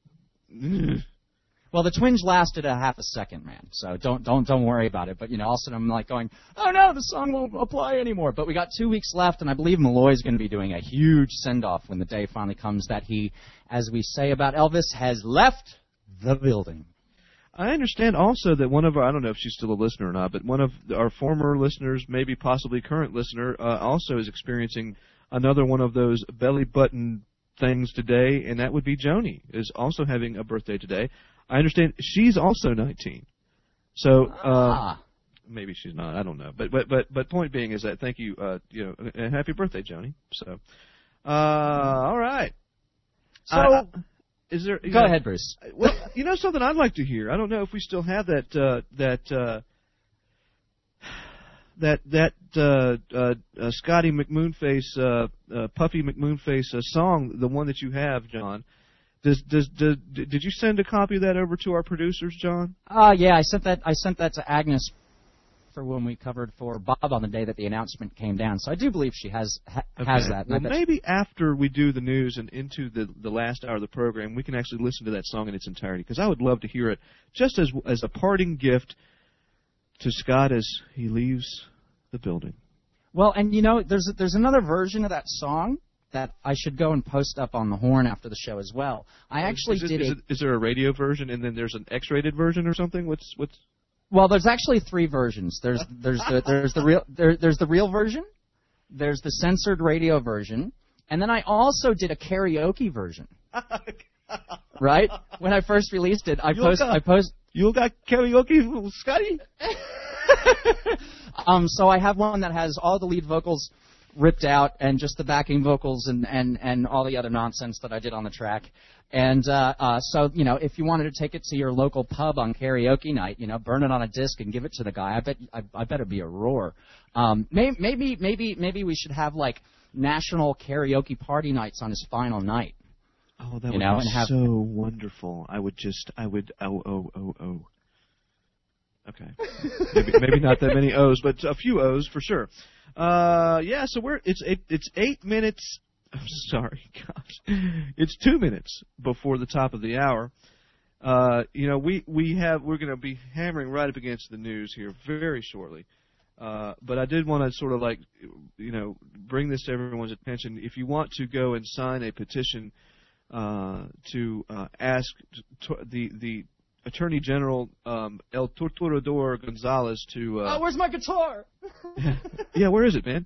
Well, the twinge lasted a half a second, man. So don't worry about it. But all of a sudden I'm like going, oh no, the song won't apply anymore. But we got 2 weeks left, and I believe Malloy's going to be doing a huge send-off when the day finally comes that he, as we say about Elvis, has left the building. I understand also that one of our, I don't know if she's still a listener or not, but one of our former listeners, maybe possibly current listener, also is experiencing another one of those belly button things today, and that would be Joni, is also having a birthday today. I understand she's also 19. So maybe she's not. I don't know. But point being is that thank you. And happy birthday, Joni. So all right. So is there? Go ahead, Bruce. Well, something I'd like to hear. I don't know if we still have that Scotty McMoonface, Puffy McMoonface song, the one that you have, John. Did you send a copy of that over to our producers, John? Yeah, I sent that to Agnes for when we covered for Bob on the day that the announcement came down. So I do believe she has that. Well, maybe after we do the news and into the last hour of the program, we can actually listen to that song in its entirety, because I would love to hear it just as a parting gift to Scott as he leaves the building. Well, and you know, there's another version of that song that I should go and post up on the Horn after the show as well. I actually Is there a radio version and then there's an X-rated version or something? What's? Well, there's actually three versions. There's the real version, there's the censored radio version, and then I also did a karaoke version. Right? When I first released it, I post. You got karaoke, Scotty? So I have one that has all the lead vocals ripped out and just the backing vocals and all the other nonsense that I did on the track. And so, you know, if you wanted to take it to your local pub on karaoke night, you know, burn it on a disc and give it to the guy, I bet it'd be a roar. Maybe we should have like national karaoke party nights on his final night. Oh, that would be so wonderful. I would. Okay. maybe not that many O's, but a few O's for sure. Yeah, so it's 8 minutes. I'm sorry, gosh. It's 2 minutes before the top of the hour. You know, we're going to be hammering right up against the news here very shortly. But I did want to sort of like, you know, bring this to everyone's attention. If you want to go and sign a petition to ask the Attorney General El Torturador Gonzalez to... oh, where's my guitar? Yeah, where is it, man?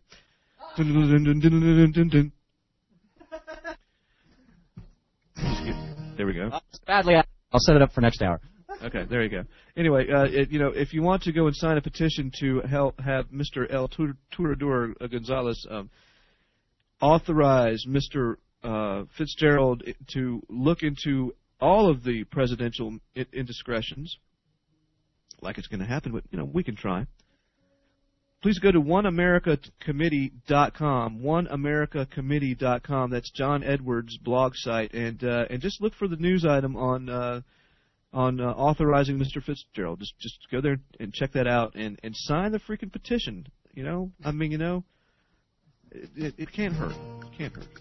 There we go. Badly, I'll set it up for next hour. Okay, there you go. Anyway, you know, if you want to go and sign a petition to help have Mr. El Torturador Gonzalez authorize Mr. Fitzgerald to look into all of the presidential indiscretions, like it's going to happen, but, you know, we can try. Please go to oneamericacommittee.com, oneamericacommittee.com. That's John Edwards' blog site, and just look for the news item on authorizing Mr. Fitzgerald. Just go there and check that out and sign the freaking petition. You know, I mean, you know, it can't hurt. It can't hurt.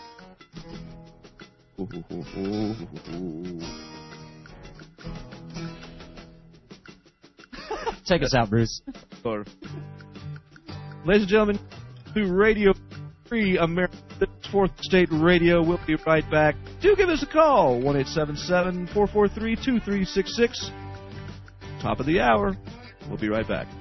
Take us out, Bruce. Ladies and gentlemen, to Radio Free America, Fourth State Radio. We'll be right back. Do give us a call, 1-877-443-2366. Top of the hour. We'll be right back.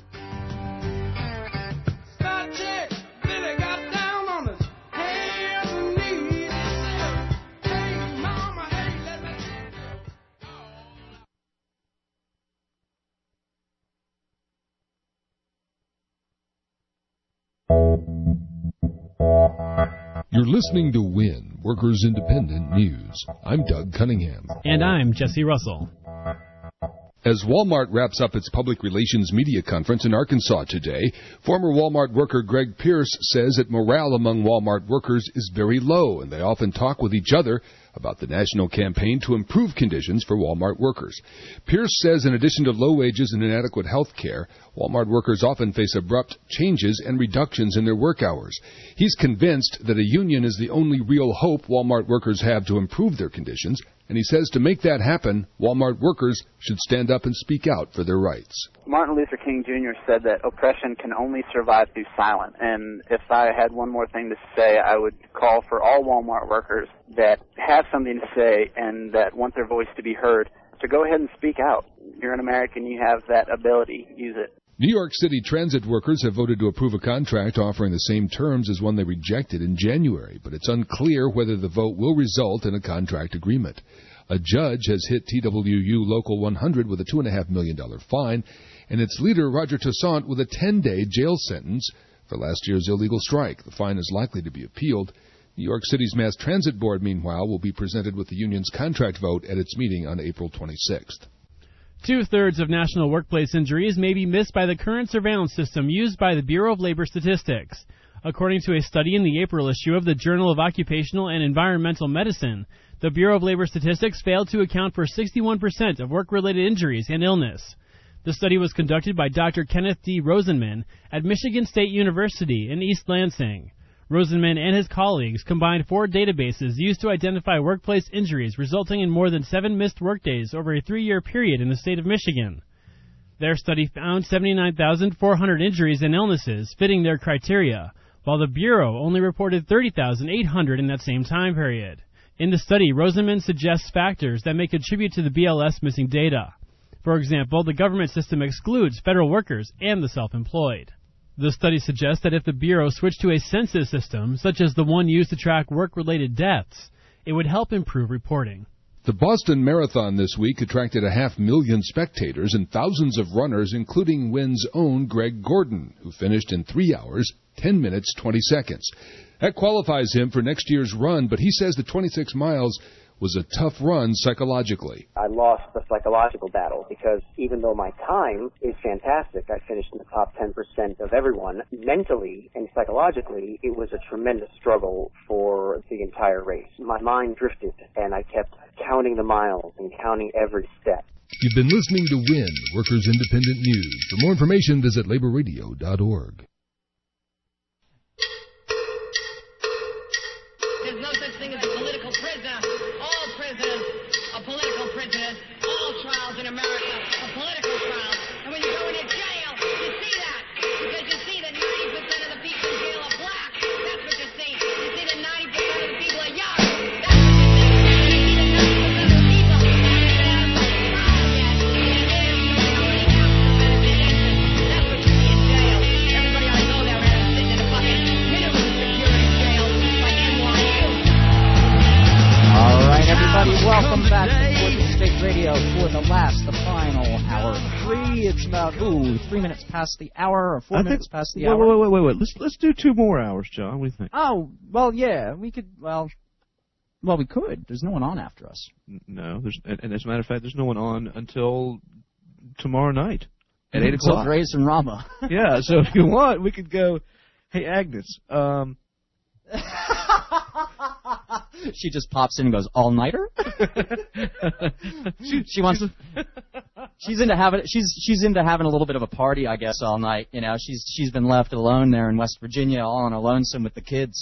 You're listening to WIN, Workers Independent News. I'm Doug Cunningham. And I'm Jesse Russell. As Walmart wraps up its public relations media conference in Arkansas today, former Walmart worker Greg Pierce says that morale among Walmart workers is very low, and they often talk with each other about the national campaign to improve conditions for Walmart workers. Pierce says in addition to low wages and inadequate health care, Walmart workers often face abrupt changes and reductions in their work hours. He's convinced that a union is the only real hope Walmart workers have to improve their conditions, and he says to make that happen, Walmart workers should stand up and speak out for their rights. Martin Luther King Jr. said that oppression can only survive through silence. And if I had one more thing to say, I would call for all Walmart workers that have something to say and that want their voice to be heard to go ahead and speak out. You're an American. You have that ability. Use it. New York City transit workers have voted to approve a contract offering the same terms as one they rejected in January, but it's unclear whether the vote will result in a contract agreement. A judge has hit TWU Local 100 with a $2.5 million fine, and its leader, Roger Toussaint, with a 10-day jail sentence for last year's illegal strike. The fine is likely to be appealed. New York City's Mass Transit Board, meanwhile, will be presented with the union's contract vote at its meeting on April 26th. 2/3 of national workplace injuries may be missed by the current surveillance system used by the Bureau of Labor Statistics. According to a study in the April issue of the Journal of Occupational and Environmental Medicine, the Bureau of Labor Statistics failed to account for 61% of work-related injuries and illness. The study was conducted by Dr. Kenneth D. Rosenman at Michigan State University in East Lansing. Rosenman and his colleagues combined 4 databases used to identify workplace injuries resulting in more than 7 missed workdays over a 3-year period in the state of Michigan. Their study found 79,400 injuries and illnesses fitting their criteria, while the Bureau only reported 30,800 in that same time period. In the study, Rosenman suggests factors that may contribute to the BLS missing data. For example, the government system excludes federal workers and the self-employed. The study suggests that if the Bureau switched to a census system, such as the one used to track work-related deaths, it would help improve reporting. The Boston Marathon this week attracted 500,000 spectators and thousands of runners, including Wynn's own Greg Gordon, who finished in 3 hours, 10 minutes, 20 seconds. That qualifies him for next year's run, but he says the 26 miles was a tough run psychologically. I lost the psychological battle because even though my time is fantastic, I finished in the top 10% of everyone, mentally and psychologically, it was a tremendous struggle for the entire race. My mind drifted, and I kept counting the miles and counting every step. You've been listening to Wynn, Workers Independent News. For more information, visit laborradio.org. There's no such thing as a political prisoner. All prisoners are political prisoners. All trials in America are political trials. And when you go into jail, you see that. Because you see that 90% of the people in jail are black. That's what you see. You see that 90% of the people are young. That's what you see. And you see that 90% of the people haven't been out of the trial yet. And they're only half the benefit. That's what you see in jail. Everybody ought to go there and sit in a fucking minimum security jail like NYU. All right, everybody, welcome back to Portland State Radio for the final hour 3. It's about 3 minutes past the hour, or 4 minutes past the hour. Wait. Let's do 2 more hours, John. What do you think? Oh, well, yeah, we could. Well, we could. There's no one on after us. No, and as a matter of fact, there's no one on until tomorrow night at 8 o'clock. Until Grace and Rama. Yeah, so if you want, we could go. Hey, Agnes. She just pops in and goes, all-nighter? she wants. She's into having a little bit of a party, I guess, all night. You know, she's been left alone there in West Virginia, all on her lonesome with the kids.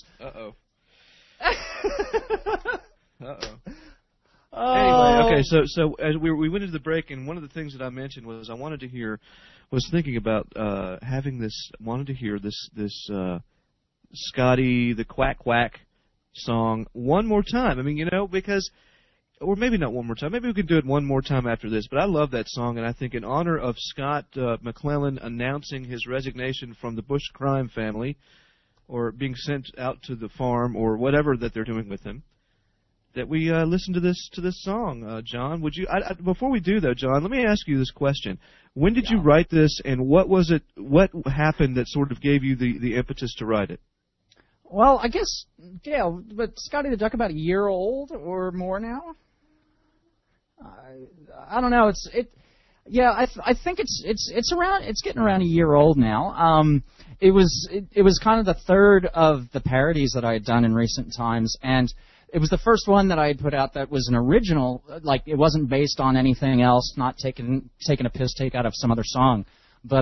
Anyway, okay, so as we went into the break, and one of the things that I mentioned was I wanted to hear, was thinking about wanted to hear this Scotty the Quack Quack song one more time. I mean, you know, because, or maybe not one more time. Maybe we could do it one more time after this. But I love that song, and I think in honor of Scott McClellan announcing his resignation from the Bush crime family, or being sent out to the farm, or whatever that they're doing with him, that we listen to this song. John, would you? Before we do, though, John, let me ask you this question: when did you write this, and what was it? What happened that sort of gave you the impetus to write it? Well, I guess, yeah, but Scotty the Duck about a year old or more now. I don't know. I think it's getting around a year old now. It was kind of the third of the parodies that I had done in recent times, and it was the first one that I had put out that was an original. Like, it wasn't based on anything else, not taking a piss take out of some other song. But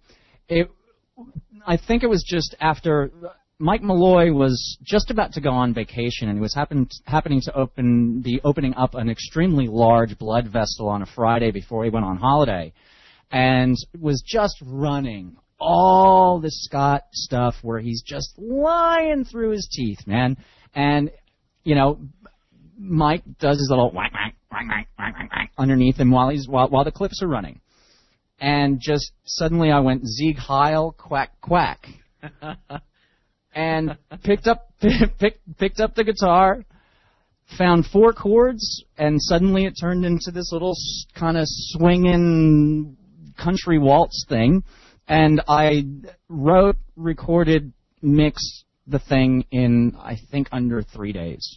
I think it was just after Mike Malloy was just about to go on vacation, and he was happening to opening up an extremely large blood vessel on a Friday before he went on holiday, and was just running all this Scott stuff where he's just lying through his teeth, man. And, you know, Mike does his little whack, whack, whack, whack, whack, whack, whack underneath him while the clips are running. And just suddenly I went, Sieg Heil, quack, quack. And picked up the guitar, found 4 chords, and suddenly it turned into this little kind of swinging country waltz thing. And I wrote, recorded, mixed the thing in, I think, under 3 days.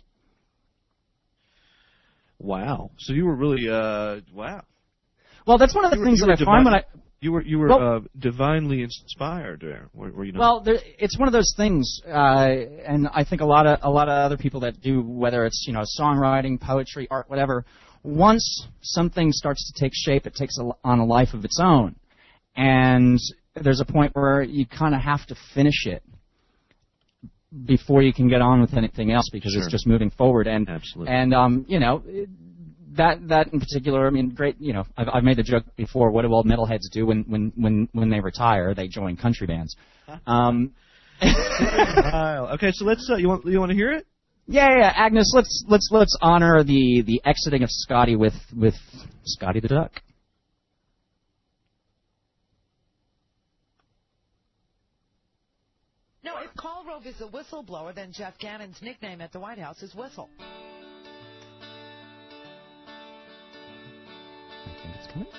Wow. So you were really, wow. Well, that's one of the things that I find when You were Well, divinely inspired there, were you not? Well, it's one of those things, and I think a lot of other people that do, whether it's songwriting, poetry, art, whatever. Once something starts to take shape, it takes on a life of its own, and there's a point where you kind of have to finish it before you can get on with anything else because it's just moving forward. And absolutely. And that in particular, I mean, great. I've made the joke before. What do old metalheads do when they retire? They join country bands. Okay, so let's. You want to hear it? Yeah, Agnes. Let's honor the exiting of Scotty with Scotty the Duck. No, if Karl Rove is a whistleblower, then Jeff Gannon's nickname at the White House is Whistle. I think it's coming.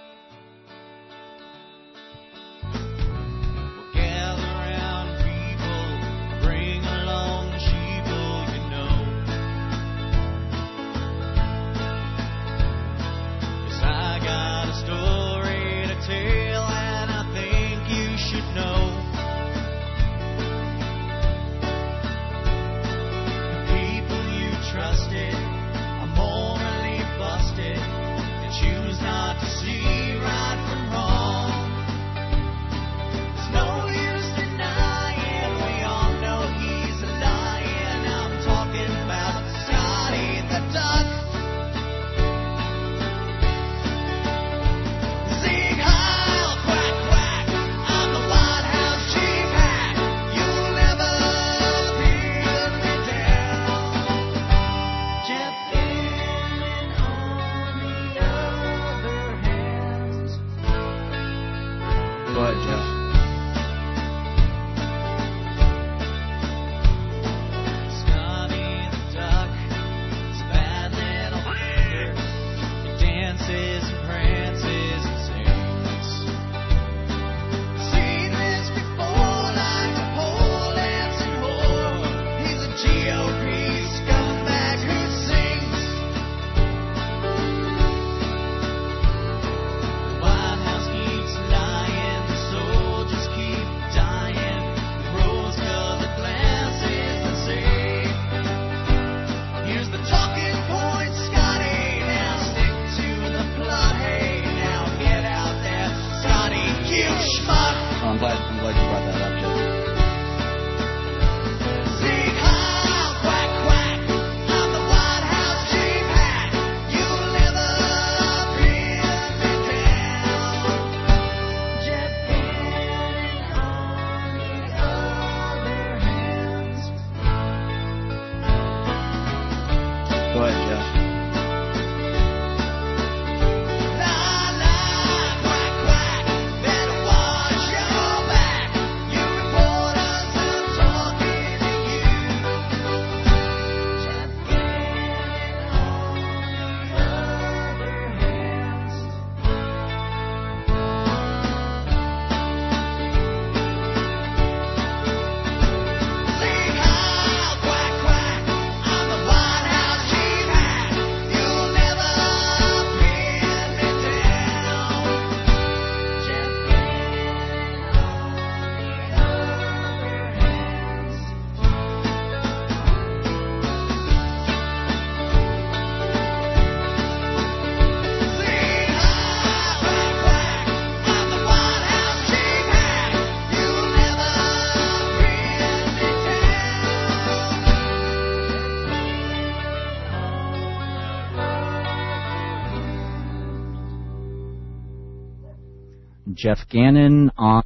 Jeff Gannon on...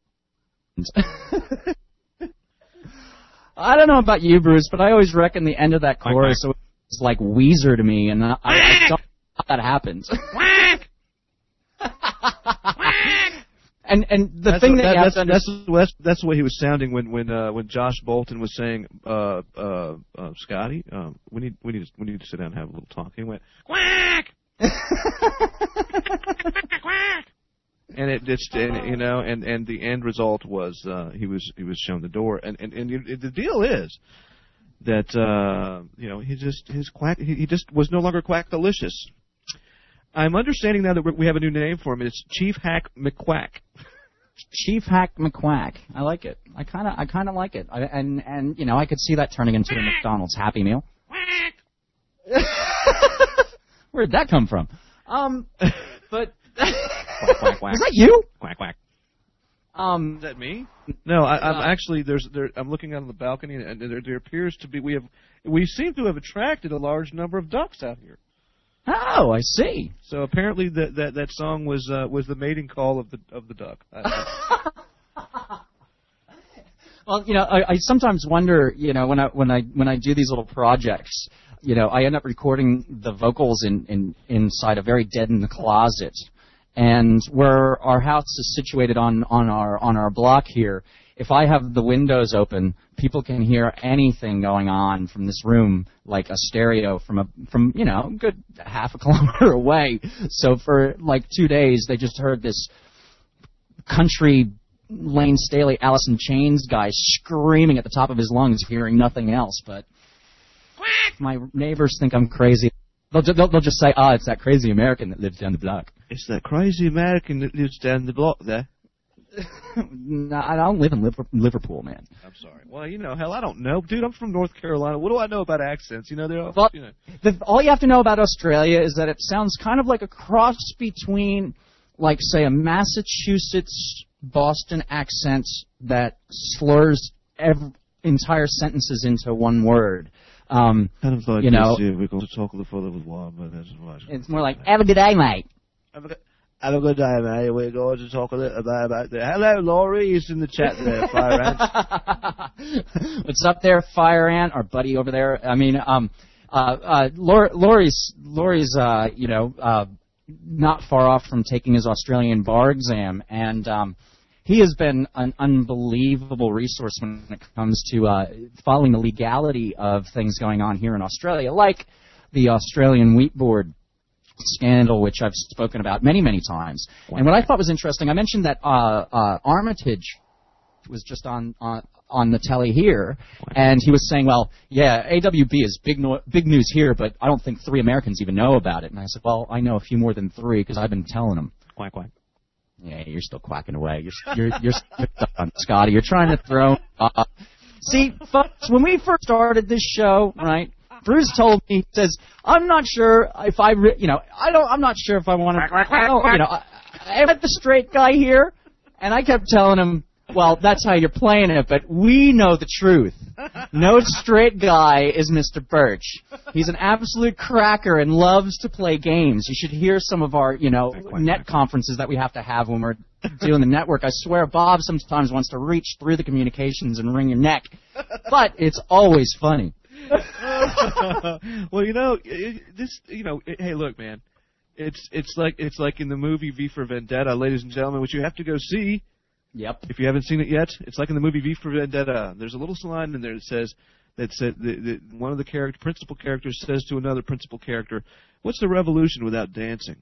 I don't know about you, Bruce, but I always reckon the end of that chorus is like Weezer to me, and I don't know how that happens. And the thing that you have to understand... That's the way he was sounding when Josh Bolton was saying, Scotty, we need to sit down and have a little talk. He went, quack! And and the end result was he was shown the door, and the deal is that he just was no longer Quackalicious. I'm understanding now that we have a new name for him. It's Chief Hack McQuack. Chief Hack McQuack. I like it. I kind of like it. And you know, I could see that turning into a McDonald's Happy Meal. Where'd that come from? But quack, quack, quack. Is that you? Quack quack. Is that me? No, I'm actually I'm looking out on the balcony, and there appears to be we seem to have attracted a large number of ducks out here. Oh, I see. So apparently that song was the mating call of the duck. Well, you know, I sometimes wonder, you know, when I do these little projects, you know, I end up recording the vocals inside a very deadened closet. And where our house is situated on our block here, if I have the windows open, people can hear anything going on from this room, like a stereo from you know, a good half a kilometer away. So for like 2 days, they just heard this country Lane Staley, Alice in Chains guy screaming at the top of his lungs, hearing nothing else. But my neighbors think I'm crazy. They'll just say, it's that crazy American that lives down the block. It's that crazy American that lives down the block there. No, I don't live in Liverpool, man. I'm sorry. Well, you know, hell, I don't know. Dude, I'm from North Carolina. What do I know about accents? You know, they're all, you know. All you have to know about Australia is that it sounds kind of like a cross between, like, say, a Massachusetts Boston accent that slurs entire sentences into one word. Kind of like, you know, we're going to talk a little further with one, but that's right. It's more like, have a good day, mate. Have a good day, mate. We're going to talk a little about that. Hello, Laurie. He's in the chat there, Fire Ant. What's up there, Fire Ant? Our buddy over there. I mean, Laurie's, you know, not far off from taking his Australian bar exam, and he has been an unbelievable resource when it comes to following the legality of things going on here in Australia, like the Australian Wheat Board scandal, which I've spoken about many, many times. And what I thought was interesting, I mentioned that Armitage was just on the telly here, and he was saying, well, yeah, AWB is big news here, but I don't think 3 Americans even know about it. And I said, well, I know a few more than 3 because I've been telling them. Quack, quack. Yeah, you're still quacking away. You're on Scotty. You're trying to throw. See, folks, when we first started this show, right? Bruce told me, he says, I'm not sure if I'm not sure if I want to, I met the straight guy here, and I kept telling him, well, that's how you're playing it, but we know the truth. No straight guy is Mr. Birch. He's an absolute cracker and loves to play games. You should hear some of our, net conferences that we have to have when we're doing the network. I swear Bob sometimes wants to reach through the communications and wring your neck, but it's always funny. Well, hey, look, man, it's like in the movie V for Vendetta, ladies and gentlemen, which you have to go see. Yep. If you haven't seen it yet, it's like in the movie V for Vendetta. There's a little line in there that says one of the principal characters says to another principal character, "What's the revolution without dancing?"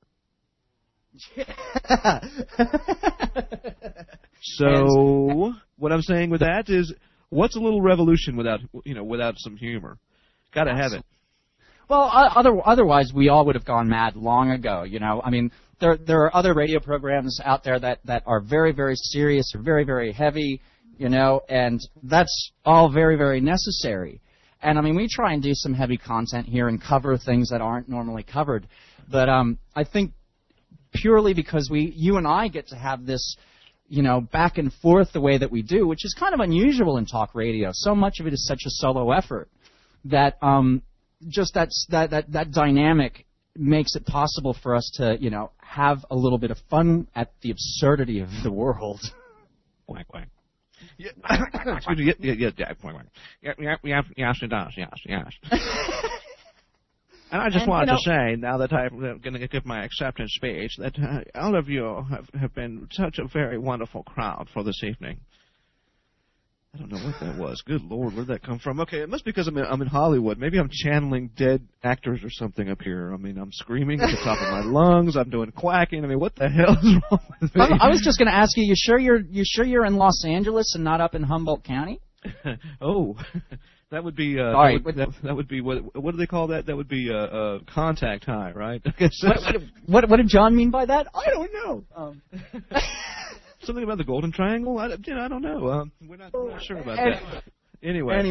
So what I'm saying with that is, what's a little revolution without some humor? Got to have it. Well, otherwise we all would have gone mad long ago. I mean, there are other radio programs out there that are very, very serious or very, very heavy, and that's all very, very necessary. And I mean, we try and do some heavy content here and cover things that aren't normally covered. But I think purely because you and I get to have this, back and forth the way that we do, which is kind of unusual in talk radio. So much of it is such a solo effort that just that dynamic makes it possible for us to, have a little bit of fun at the absurdity of the world. Quack, quack. Yeah, excuse me. Yeah, quack, quack. Yes, it does. Yes. And I just wanted to say, now that I'm going to give my acceptance speech, that all of you have been such a very wonderful crowd for this evening. I don't know what that was. Good Lord, where did that come from? Okay, it must be because I'm in Hollywood. Maybe I'm channeling dead actors or something up here. I mean, I'm screaming at the top of my lungs. I'm doing quacking. I mean, what the hell is wrong with me? I was just going to ask you. You sure you're in Los Angeles and not up in Humboldt County? Oh, That would be. Sorry, that would be what do they call that? That would be contact high, right? What did John mean by that? I don't know. Something about the Golden Triangle? I don't know. We're not sure about that. Anyway.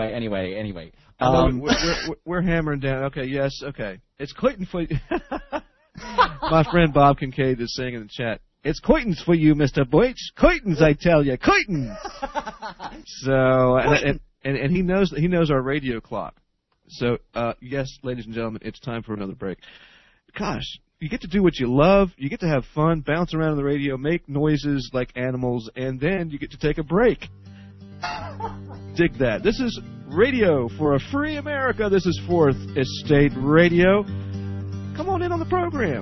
We're hammering down. Okay, yes, okay. It's Clayton for you. My friend Bob Kincaid is saying in the chat, it's Clayton's for you, Mr. Boych. Clayton's, I tell you. Clayton's! So, and he knows our radio clock. So, yes, ladies and gentlemen, it's time for another break. Gosh, you get to do what you love, you get to have fun, bounce around on the radio, make noises like animals, and then you get to take a break. Dig that. This is Radio for a Free America. This is Fourth Estate Radio. Come on in on the program.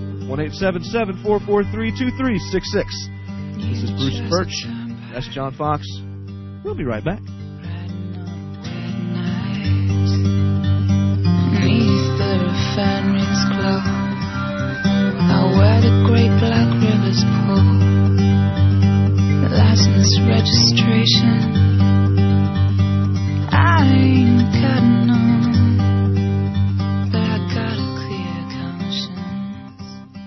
1-877-443-2366. This is Bruce Birch. That's John Fox. We'll be right back. Beneath the refinery's glow, out where the great black rivers pour, license registration, I ain't got none, but I got a clear conscience.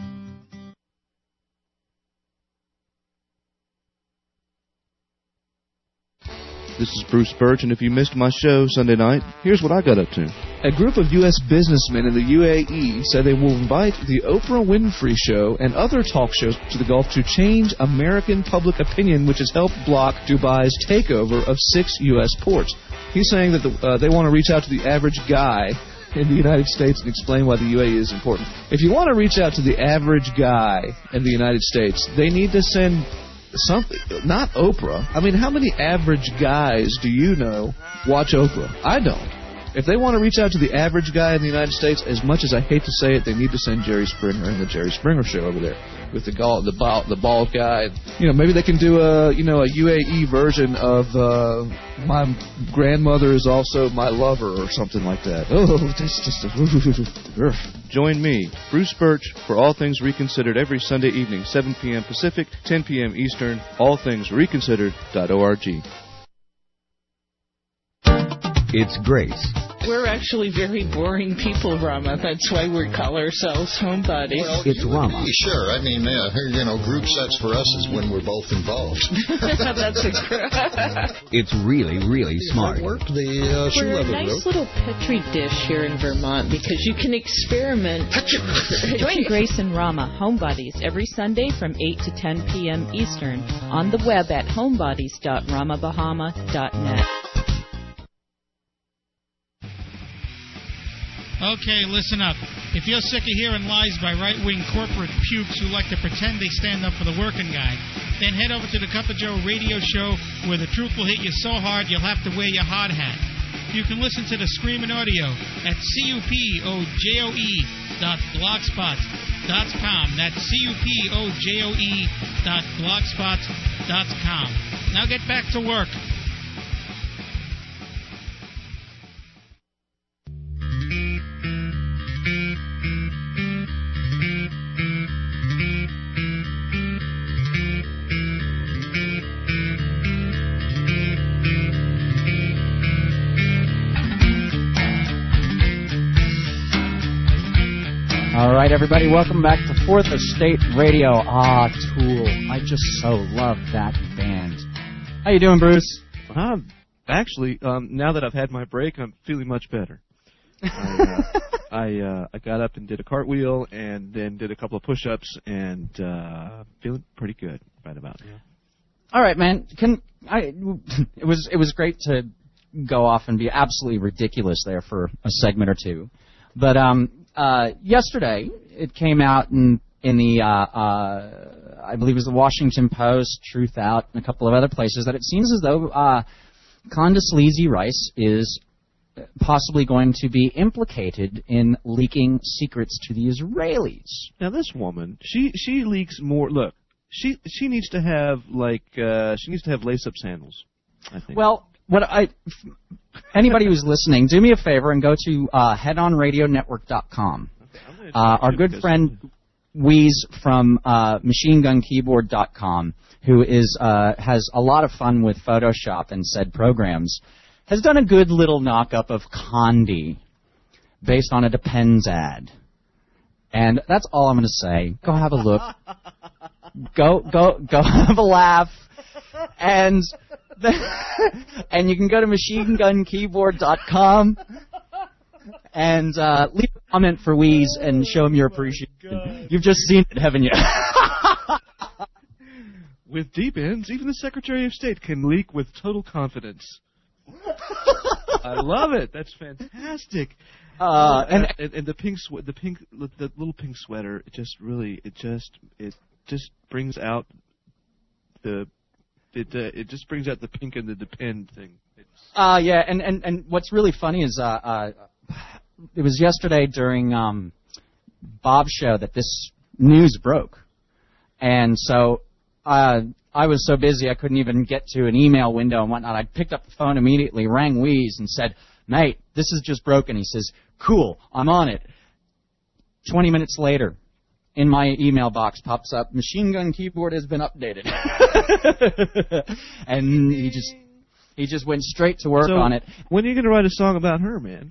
This is Bruce Birch, and if you missed my show Sunday night, here's what I got up to. A group of U.S. businessmen in the UAE said they will invite the Oprah Winfrey Show and other talk shows to the Gulf to change American public opinion, which has helped block Dubai's takeover of 6 U.S. ports. He's saying that they want to reach out to the average guy in the United States and explain why the UAE is important. If you want to reach out to the average guy in the United States, they need to send something, not Oprah. I mean, how many average guys do you know watch Oprah? I don't. If they want to reach out to the average guy in the United States, as much as I hate to say it, they need to send Jerry Springer and the Jerry Springer Show over there with the bald guy. You know, maybe they can do a UAE version of My Grandmother Is Also My Lover or something like that. Oh, that's just Join me, Bruce Birch, for All Things Reconsidered every Sunday evening, 7 p.m. Pacific, 10 p.m. Eastern, allthingsreconsidered.org. It's Grace. We're actually very boring people, Rama. That's why we call ourselves homebodies. Well, it's Rama. Sure. I mean, group sex for us is when we're both involved. That's It's really, really smart. That worked. The shoe We're a leather nice rope. little Petri dish here in Vermont because you can experiment. Join Grace and Rama, Homebodies, every Sunday from 8 to 10 p.m. Eastern on the web at homebodies.ramabahama.net. Okay, listen up. If you're sick of hearing lies by right-wing corporate pukes who like to pretend they stand up for the working guy, then head over to the Cup of Joe radio show where the truth will hit you so hard you'll have to wear your hard hat. You can listen to the screaming audio at cupojoe.blogspot.com. That's cupojoe.blogspot.com. Now get back to work. All right, everybody, welcome back to Fourth Estate Radio. Tool. I just so love that band. How you doing, Bruce? Actually, now that I've had my break, I'm feeling much better. I got up and did a cartwheel and then did a couple of push-ups and feeling pretty good right about now. All right, man. It was great to go off and be absolutely ridiculous there for a segment or two, but yesterday it came out in the I believe it was the Washington Post, Truth Out, and a couple of other places that it seems as though Condoleezza Rice is possibly going to be implicated in leaking secrets to the Israelis. Now this woman, she leaks more. Look, she needs to have lace-up sandals, I think. Well, anybody who's listening, do me a favor and go to headonradionetwork.com. Our good friend Wheeze from machinegunkeyboard.com, who has a lot of fun with Photoshop and said programs, has done a good little knock-up of Condi based on a Depends ad. And that's all I'm going to say. Go have a look. Go have a laugh. And you can go to machinegunkeyboard.com and leave a comment for Wheeze and show him your appreciation. You've just seen it, haven't you? With deep ends, even the Secretary of State can leak with total confidence. I love it. That's fantastic. And the little pink sweater. It just brings out the pink and the depend thing. Yeah, and what's really funny is it was yesterday during Bob's show that this news broke, and so I was so busy I couldn't even get to an email window and whatnot. I picked up the phone immediately, rang Wheeze, and said, "Mate, this is just broken." He says, "Cool, I'm on it." 20 minutes later, in my email box pops up, Machine Gun Keyboard has been updated. And he just went straight to work on it. When are you going to write a song about her, man?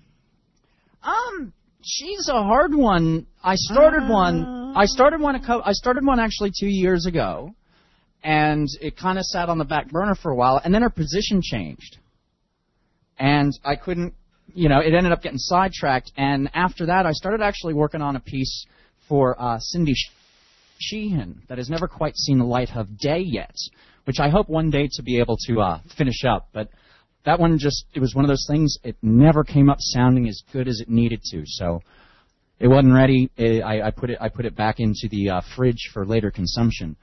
She's a hard one. I started one actually 2 years ago, and it kind of sat on the back burner for a while, and then her position changed. And I couldn't, it ended up getting sidetracked, and after that I started actually working on a piece for Cindy Sheehan that has never quite seen the light of day yet, which I hope one day to be able to finish up. But that one it was one of those things, it never came up sounding as good as it needed to, so it wasn't ready. I put it back into the fridge for later consumption.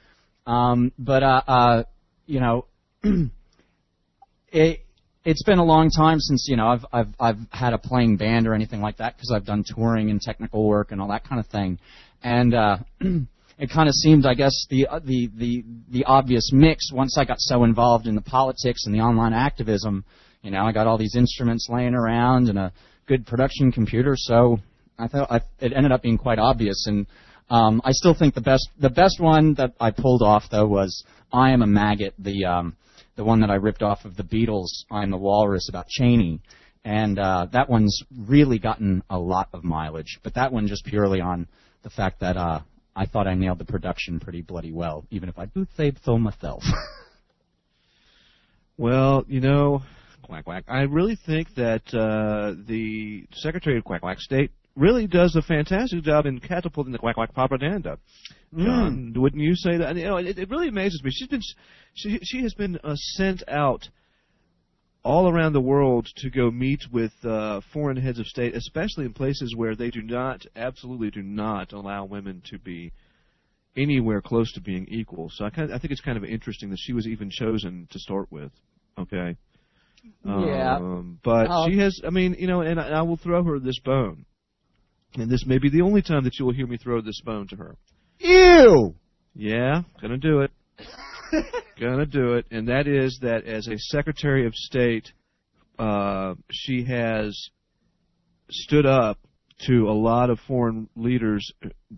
It's been a long time since I've had a playing band or anything like that, because I've done touring and technical work and all that kind of thing, and it kind of seemed, I guess, the obvious mix once I got so involved in the politics and the online activism. I got all these instruments laying around and a good production computer, so I thought it ended up being quite obvious. And I still think the best one that I pulled off though was "I Am a Maggot," the one that I ripped off of the Beatles' "I'm the Walrus" about Cheney. And that one's really gotten a lot of mileage. But that one just purely on the fact that I thought I nailed the production pretty bloody well, even if I do say so myself. Well, Quack Quack, I really think that the Secretary of Quack Quack State really does a fantastic job in catapulting the Quack Quack propaganda. John, wouldn't you say that? It really amazes me. She has been sent out all around the world to go meet with foreign heads of state, especially in places where they absolutely do not allow women to be anywhere close to being equal. So I think it's kind of interesting that she was even chosen to start with. Okay. Yeah. But she has, and I will throw her this bone. And this may be the only time that you will hear me throw this bone to her. Ew! Yeah, gonna do it. Gonna do it. And that is that as a Secretary of State, she has stood up to a lot of foreign leaders,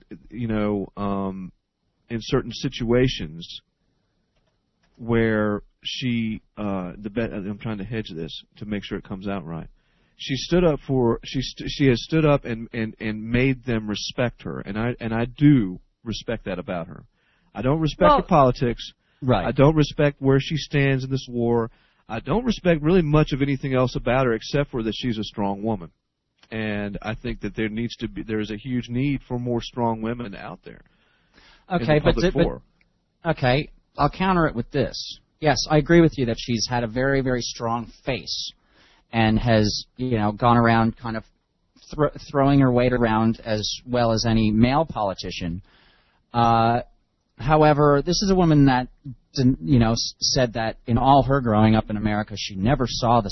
in certain situations where she, I'm trying to hedge this to make sure it comes out right. She stood up she has stood up and made them respect her, and I do respect that about her. I don't respect her politics. Right. I don't respect where she stands in this war. I don't respect really much of anything else about her except for that she's a strong woman. And I think that there is a huge need for more strong women out there. Okay, in the public forum. Okay, I'll counter it with this. Yes, I agree with you that she's had a very, very strong face and has, gone around kind of throwing her weight around as well as any male politician. However, this is a woman that, said that in all her growing up in America, she never saw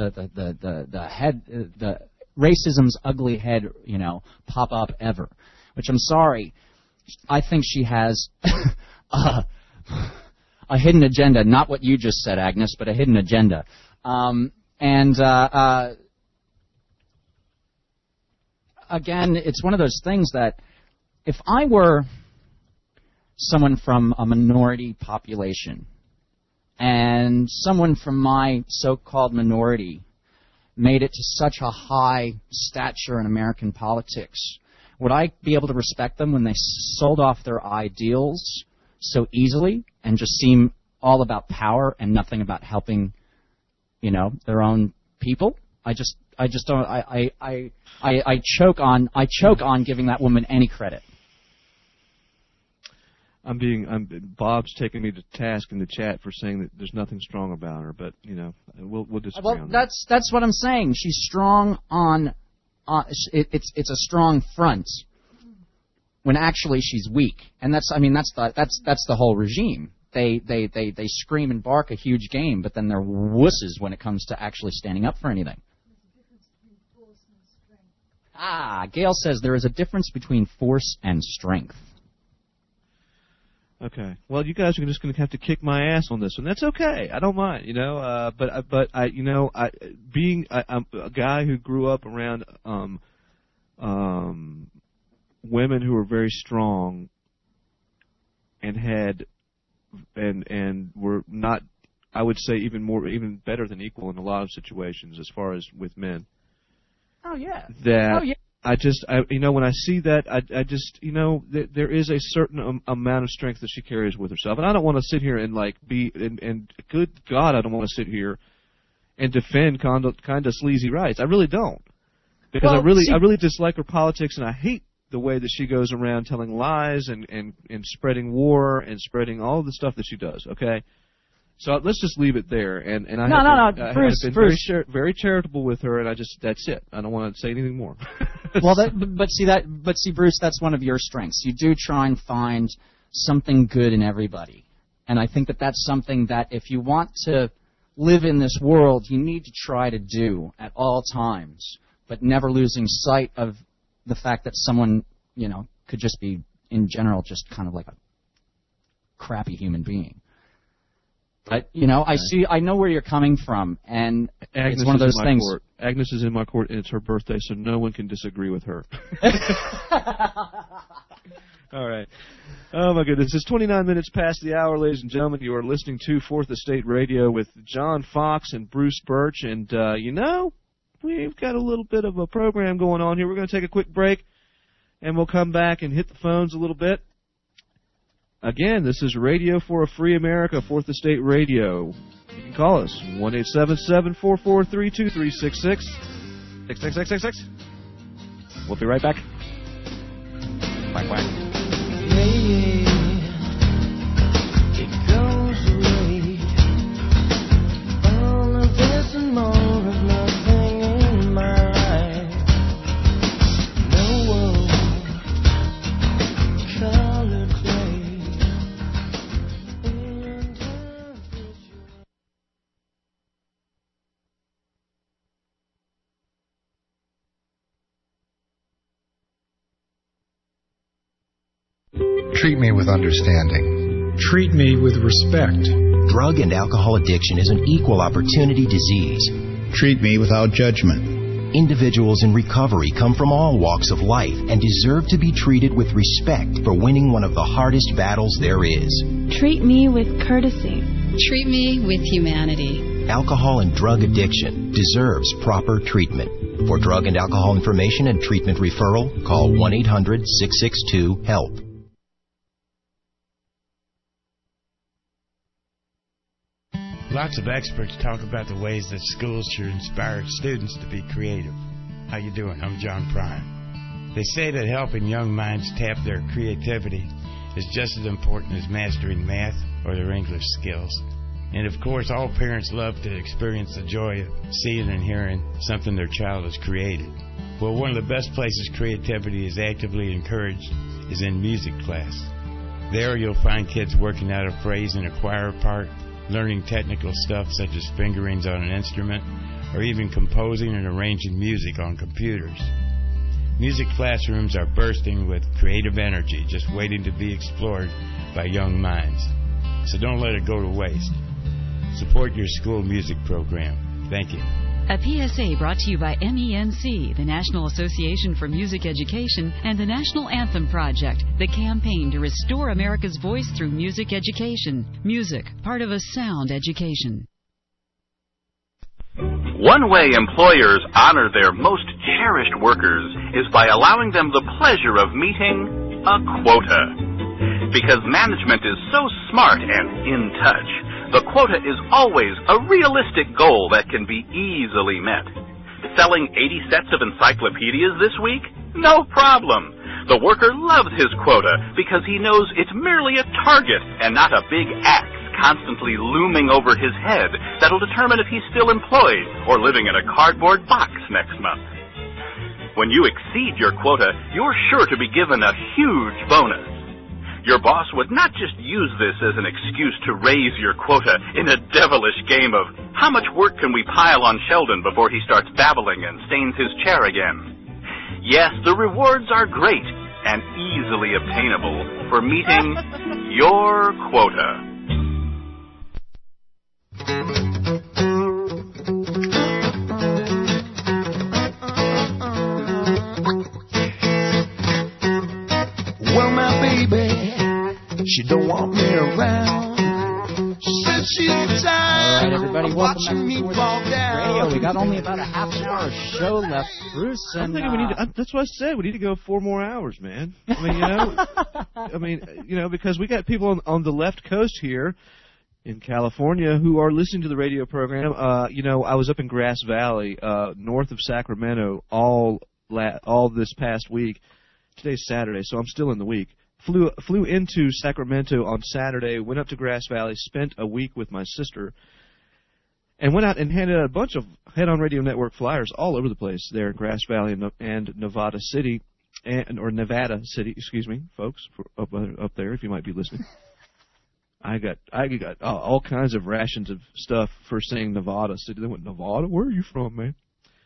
the racism's ugly head, pop up ever. Which I'm sorry, I think she has a hidden agenda. Not what you just said, Agnes, but a hidden agenda. Again, it's one of those things that if I were someone from a minority population and someone from my so-called minority made it to such a high stature in American politics, would I be able to respect them when they sold off their ideals so easily and just seem all about power and nothing about helping, their own people? I just don't. I choke on giving that woman any credit. Bob's taking me to task in the chat for saying that there's nothing strong about her, but we'll disagree on that. That's what I'm saying. She's strong on it's a strong front when actually she's weak, and that's the whole regime. They scream and bark a huge game, but then they're wusses when it comes to actually standing up for anything. Gail says there is a difference between force and strength. Okay. Well, you guys are just going to have to kick my ass on this one. That's okay. I don't mind, But I'm a guy who grew up around women who were very strong and had and were not, I would say, even better than equal in a lot of situations as far as with men. Oh yeah. When I see that, there is a certain amount of strength that she carries with herself, and I don't want to sit here and and good God, I don't want to sit here and defend kind of sleazy rights. I really don't, because I really dislike her politics, and I hate the way that she goes around telling lies and spreading war and spreading all the stuff that she does. Okay. So let's just leave it there. And I have been very charitable with her, and that's it. I don't want to say anything more. But see, Bruce, that's one of your strengths. You do try and find something good in everybody, and I think that that's something that if you want to live in this world, you need to try to do at all times, but never losing sight of the fact that someone, could just be in general just kind of like a crappy human being. But, I know where you're coming from, and Agnes it's one of those things. Agnes is in my court, and it's her birthday, so no one can disagree with her. All right. Oh, my goodness. It's 29 minutes past the hour, ladies and gentlemen. You are listening to Fourth Estate Radio with John Fox and Bruce Birch, and, we've got a little bit of a program going on here. We're going to take a quick break, and we'll come back and hit the phones a little bit. Again, this is Radio for a Free America, Fourth Estate Radio. You can call us, 1-877-443-2366. 66666. We'll be right back. Quack, quack. It goes away. All of this and more of nothing in my life. No one colored clay. Treat me with understanding. Treat me with respect. Drug and alcohol addiction is an equal opportunity disease. Treat me without judgment. Individuals in recovery come from all walks of life and deserve to be treated with respect for winning one of the hardest battles there is. Treat me with courtesy. Treat me with humanity. Alcohol and drug addiction deserves proper treatment. For drug and alcohol information and treatment referral, call 1-800-662-HELP. Lots of experts talk about the ways that schools should inspire students to be creative. How you doing? I'm John Prime. They say that helping young minds tap their creativity is just as important as mastering math or their English skills. And of course, all parents love to experience the joy of seeing and hearing something their child has created. Well, one of the best places creativity is actively encouraged is in music class. There you'll find kids working out a phrase in a choir part, learning technical stuff such as fingerings on an instrument, or even composing and arranging music on computers. Music classrooms are bursting with creative energy, just waiting to be explored by young minds. So don't let it go to waste. Support your school music program. Thank you. A PSA brought to you by MENC, the National Association for Music Education, and the National Anthem Project, the campaign to restore America's voice through music education. Music, part of a sound education. One way employers honor their most cherished workers is by allowing them the pleasure of meeting a quota. Because management is so smart and in touch, the quota is always a realistic goal that can be easily met. Selling 80 sets of encyclopedias this week? No problem. The worker loves his quota because he knows it's merely a target and not a big axe constantly looming over his head that'll determine if he's still employed or living in a cardboard box next month. When you exceed your quota, you're sure to be given a huge bonus. Your boss would not just use this as an excuse to raise your quota in a devilish game of how much work can we pile on Sheldon before he starts babbling and stains his chair again. Yes, the rewards are great and easily obtainable for meeting your quota. Well, my baby, she don't want me around. Said she's tired. All right, everybody, of welcome watching me fall down. Radio. We got only about a half an hour show left, Bruce. I'm thinking we need to, that's what I said. We need to go 4 more hours, man. I mean, because we got people on the left coast here in California who are listening to the radio program. I was up in Grass Valley, north of Sacramento, all this past week. Today's Saturday, so I'm still in the week. Flew into Sacramento on Saturday, went up to Grass Valley, spent a week with my sister, and went out and handed out a bunch of Head On Radio Network flyers all over the place there in Grass Valley and Nevada City, or Nevada City, excuse me, folks, up there, if you might be listening. I got all kinds of rations of stuff for saying Nevada City. They went, Nevada? Where are you from, man?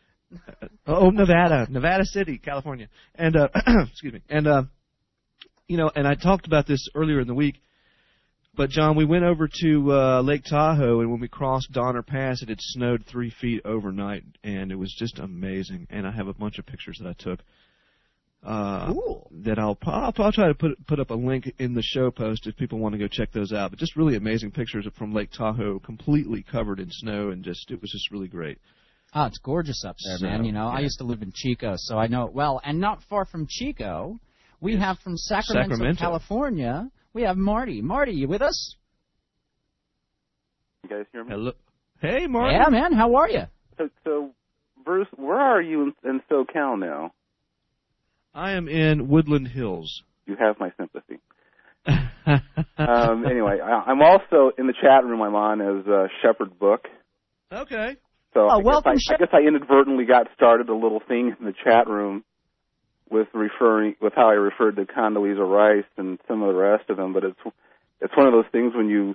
Nevada City, California. And, excuse me. And, and I talked about this earlier in the week, but John, we went over to, Lake Tahoe, and when we crossed Donner Pass, it had snowed 3 feet overnight, and it was just amazing. And I have a bunch of pictures that I took. Cool. That I'll try to put up a link in the show post if people want to go check those out. But just really amazing pictures from Lake Tahoe, completely covered in snow, and it was just really great. Oh, it's gorgeous up there, man. Yeah. I used to live in Chico, so I know it well. And not far from Chico, we have from Sacramento, California, we have Marty. Marty, you with us? You guys hear me? Hello. Hey, Marty. Yeah, man. How are you? So, Bruce, where are you in SoCal now? I am in Woodland Hills. You have my sympathy. Anyway, I'm also in the chat room. I'm on as Shepherd Book. Okay. So I guess I inadvertently got started a little thing in the chat room with how I referred to Condoleezza Rice and some of the rest of them. But it's one of those things when you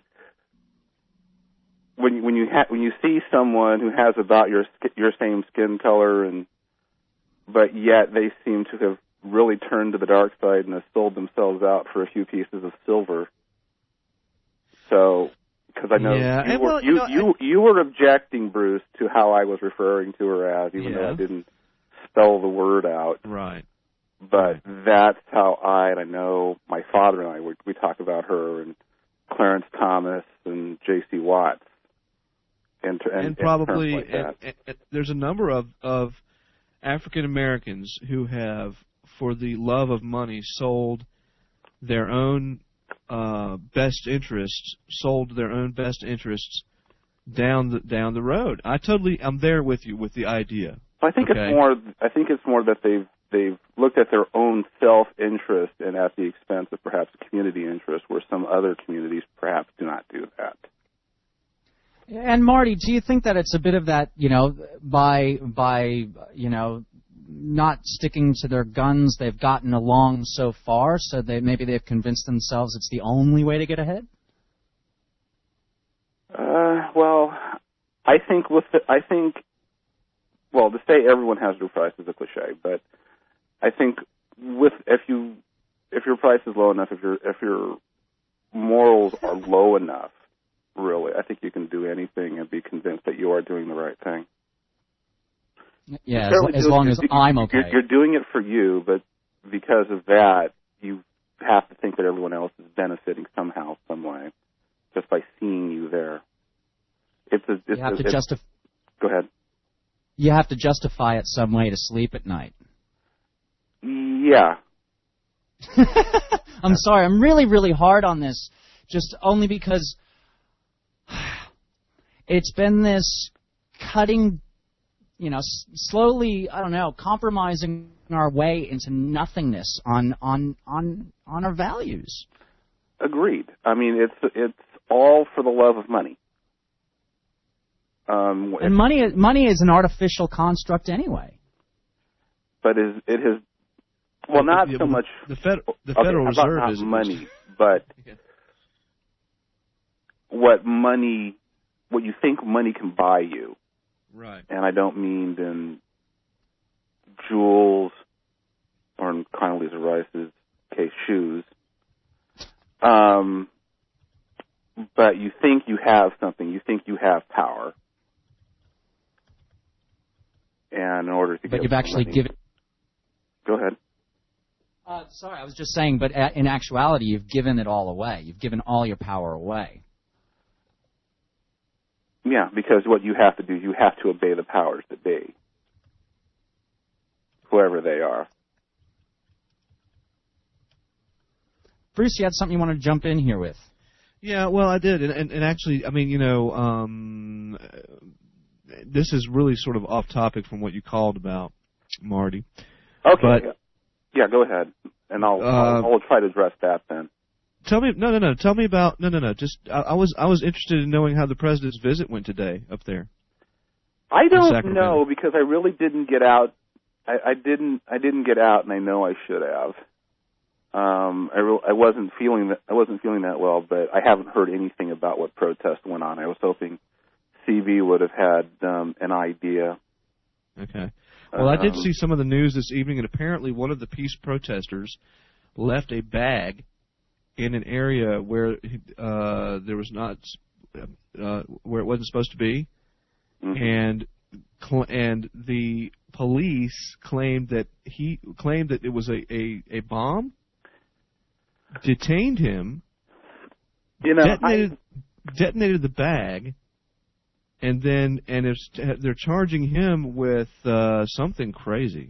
see someone who has about your same skin color, but yet they seem to have really turned to the dark side and have sold themselves out for a few pieces of silver. So. Because I know you were objecting, Bruce, to how I was referring to her as, even though I didn't spell the word out. Right. But that's how I know my father and I, we talk about her and Clarence Thomas and J.C. Watts. And probably, like that. there's a number of African Americans who have, for the love of money, sold their own best interests down the road. I'm there with you with the idea. I think it's more that they've looked at their own self-interest and at the expense of perhaps community interest, where some other communities perhaps do not do that. And Marty, do you think that it's a bit of that, by not sticking to their guns, they've gotten along so far, so maybe they've convinced themselves it's the only way to get ahead? Well, I think to say everyone has their price is a cliche, but I think if your price is low enough, if your morals are low enough, really, I think you can do anything and be convinced that you are doing the right thing. Yeah, as long as I'm okay. You're doing it for you, but because of that, you have to think that everyone else is benefiting somehow, some way, just by seeing you there. You have to justify. Go ahead. you have to justify it some way to sleep at night. Yeah. I'm sorry. I'm really, really hard on this, just only because it's been this cutting, slowly, compromising our way into nothingness on our values. Agreed. I mean, it's all for the love of money. And money is an artificial construct anyway. But it has, well, not so much. The Federal Reserve not is money, but what you think money can buy you. Right. And I don't mean in jewels or in Condoleezza Rice's case, shoes. But you think you have something. You think you have power. And in order to get you've actually money, given. Go ahead. Sorry, I was just saying, but in actuality, you've given it all away. You've given all your power away. Yeah, because what you have to do, you have to obey the powers that be, whoever they are. Bruce, you had something you wanted to jump in here with? Yeah, well, I did, and actually, I mean, this is really sort of off topic from what you called about, Marty. Okay. But, yeah, go ahead, and I'll try to address that then. Tell me, no. Tell me about Just I was interested in knowing how the president's visit went today up there. I don't know because I really didn't get out. I didn't get out, and I know I should have. I wasn't feeling that well, but I haven't heard anything about what protest went on. I was hoping CB would have had an idea. Okay. Well, I did see some of the news this evening, and apparently one of the peace protesters left a bag in an area where there was not where it wasn't supposed to be, and the police claimed that it was a bomb. Detained him. Detonated the bag, and they're charging him with something crazy.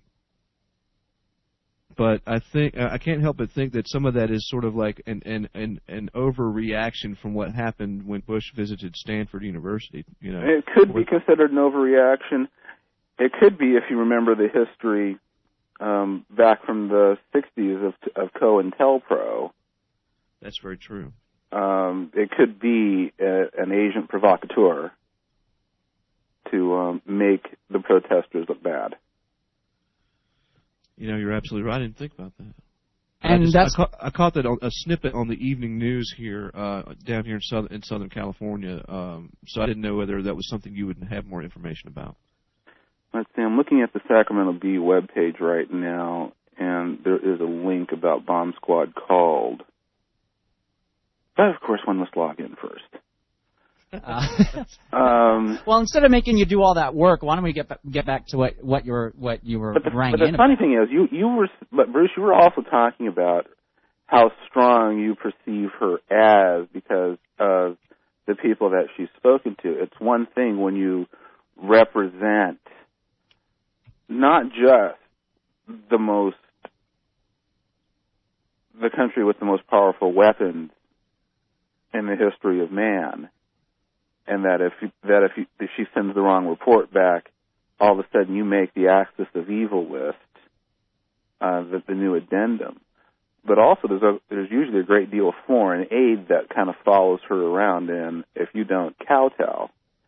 But I think I can't help but think that some of that is sort of like an overreaction from what happened when Bush visited Stanford University. It could be considered an overreaction. It could be, if you remember the history back from the '60s of COINTELPRO. That's very true. It could be an agent provocateur to make the protesters look bad. You're absolutely right. I didn't think about that. And I caught that a snippet on the evening news here down here in Southern California. So I didn't know whether that was something you would have more information about. Let's see. I'm looking at the Sacramento Bee webpage right now, and there is a link about Bomb Squad called. But of course, one must log in first. Well, instead of making you do all that work, why don't we get back to what you were rang in about? But the funny thing is, Bruce, you were also talking about how strong you perceive her as because of the people that she's spoken to. It's one thing when you represent not just the country with the most powerful weapons in the history of man, and that if she sends the wrong report back, all of a sudden you make the Axis of Evil list, the new addendum. But also there's usually a great deal of foreign aid that kind of follows her around, and if you don't kowtow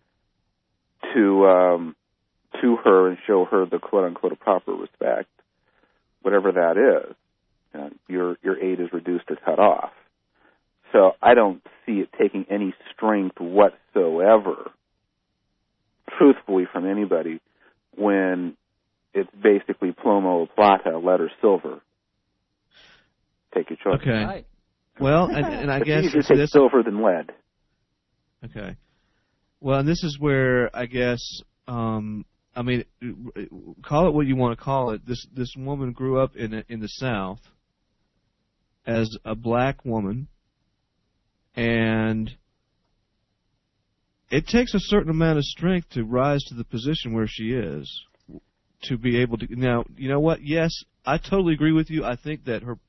to her and show her the quote-unquote proper respect, whatever that is, your aid is reduced or cut off. So I don't see it taking any strength whatsoever, truthfully, from anybody when it's basically plomo o plata, lead or silver. Take your choice. Okay. Right. Well, and I guess it's easier to take silver than lead. Okay. Well, and this is where I guess I mean, call it what you want to call it. This woman grew up in the South as a black woman, and it takes a certain amount of strength to rise to the position where she is, to be able to. Now, you know what? Yes, I totally agree with you. I think that her,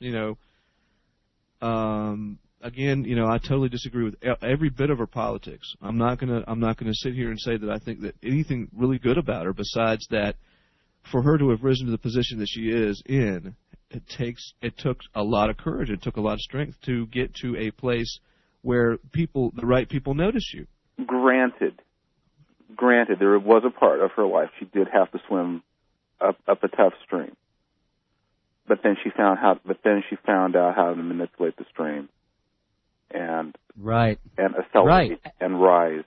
again, I totally disagree with every bit of her politics. I'm not gonna sit here and say that I think that anything really good about her, besides that, for her to have risen to the position that she is in, it took a lot of courage. It took a lot of strength to get to a place where the right people notice you. Granted, there was a part of her life she did have to swim up a tough stream, but then she found out how to manipulate the stream, and accelerate and rise,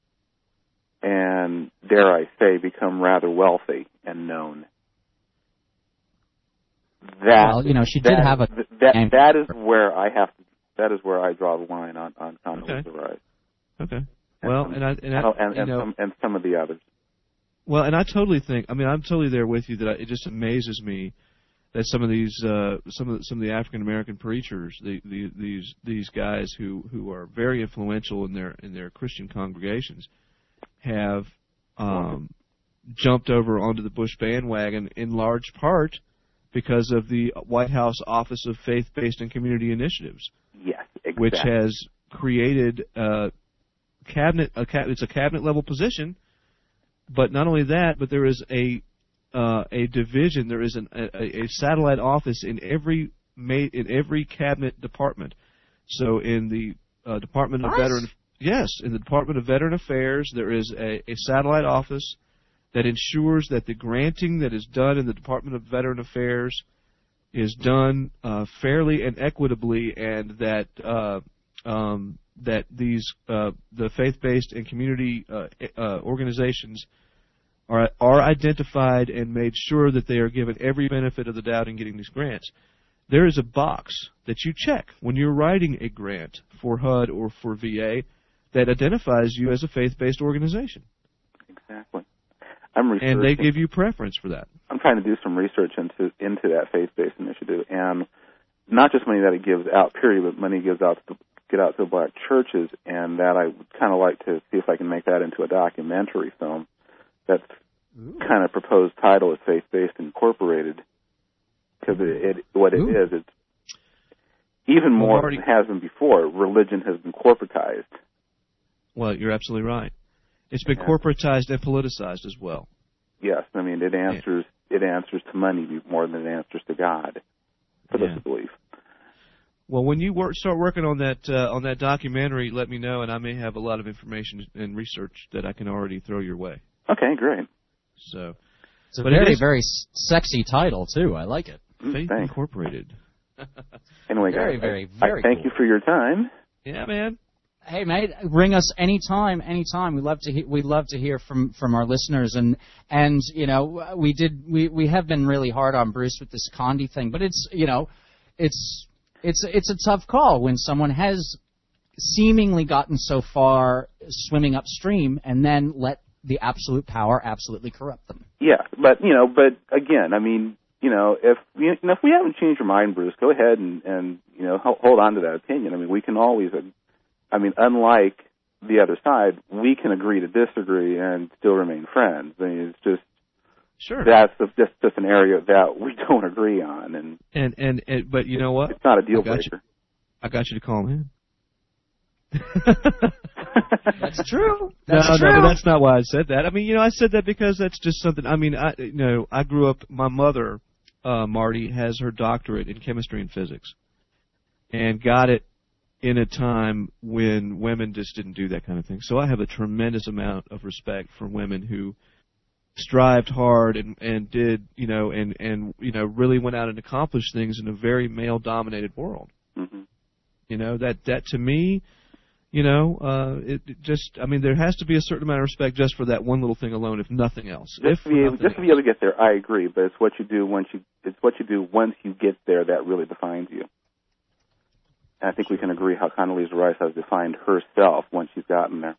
and dare I say, become rather wealthy and known. She did have a. That is where I draw the line on Condoleezza Rice. Okay. Well, and some of the others. Well, and I totally think. I mean, I'm totally there with you. It just amazes me that some of these, some of the African American preachers, these guys who are very influential in their Christian congregations, have jumped over onto the Bush bandwagon in large part because of the White House Office of Faith-Based and Community Initiatives. Yes, exactly. Which has created it's a cabinet level position, but not only that, but there is a division. There is a satellite office in every cabinet department. So in the Department of in the Department of Veteran Affairs, there is a satellite office that ensures that the granting that is done in the Department of Veteran Affairs is done fairly and equitably, and that the faith-based and community organizations are identified and made sure that they are given every benefit of the doubt in getting these grants. There is a box that you check when you're writing a grant for HUD or for VA that identifies you as a faith-based organization. Exactly. And they give you preference for that. I'm trying to do some research into that faith-based initiative, and not just money that it gives out, period, but money it gives out to get out to black churches, and that I would kind of like to see if I can make that into a documentary film. That's kind of proposed title is Faith-Based Incorporated, because it's even more than it has been before. Religion has been corporatized. Well, you're absolutely right. It's been corporatized and politicized as well. Yes, I mean it answers to money more than it answers to God. For this belief. Well, when you start working on that documentary, let me know, and I may have a lot of information and research that I can already throw your way. Okay, great. So, it's a very, very sexy title too. I like it. Faith Incorporated. Anyway, very, guys, very, very. Thank you for your time. Yeah, man. Hey, mate, ring us anytime. We'd love to hear from our listeners, and we have been really hard on Bruce with this Condi thing, but it's a tough call when someone has seemingly gotten so far swimming upstream and then let the absolute power absolutely corrupt them. Yeah, but again, I mean, if we haven't changed your mind, Bruce, go ahead and hold on to that opinion. I mean, we can always. Unlike the other side, we can agree to disagree and still remain friends. I mean, it's just that's just an area that we don't agree on, but you know what? It's not a deal breaker. I got you to call him in. That's true. No, but that's not why I said that. I mean, I said that because that's just something. I mean, I grew up. My mother, Marty, has her doctorate in chemistry and physics, and got it in a time when women just didn't do that kind of thing. So I have a tremendous amount of respect for women who strived hard and did, really went out and accomplished things in a very male-dominated world. Mm-hmm. That to me, there has to be a certain amount of respect just for that one little thing alone, if nothing else. Just to be able to get there, I agree. But it's what you do once you get there that really defines you. And I think we can agree how Condoleezza Rice has defined herself once she's gotten there.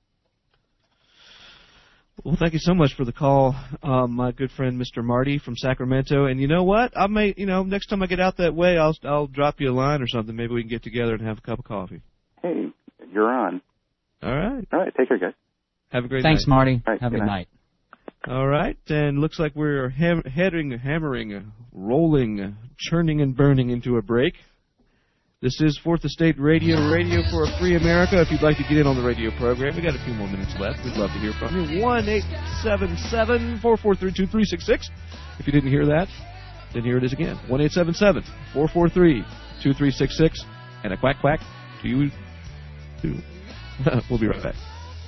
Well, thank you so much for the call, my good friend Mr. Marty from Sacramento. And you know what? I may, next time I get out that way, I'll drop you a line or something. Maybe we can get together and have a cup of coffee. Hey, you're on. All right. All right. Take care, guys. Have a great Thanks, night. Marty. Right, Have a good night. All right, and looks like we're hammering, rolling, churning and burning into a break. This is Fourth Estate Radio for a Free America. If you'd like to get in on the radio program, we got a few more minutes left. We'd love to hear from you. 1-877-443-2366. If you didn't hear that, then here it is again. 1-877-443-2366. And a quack quack to you too. We'll be right back.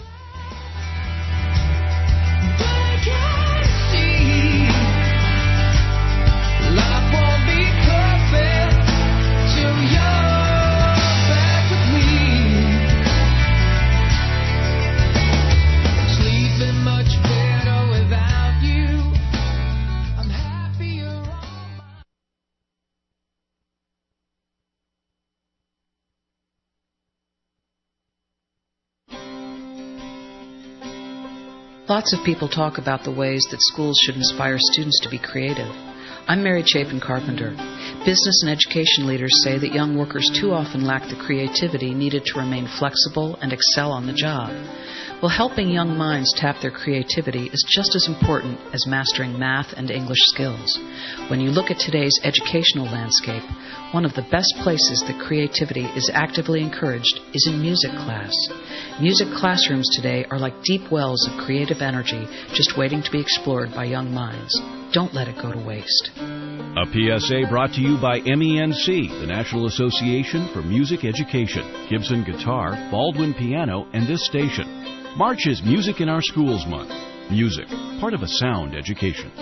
Lots of people talk about the ways that schools should inspire students to be creative. I'm Mary Chapin Carpenter. Business and education leaders say that young workers too often lack the creativity needed to remain flexible and excel on the job. Well, helping young minds tap their creativity is just as important as mastering math and English skills. When you look at today's educational landscape, one of the best places that creativity is actively encouraged is in music class. Music classrooms today are like deep wells of creative energy just waiting to be explored by young minds. Don't let it go to waste. A PSA brought to you by MENC, the National Association for Music Education, Gibson Guitar, Baldwin Piano, and this station. March is Music in Our Schools Month. Music, part of a sound education.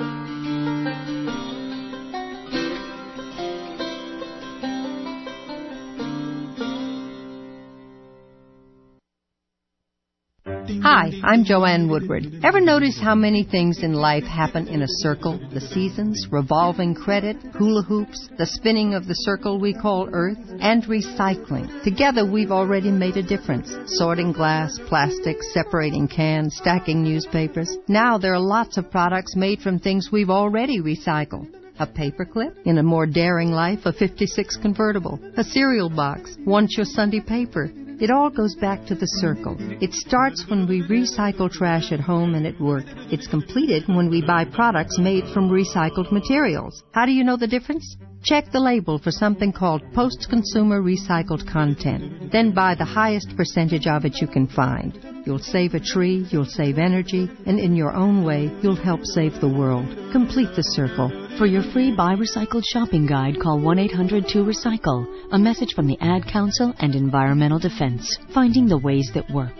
Hi, I'm Joanne Woodward. Ever notice how many things in life happen in a circle? The seasons, revolving credit, hula hoops, the spinning of the circle we call Earth, and recycling. Together we've already made a difference. Sorting glass, plastic, separating cans, stacking newspapers. Now there are lots of products made from things we've already recycled. A paperclip, in a more daring life, a 56 convertible, a cereal box, once your Sunday paper. It all goes back to the circle. It starts when we recycle trash at home and at work. It's completed when we buy products made from recycled materials. How do you know the difference? Check the label for something called post-consumer recycled content. Then buy the highest percentage of it you can find. You'll save a tree, you'll save energy, and in your own way, you'll help save the world. Complete the circle. For your free Buy Recycled shopping guide, call 1-800-2-RECYCLE. A message from the Ad Council and Environmental Defense. Finding the ways that work.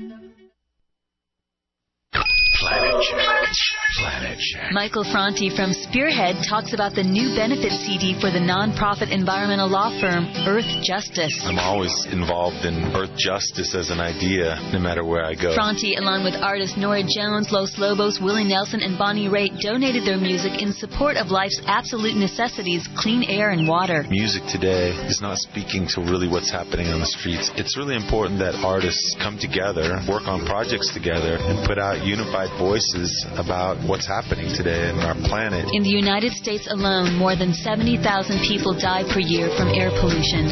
Planet Check. Michael Franti from Spearhead talks about the new benefits CD for the nonprofit environmental law firm Earth Justice. I'm always involved in Earth Justice as an idea, no matter where I go. Franti, along with artists Nora Jones, Los Lobos, Willie Nelson, and Bonnie Raitt, donated their music in support of life's absolute necessities, clean air and water. Music today is not speaking to really what's happening on the streets. It's really important that artists come together, work on projects together, and put out unified voices about what's happening today in our planet. In the United States alone, more than 70,000 people die per year from air pollution.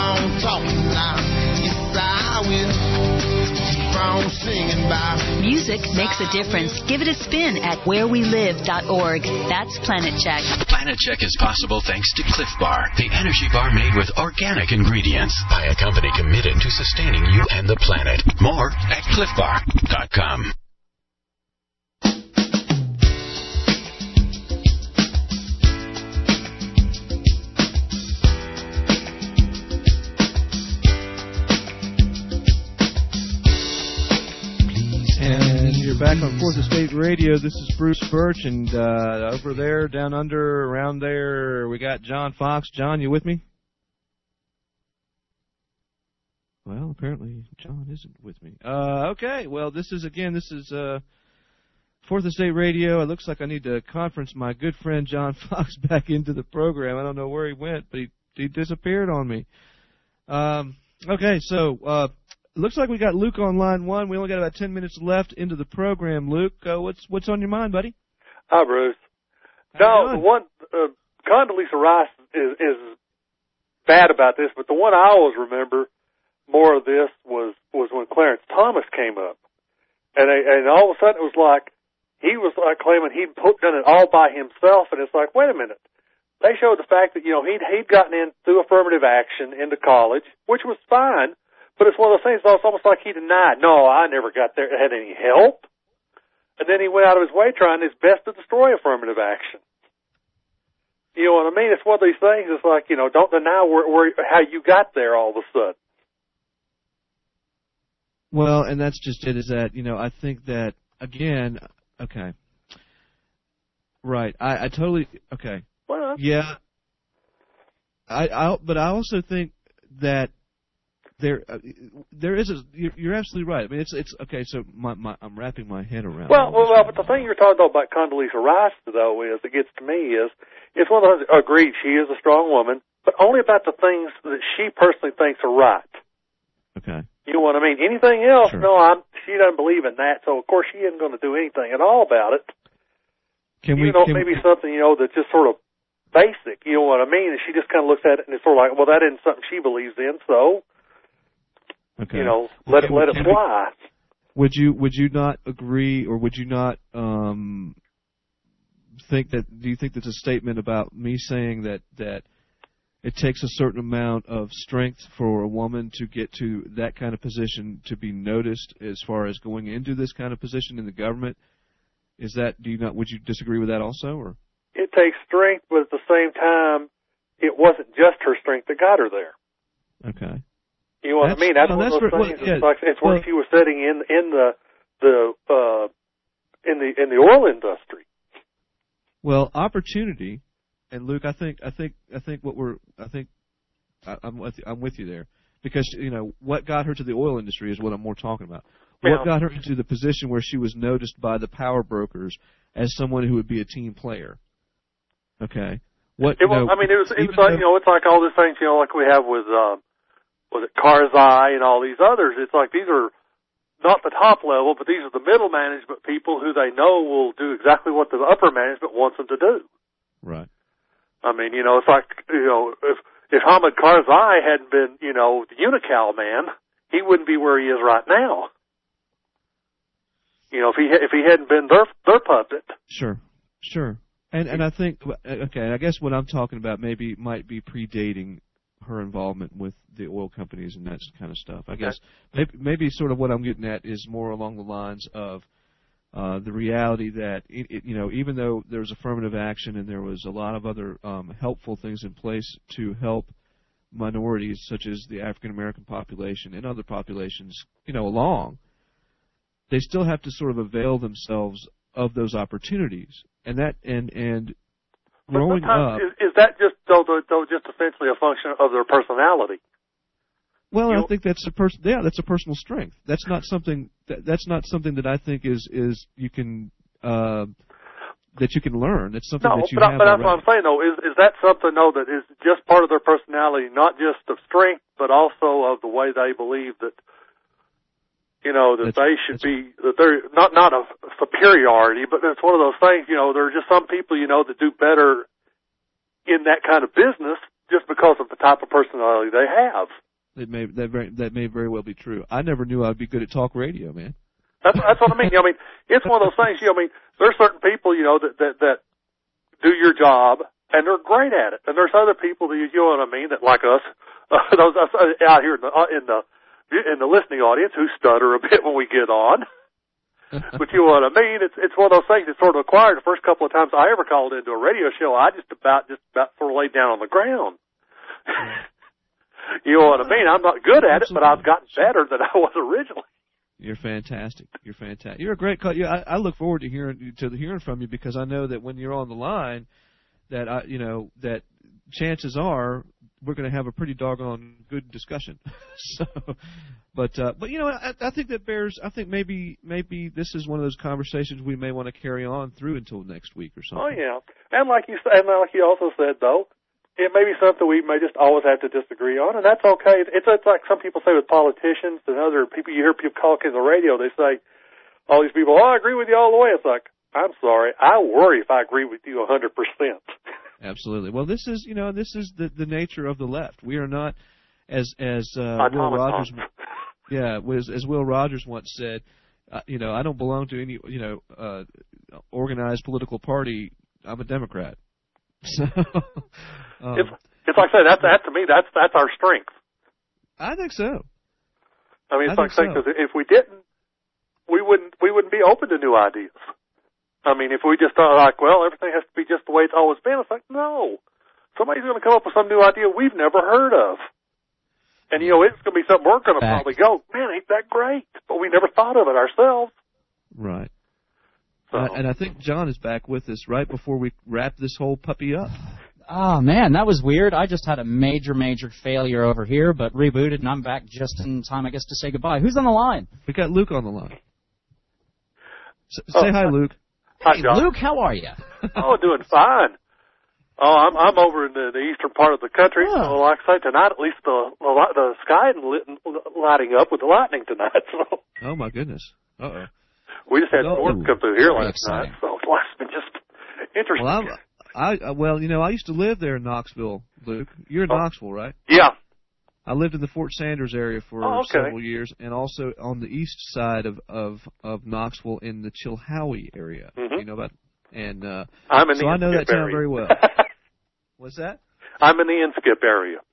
Music makes a difference. Give it a spin at wherewelive.org. That's Planet Check. Planet Check is possible thanks to Cliff Bar, the energy bar made with organic ingredients by a company committed to sustaining you and the planet. More at cliffbar.com. And you're back on Fourth Estate Radio. This is Bruce Birch, and over there, down under, around there, we got John Fox. John, you with me? Well, apparently John isn't with me. Okay, well, this is Fourth Estate Radio. It looks like I need to conference my good friend John Fox back into the program. I don't know where he went, but he disappeared on me. Okay, so looks like we got Luke on line one. We only got about 10 minutes left into the program. Luke, what's on your mind, buddy? Hi, Bruce. No, the one Condoleezza Rice is bad about this, but the one I always remember more of this was was when Clarence Thomas came up, and all of a sudden it was like he was like claiming he'd done it all by himself, and it's like, wait a minute. They showed the fact that he'd gotten in through affirmative action into college, which was fine, but it's one of those things. It's almost like he denied, no, I never got there, had any help, and then he went out of his way trying his best to destroy affirmative action. You know what I mean? It's one of these things. It's like, don't deny how you got there all of a sudden. Well, and that's just it, is that, I think that, again, okay. Right. I totally, okay. Well, yeah. But I also think that there is you're absolutely right. I mean, it's okay. So I'm wrapping my head around. Well, but the thing you're talking about Condoleezza Rice, though, is it gets to me is it's one of those. Agreed, she is a strong woman, but only about the things that she personally thinks are right. Okay. You know what I mean? Anything else? Sure. No, she doesn't believe in that. So of course she isn't going to do anything at all about it. Maybe something that's just sort of basic. You know what I mean? And she just kind of looks at it and it's sort of like, well, that isn't something she believes in, so. Okay. Let it fly. Would you not agree, or would you not think that? Do you think that's a statement about me saying that it takes a certain amount of strength for a woman to get to that kind of position to be noticed, as far as going into this kind of position in the government? Is that? Would you disagree with that also, or? It takes strength, but at the same time, it wasn't just her strength that got her there. Okay. You know what I mean? That's one of those things. It's where she was sitting in the oil industry. Well, opportunity, and Luke, I'm with you there, because what got her to the oil industry is what I'm more talking about. What got her into the position where she was noticed by the power brokers as someone who would be a team player? Okay. It's like all these things, like we have with. Was it Karzai and all these others? It's like these are not the top level, but these are the middle management people who they know will do exactly what the upper management wants them to do. Right. I mean, it's like, if Hamid Karzai hadn't been, the Unocal man, he wouldn't be where he is right now. If he hadn't been their puppet. Sure. And I think, okay, I guess what I'm talking about might be predating her involvement with the oil companies and that kind of stuff. I guess maybe sort of what I'm getting at is more along the lines of the reality that even though there was affirmative action and there was a lot of other helpful things in place to help minorities such as the African American population and other populations, along, they still have to sort of avail themselves of those opportunities, and growing up. Is that just just essentially a function of their personality? Well, I think that's that's a personal strength. That's not something that I think is you can that you can learn. It's something that you have. But that's what I'm saying though. Is that something that is just part of their personality, not just of strength, but also of the way they believe that that they should be, that they're not a superiority, but it's one of those things, there are just some people, that do better in that kind of business just because of the type of personality they have. That may very well be true. I never knew I'd be good at talk radio, man. That's what I mean. It's one of those things, there's certain people, that do your job and they're great at it. And there's other people that, that like us, those out here in the listening audience who stutter a bit when we get on. But you know what I mean? It's one of those things that sort of acquired. The first couple of times I ever called into a radio show, I just about sort of laid down on the ground. You know what I mean? I'm not good at it, but I've gotten better than I was originally. You're fantastic. You're a great call. I look forward to hearing from you, because I know that when you're on the line, that that chances are we're going to have a pretty doggone good discussion. But I think that bears. I think maybe this is one of those conversations we may want to carry on through until next week or something. Oh yeah, and like you also said though, it may be something we may just always have to disagree on, and that's okay. It's like some people say with politicians and other people. You hear people talk in the radio. They say, all these people, I agree with you all the way. It's like, I'm sorry, I worry if I agree with you 100%. Absolutely. Well, this is the nature of the left. We are not as Will Rogers. Yeah, as Will Rogers once said, you know, I don't belong to any, you know, organized political party. I'm a Democrat. So, it's like I said, that to me, that's our strength. I think so. I mean, it's like saying, because if we didn't, we wouldn't be open to new ideas. I mean, if we just thought like, well, everything has to be just the way it's always been, it's like, no. Somebody's going to come up with some new idea we've never heard of. And, you know, it's going to be something we're going to probably go, man, ain't that great? But we never thought of it ourselves. Right. So. And I think John is back with us right before we wrap this whole puppy up. Oh, man, that was weird. I just had a major failure over here, but rebooted, and I'm back just in time, I guess, to say goodbye. Who's on the line? We got Luke on the line. Say hi, Luke. Hi, John. Luke, how are you? Oh, doing fine. Oh, I'm over in the eastern part of the country. Oh. So, like I say, tonight at least the sky is lighting up with the lightning tonight. So. Oh my goodness. Uh-oh. We just had storms come through here last night, so it's been just interesting. Well, you know, I used to live there in Knoxville, Luke. You're in Knoxville, right? Yeah. I lived in the Fort Sanders area for several years, and also on the east side of Knoxville in the Chilhowie area. Mm-hmm. You know about? And I'm in so the I know that town area. very well. What's that? I'm in the Inskip area.